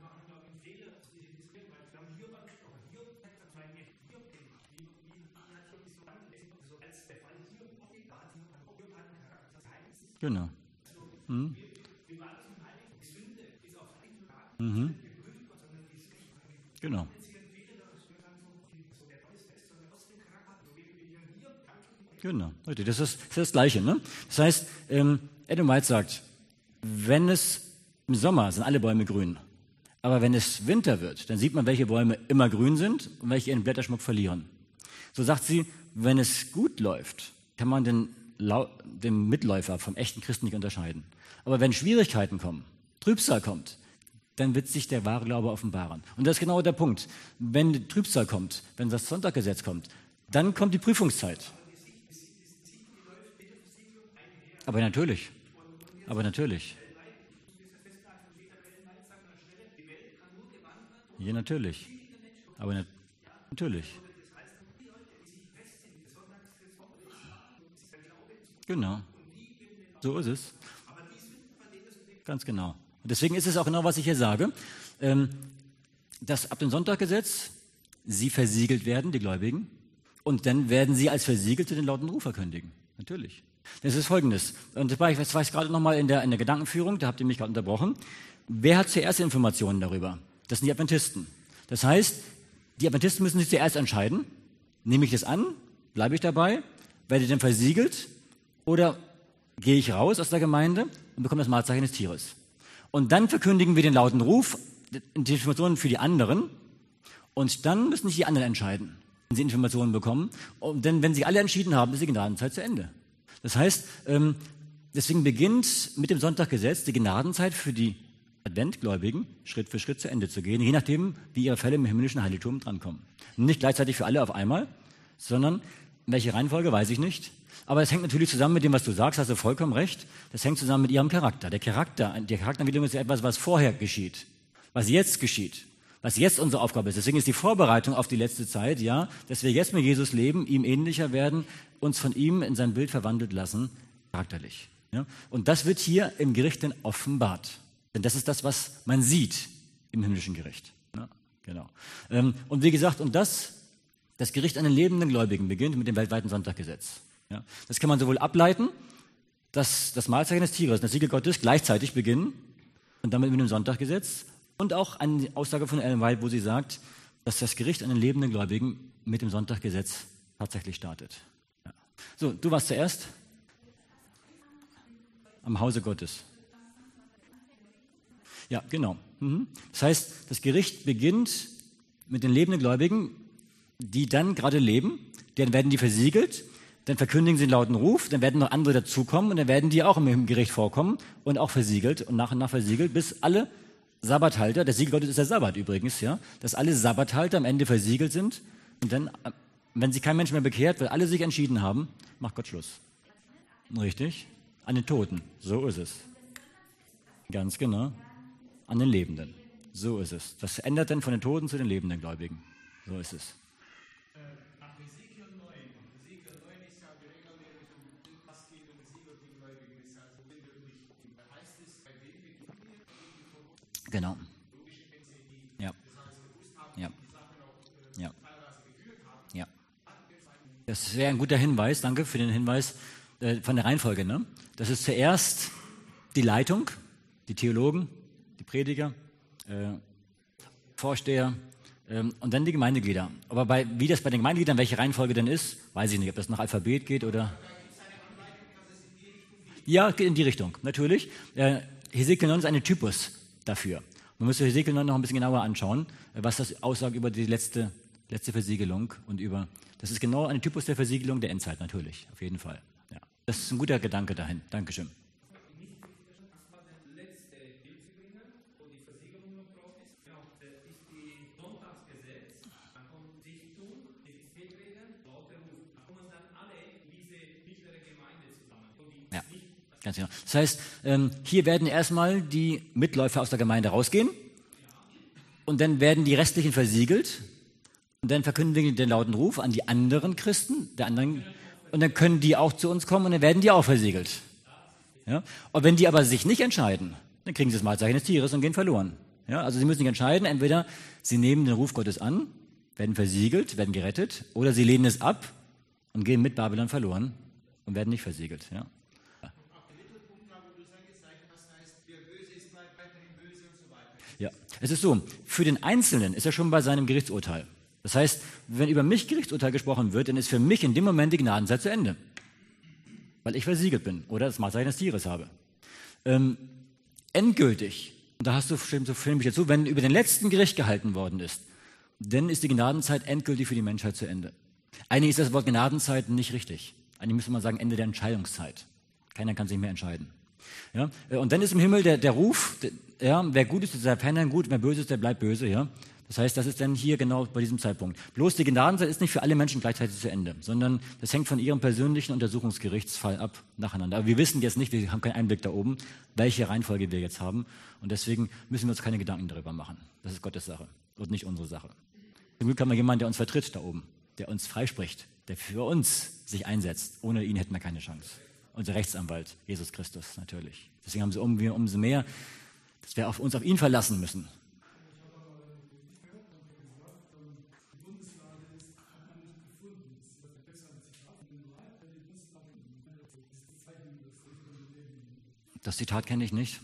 Genau. Mhm. Mhm. Genau. Genau. Das ist das, ist das Gleiche. Ne? Das heißt, ähm, Adam White sagt, wenn es im Sommer sind alle Bäume grün, aber wenn es Winter wird, dann sieht man, welche Bäume immer grün sind und welche ihren Blätterschmuck verlieren. So sagt sie, wenn es gut läuft, kann man den den Mitläufer vom echten Christen nicht unterscheiden. Aber wenn Schwierigkeiten kommen, Trübsal kommt, dann wird sich der wahre Glaube offenbaren. Und das ist genau der Punkt. Wenn Trübsal kommt, wenn das Sonntaggesetz kommt, dann kommt die Prüfungszeit. Aber natürlich. Aber natürlich. Ja, natürlich. Aber na- natürlich. Genau. So ist es. Ganz genau. Und deswegen ist es auch genau, was ich hier sage, ähm, dass ab dem Sonntaggesetz sie versiegelt werden, die Gläubigen, und dann werden sie als Versiegelte den lauten Ruf verkündigen. Natürlich. Das ist Folgendes. Und das war ich, das war ich gerade nochmal in der, in der Gedankenführung, da habt ihr mich gerade unterbrochen. Wer hat zuerst Informationen darüber? Das sind die Adventisten. Das heißt, die Adventisten müssen sich zuerst entscheiden, nehme ich das an, bleibe ich dabei, werde ich dann versiegelt oder gehe ich raus aus der Gemeinde und bekomme das Malzeichen des Tieres. Und dann verkündigen wir den lauten Ruf, die Informationen für die anderen, und dann müssen sich die anderen entscheiden, wenn sie Informationen bekommen. Und denn wenn sie alle entschieden haben, ist die Gnadenzeit zu Ende. Das heißt, ähm, deswegen beginnt mit dem Sonntaggesetz die Gnadenzeit für die Adventgläubigen Schritt für Schritt zu Ende zu gehen, je nachdem, wie ihre Fälle im himmlischen Heiligtum drankommen. Nicht gleichzeitig für alle auf einmal, sondern in welche Reihenfolge, weiß ich nicht. Aber es hängt natürlich zusammen mit dem, was du sagst, hast du vollkommen recht. Das hängt zusammen mit ihrem Charakter. Der Charakter, der Charakterentwicklung ist ja etwas, was vorher geschieht, was jetzt geschieht, was jetzt unsere Aufgabe ist. Deswegen ist die Vorbereitung auf die letzte Zeit, ja, dass wir jetzt mit Jesus leben, ihm ähnlicher werden, uns von ihm in sein Bild verwandelt lassen, charakterlich. Ja? Und das wird hier im Gericht dann offenbart. Denn das ist das, was man sieht im himmlischen Gericht. Ja, genau. Ähm, und wie gesagt, und das, das Gericht an den lebenden Gläubigen beginnt mit dem weltweiten Sonntaggesetz. Ja, das kann man sowohl ableiten, dass das Mahlzeichen des Tieres und das Siegel Gottes gleichzeitig beginnen und damit mit dem Sonntaggesetz, und auch eine Aussage von Ellen White, wo sie sagt, dass das Gericht an den lebenden Gläubigen mit dem Sonntaggesetz tatsächlich startet. Ja. So, du warst zuerst am Hause Gottes. Ja, genau. Mhm. Das heißt, das Gericht beginnt mit den lebenden Gläubigen, die dann gerade leben, dann werden die versiegelt, dann verkündigen sie den lauten Ruf, dann werden noch andere dazukommen und dann werden die auch im Gericht vorkommen und auch versiegelt und nach und nach versiegelt, bis alle Sabbathalter, der Siegel Gottes ist der Sabbat übrigens, ja, dass alle Sabbathalter am Ende versiegelt sind und dann, wenn sich kein Mensch mehr bekehrt, weil alle sich entschieden haben, macht Gott Schluss. Richtig? An den Toten, so ist es. Ganz genau. An den Lebenden, so ist es. Das ändert dann von den Toten zu den lebenden Gläubigen, so ist es. Genau. Ja. Ja. Ja. Ja. Das wäre ein guter Hinweis, danke für den Hinweis äh, von der Reihenfolge. Ne? Das ist zuerst die Leitung, die Theologen, die Prediger, äh, Vorsteher äh, und dann die Gemeindeglieder. Aber bei, wie das bei den Gemeindegliedern, welche Reihenfolge denn ist, weiß ich nicht, ob das nach Alphabet geht oder... Ja, geht in die Richtung, natürlich. Äh, Hesekiel neun ist ein Typus dafür. Man müsste Hesekiel neun noch ein bisschen genauer anschauen, was das aussagt über die letzte, letzte Versiegelung und über, das ist genau ein Typus der Versiegelung der Endzeit, natürlich, auf jeden Fall. Ja. Das ist ein guter Gedanke dahin. Dankeschön. Ja. Ganz genau. Das heißt, ähm, hier werden erstmal die Mitläufer aus der Gemeinde rausgehen und dann werden die restlichen versiegelt und dann verkündigen die den lauten Ruf an die anderen Christen, der anderen, und dann können die auch zu uns kommen und dann werden die auch versiegelt. Ja? Und wenn die aber sich nicht entscheiden, dann kriegen sie das Mahlzeichen des Tieres und gehen verloren. Ja? Also sie müssen sich entscheiden, entweder sie nehmen den Ruf Gottes an, werden versiegelt, werden gerettet, oder sie lehnen es ab und gehen mit Babylon verloren und werden nicht versiegelt. Ja? Ja, es ist so, für den Einzelnen ist er schon bei seinem Gerichtsurteil. Das heißt, wenn über mich Gerichtsurteil gesprochen wird, dann ist für mich in dem Moment die Gnadenzeit zu Ende. Weil ich versiegelt bin oder das Mahlzeichen des Tieres habe. Ähm, endgültig, und da hast du, stimmst du mich dazu, wenn über den letzten Gericht gehalten worden ist, dann ist die Gnadenzeit endgültig für die Menschheit zu Ende. Eigentlich ist das Wort Gnadenzeit nicht richtig. Eigentlich müsste man sagen Ende der Entscheidungszeit. Keiner kann sich mehr entscheiden. Ja? Und dann ist im Himmel der, der Ruf, der, ja, wer gut ist, der bleibt gut, wer böse ist, der bleibt böse. Ja? Das heißt, das ist dann hier genau bei diesem Zeitpunkt. Bloß die Gnadenzeit ist nicht für alle Menschen gleichzeitig zu Ende, sondern das hängt von ihrem persönlichen Untersuchungsgerichtsfall ab, nacheinander. Aber wir wissen jetzt nicht, wir haben keinen Einblick da oben, welche Reihenfolge wir jetzt haben. Und deswegen müssen wir uns keine Gedanken darüber machen. Das ist Gottes Sache und nicht unsere Sache. Zum Glück haben wir jemanden, der uns vertritt da oben, der uns freispricht, der für uns sich einsetzt. Ohne ihn hätten wir keine Chance. unser Rechtsanwalt, Jesus Christus natürlich. Deswegen haben sie um, wir umso mehr, dass wir auf uns auf ihn verlassen müssen. Das Zitat kenne ich nicht.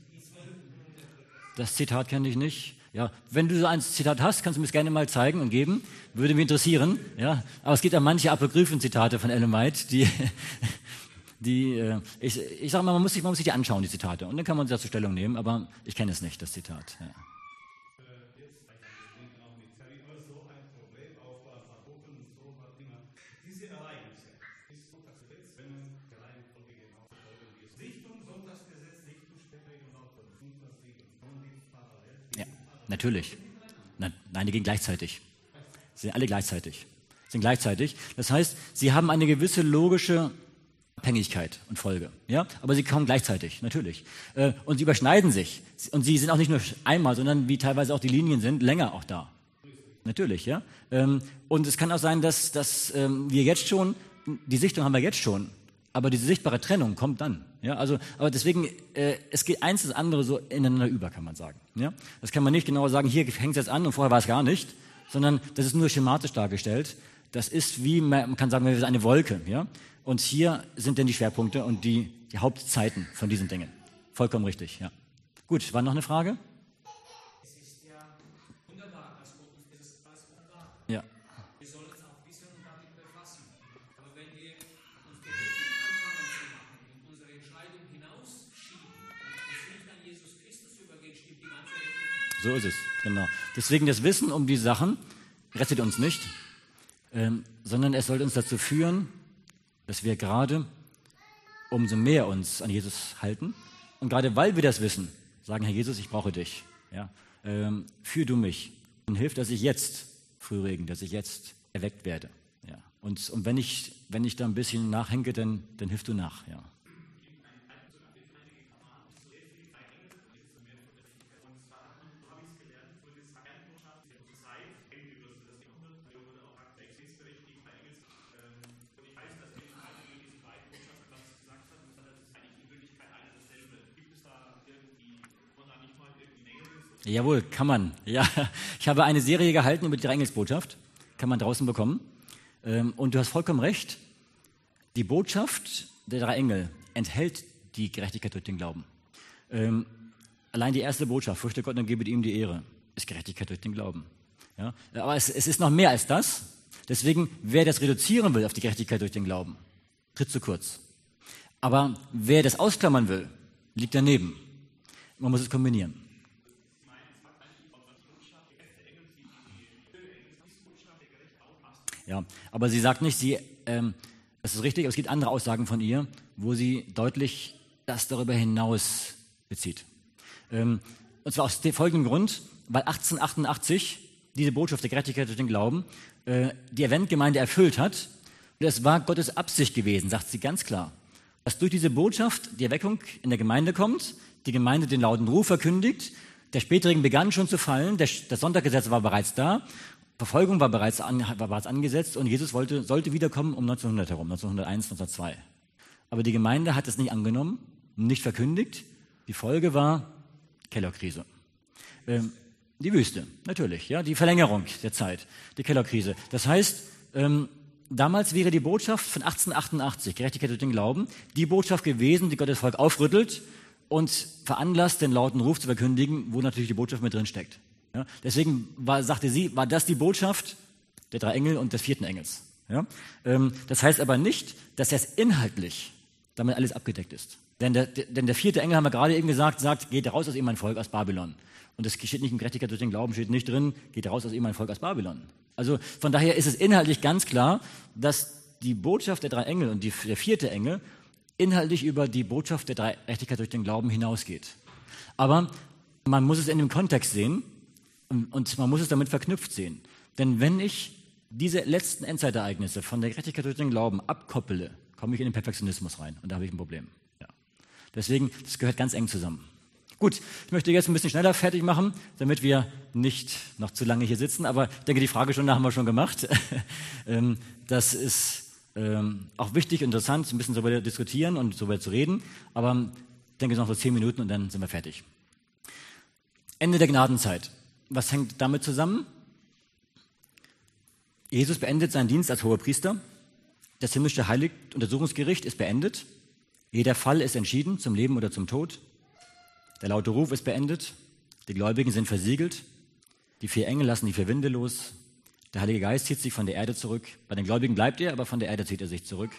Das Zitat kenne ich nicht. Ja, wenn du so ein Zitat hast, kannst du mir es gerne mal zeigen und geben. Würde mich interessieren. Ja, aber es gibt ja manche Apokryphen-Zitate von Ellen White, die, die äh, ich, ich sage mal, man muss, sich, man muss sich die anschauen, die Zitate. Und dann kann man dazu Stellung nehmen, aber ich kenne es nicht, das Zitat. Ja. Natürlich. Nein, nein, die gehen gleichzeitig. Sie sind alle gleichzeitig. Sie sind gleichzeitig. Das heißt, sie haben eine gewisse logische Abhängigkeit und Folge. Ja? Aber sie kommen gleichzeitig, natürlich. Äh, und sie überschneiden sich. Und sie sind auch nicht nur einmal, sondern wie teilweise auch die Linien sind, länger auch da. Natürlich, ja. Ähm, und es kann auch sein, dass, dass ähm, wir jetzt schon, die Sichtung haben wir jetzt schon, aber diese sichtbare Trennung kommt dann. Ja, also, aber deswegen, äh, es geht eins das andere so ineinander über, kann man sagen. Ja? Das kann man nicht genauer sagen, hier hängt es jetzt an und vorher war es gar nicht, sondern das ist nur schematisch dargestellt. Das ist wie, man kann sagen, eine Wolke. Ja? Und hier sind dann die Schwerpunkte und die, die Hauptzeiten von diesen Dingen. Vollkommen richtig, ja. Gut, war noch eine Frage? Es ist ja wunderbar, dass Gott uns das alles offenbart. Ja. Wir sollen uns auch wissen und damit befassen. Aber wenn wir uns Gedanken anfangen zu machen und unsere Entscheidung hinausschieben und es nicht an Jesus Christus übergehen, stimmt die ganze Rechnung. So ist es, genau. Deswegen das Wissen um die Sachen rettet uns nicht, ähm, sondern es soll uns dazu führen, dass wir gerade umso mehr uns an Jesus halten. Und gerade weil wir das wissen, sagen, Herr Jesus, ich brauche dich. Ja, ähm, führ du mich und hilf, dass ich jetzt früh regen, dass ich jetzt erweckt werde. Ja, und, und wenn ich, wenn ich da ein bisschen nachhänge, dann, dann hilf du nach. Ja. Jawohl, kann man. Ja, ich habe eine Serie gehalten über die Dreieingelsbotschaft. Kann man draußen bekommen. Und du hast vollkommen recht. Die Botschaft der drei Engel enthält die Gerechtigkeit durch den Glauben. Allein die erste Botschaft, fürchte Gott und gebe ihm die Ehre, ist Gerechtigkeit durch den Glauben. Ja, aber es, es ist noch mehr als das. Deswegen, wer das reduzieren will auf die Gerechtigkeit durch den Glauben, tritt zu kurz. Aber wer das ausklammern will, liegt daneben. Man muss es kombinieren. Ja, aber sie sagt nicht, sie, ähm, das ist richtig, aber es gibt andere Aussagen von ihr, wo sie deutlich das darüber hinaus bezieht. Ähm, und zwar aus dem folgenden Grund, weil achtzehnhundertachtundachtzig diese Botschaft der Gerechtigkeit durch den Glauben äh, die Adventgemeinde erfüllt hat. Und es war Gottes Absicht gewesen, sagt sie ganz klar, dass durch diese Botschaft die Erweckung in der Gemeinde kommt, die Gemeinde den lauten Ruf verkündigt, der Spätring begann schon zu fallen, der, das Sonntaggesetz war bereits da, Verfolgung war bereits, an, war bereits angesetzt und Jesus wollte, sollte wiederkommen um neunzehnhundert herum, neunzehnhunderteins, neunzehnhundertzwei. Aber die Gemeinde hat es nicht angenommen, nicht verkündigt. Die Folge war Kellerkrise. Ähm, die Wüste, natürlich, ja, die Verlängerung der Zeit, die Kellerkrise. Das heißt, ähm, damals wäre die Botschaft von achtzehnhundertachtundachtzig, Gerechtigkeit durch den Glauben, die Botschaft gewesen, die Gottes Volk aufrüttelt und veranlasst, den lauten Ruf zu verkündigen, wo natürlich die Botschaft mit drin steckt. Ja, deswegen war, sagte sie, war das die Botschaft der drei Engel und des vierten Engels. Ja, ähm, das heißt aber nicht, dass jetzt inhaltlich damit alles abgedeckt ist. Denn der, denn der vierte Engel, haben wir gerade eben gesagt, sagt, geht raus aus ihm mein Volk aus Babylon. Und das steht nicht in Gerechtigkeit durch den Glauben, steht nicht drin, geht raus aus ihm mein Volk aus Babylon. Also von daher ist es inhaltlich ganz klar, dass die Botschaft der drei Engel und die, der vierte Engel inhaltlich über die Botschaft der Gerechtigkeit durch den Glauben hinausgeht. Aber man muss es in dem Kontext sehen, und man muss es damit verknüpft sehen. Denn wenn ich diese letzten Endzeitereignisse von der Gerechtigkeit durch den Glauben abkoppele, komme ich in den Perfektionismus rein. Und da habe ich ein Problem. Ja. Deswegen, das gehört ganz eng zusammen. Gut, ich möchte jetzt ein bisschen schneller fertig machen, damit wir nicht noch zu lange hier sitzen. Aber ich denke, die Fragestunde haben wir schon gemacht. Das ist Ähm, auch wichtig, interessant, ein bisschen darüber diskutieren und darüber zu reden, aber ich denke noch so zehn Minuten und dann sind wir fertig. Ende der Gnadenzeit. Was hängt damit zusammen? Jesus beendet seinen Dienst als Hohepriester. Das himmlische Heilig-Untersuchungsgericht ist beendet. Jeder Fall ist entschieden, zum Leben oder zum Tod. Der laute Ruf ist beendet. Die Gläubigen sind versiegelt. Die vier Engel lassen die vier Winde los. Der Heilige Geist zieht sich von der Erde zurück. Bei den Gläubigen bleibt er, aber von der Erde zieht er sich zurück.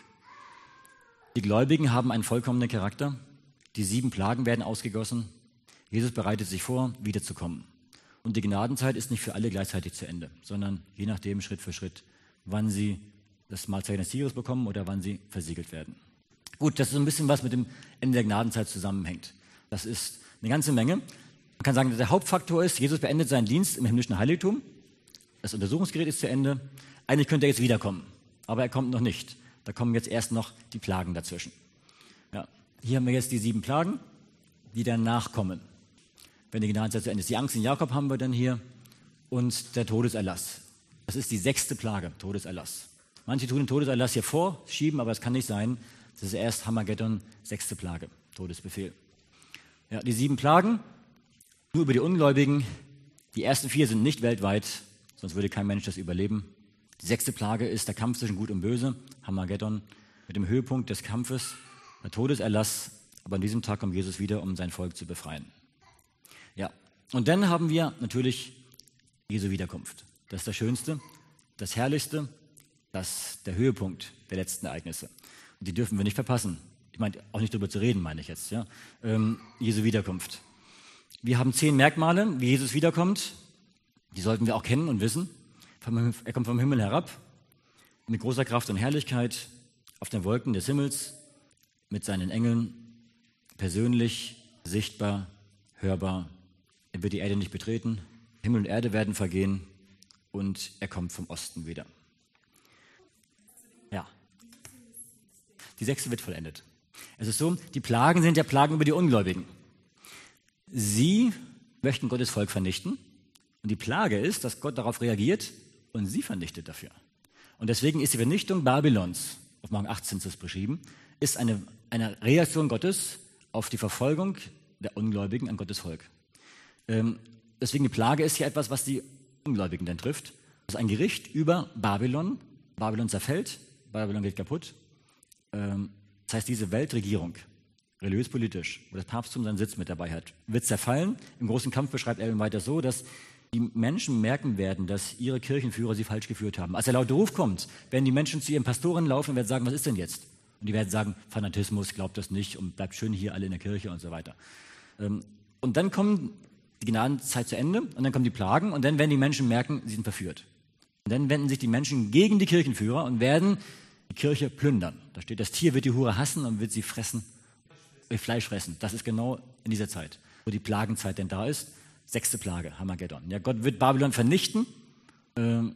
Die Gläubigen haben einen vollkommenen Charakter. Die sieben Plagen werden ausgegossen. Jesus bereitet sich vor, wiederzukommen. Und die Gnadenzeit ist nicht für alle gleichzeitig zu Ende, sondern je nachdem Schritt für Schritt, wann sie das Mahlzeichen des Tieres bekommen oder wann sie versiegelt werden. Gut, das ist ein bisschen was mit dem Ende der Gnadenzeit zusammenhängt. Das ist eine ganze Menge. Man kann sagen, der Hauptfaktor ist, Jesus beendet seinen Dienst im himmlischen Heiligtum. Das Untersuchungsgerät ist zu Ende. Eigentlich könnte er jetzt wiederkommen, aber er kommt noch nicht. Da kommen jetzt erst noch die Plagen dazwischen. Ja. Hier haben wir jetzt die sieben Plagen, die danach kommen, wenn die Gnadenzeit zu Ende ist. Die Angst in Jakob haben wir dann hier und der Todeserlass. Das ist die sechste Plage, Todeserlass. Manche tun den Todeserlass hier vorschieben, aber es kann nicht sein. Das ist erst Hammergeddon, sechste Plage, Todesbefehl. Ja, die sieben Plagen, nur über die Ungläubigen. Die ersten vier sind nicht weltweit, sonst würde kein Mensch das überleben. Die sechste Plage ist der Kampf zwischen Gut und Böse, Hammergeddon, mit dem Höhepunkt des Kampfes, der Todeserlass. Aber an diesem Tag kommt Jesus wieder, um sein Volk zu befreien. Ja, und dann haben wir natürlich Jesu Wiederkunft. Das ist das Schönste, das Herrlichste, das der Höhepunkt der letzten Ereignisse. Und die dürfen wir nicht verpassen. Ich meine, auch nicht darüber zu reden, meine ich jetzt. Ja? Ähm, Jesu Wiederkunft. Wir haben zehn Merkmale, wie Jesus wiederkommt. Die sollten wir auch kennen und wissen. Er kommt vom Himmel herab, mit großer Kraft und Herrlichkeit, auf den Wolken des Himmels, mit seinen Engeln, persönlich, sichtbar, hörbar. Er wird die Erde nicht betreten, Himmel und Erde werden vergehen und er kommt vom Osten wieder. Ja. Die sechste wird vollendet. Es ist so, die Plagen sind ja Plagen über die Ungläubigen. Sie möchten Gottes Volk vernichten und die Plage ist, dass Gott darauf reagiert und sie vernichtet dafür. Und deswegen ist die Vernichtung Babylons, auf Mark achtzehn ist das beschrieben, ist eine, eine Reaktion Gottes auf die Verfolgung der Ungläubigen an Gottes Volk. Ähm, deswegen die Plage ist hier etwas, was die Ungläubigen dann trifft. Das ist ein Gericht über Babylon. Babylon zerfällt, Babylon geht kaputt. Ähm, das heißt, diese Weltregierung, religiös-politisch, wo das Papsttum seinen Sitz mit dabei hat, wird zerfallen. Im großen Kampf beschreibt er weiter so, dass die Menschen merken werden, dass ihre Kirchenführer sie falsch geführt haben. Als der laute Ruf kommt, werden die Menschen zu ihren Pastoren laufen und werden sagen, was ist denn jetzt? Und die werden sagen, Fanatismus, glaubt das nicht und bleibt schön hier alle in der Kirche und so weiter. Und dann kommt die Gnadenzeit zu Ende und dann kommen die Plagen und dann werden die Menschen merken, sie sind verführt. Und dann wenden sich die Menschen gegen die Kirchenführer und werden die Kirche plündern. Da steht, das Tier wird die Hure hassen und wird sie fressen, äh, Fleisch fressen. Das ist genau in dieser Zeit, wo die Plagenzeit denn da ist. Sechste Plage, Hammergeddon. Ja, Gott wird Babylon vernichten. Ähm,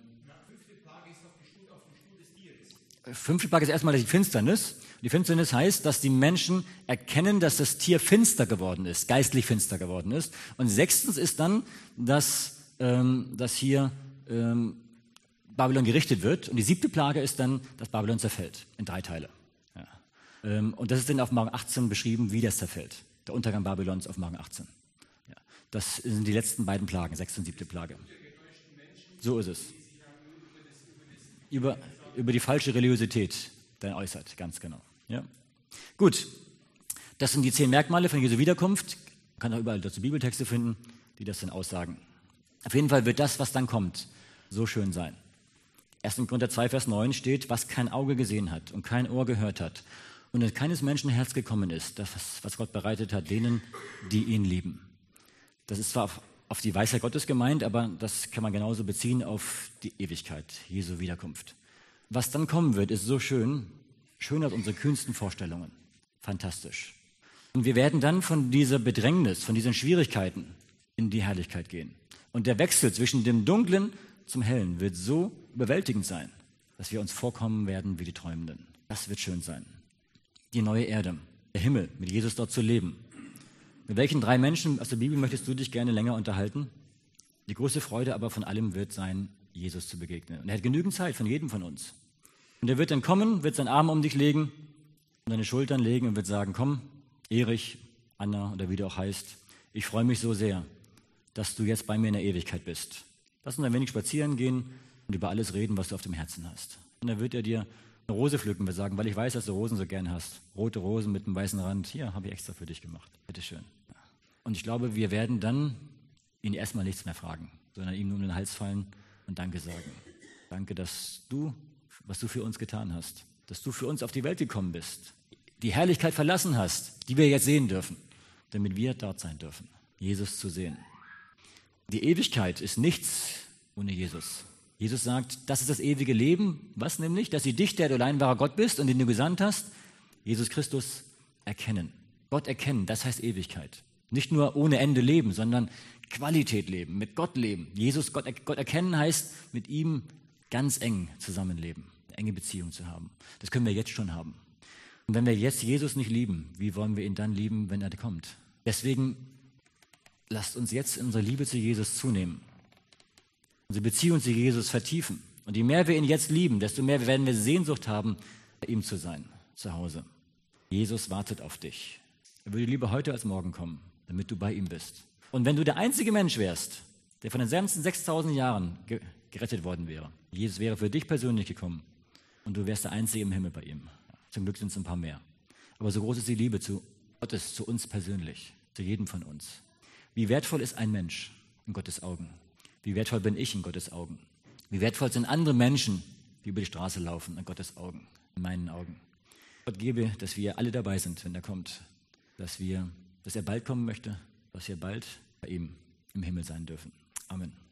Fünfte Plage ist erstmal die Finsternis. Die Finsternis heißt, dass die Menschen erkennen, dass das Tier finster geworden ist, geistlich finster geworden ist. Und sechstens ist dann, dass, ähm, dass hier ähm, Babylon gerichtet wird. Und die siebte Plage ist dann, dass Babylon zerfällt in drei Teile. Ja. Ähm, und das ist dann auf Mark achtzehn beschrieben, wie das zerfällt. Der Untergang Babylons auf Mark achtzehn. Ja. Das sind die letzten beiden Plagen, sechste und siebte Plage. So ist es. Über, über die falsche Religiosität dann äußert, ganz genau. Ja. Gut, das sind die zehn Merkmale von Jesu Wiederkunft. Man kann auch überall dazu Bibeltexte finden, die das dann aussagen. Auf jeden Fall wird das, was dann kommt, so schön sein. erster Korinther zwei, Vers neun steht, was kein Auge gesehen hat und kein Ohr gehört hat und in keines Menschen Herz gekommen ist, das, was Gott bereitet hat, denen, die ihn lieben. Das ist zwar auf, auf die Weisheit Gottes gemeint, aber das kann man genauso beziehen auf die Ewigkeit, Jesu Wiederkunft. Was dann kommen wird, ist so schön, schöner als unsere kühnsten Vorstellungen. Fantastisch. Und wir werden dann von dieser Bedrängnis, von diesen Schwierigkeiten in die Herrlichkeit gehen. Und der Wechsel zwischen dem Dunklen zum Hellen wird so überwältigend sein, dass wir uns vorkommen werden wie die Träumenden. Das wird schön sein. Die neue Erde, der Himmel, mit Jesus dort zu leben. Mit welchen drei Menschen aus der Bibel möchtest du dich gerne länger unterhalten? Die große Freude aber von allem wird sein, Jesus zu begegnen. Und er hat genügend Zeit von jedem von uns. Und er wird dann kommen, wird seinen Arm um dich legen und deine Schultern legen und wird sagen, komm, Erich, Anna oder wie du auch heißt, ich freue mich so sehr, dass du jetzt bei mir in der Ewigkeit bist. Lass uns ein wenig spazieren gehen und über alles reden, was du auf dem Herzen hast. Und dann wird er dir eine Rose pflücken und sagen, weil ich weiß, dass du Rosen so gern hast. Rote Rosen mit einem weißen Rand. Hier, habe ich extra für dich gemacht. Bitteschön. Und ich glaube, wir werden dann ihn erstmal nichts mehr fragen, sondern ihm nur um den Hals fallen und Danke sagen. Danke, dass du, was du für uns getan hast, dass du für uns auf die Welt gekommen bist, die Herrlichkeit verlassen hast, die wir jetzt sehen dürfen, damit wir dort sein dürfen, Jesus zu sehen. Die Ewigkeit ist nichts ohne Jesus. Jesus sagt, das ist das ewige Leben. Was nämlich? Dass sie dich, der du allein wahrer Gott bist und den du gesandt hast, Jesus Christus, erkennen. Gott erkennen, das heißt Ewigkeit. Nicht nur ohne Ende leben, sondern Qualität leben, mit Gott leben. Jesus, Gott, Gott erkennen heißt, mit ihm ganz eng zusammenleben, eine enge Beziehung zu haben. Das können wir jetzt schon haben. Und wenn wir jetzt Jesus nicht lieben, wie wollen wir ihn dann lieben, wenn er kommt? Deswegen lasst uns jetzt unsere Liebe zu Jesus zunehmen, unsere Beziehung zu Jesus vertiefen. Und je mehr wir ihn jetzt lieben, desto mehr werden wir Sehnsucht haben, bei ihm zu sein, zu Hause. Jesus wartet auf dich. Er würde lieber heute als morgen kommen, damit du bei ihm bist. Und wenn du der einzige Mensch wärst, der von den ganzen sechstausend Jahren ge- gerettet worden wäre, Jesus wäre für dich persönlich gekommen und du wärst der Einzige im Himmel bei ihm. Zum Glück sind es ein paar mehr. Aber so groß ist die Liebe zu Gottes, zu uns persönlich, zu jedem von uns. Wie wertvoll ist ein Mensch in Gottes Augen? Wie wertvoll bin ich in Gottes Augen? Wie wertvoll sind andere Menschen, die über die Straße laufen, in Gottes Augen, in meinen Augen? Gott gebe, dass wir alle dabei sind, wenn er kommt, dass wir, dass er bald kommen möchte, dass wir bald bei ihm im Himmel sein dürfen. Amen.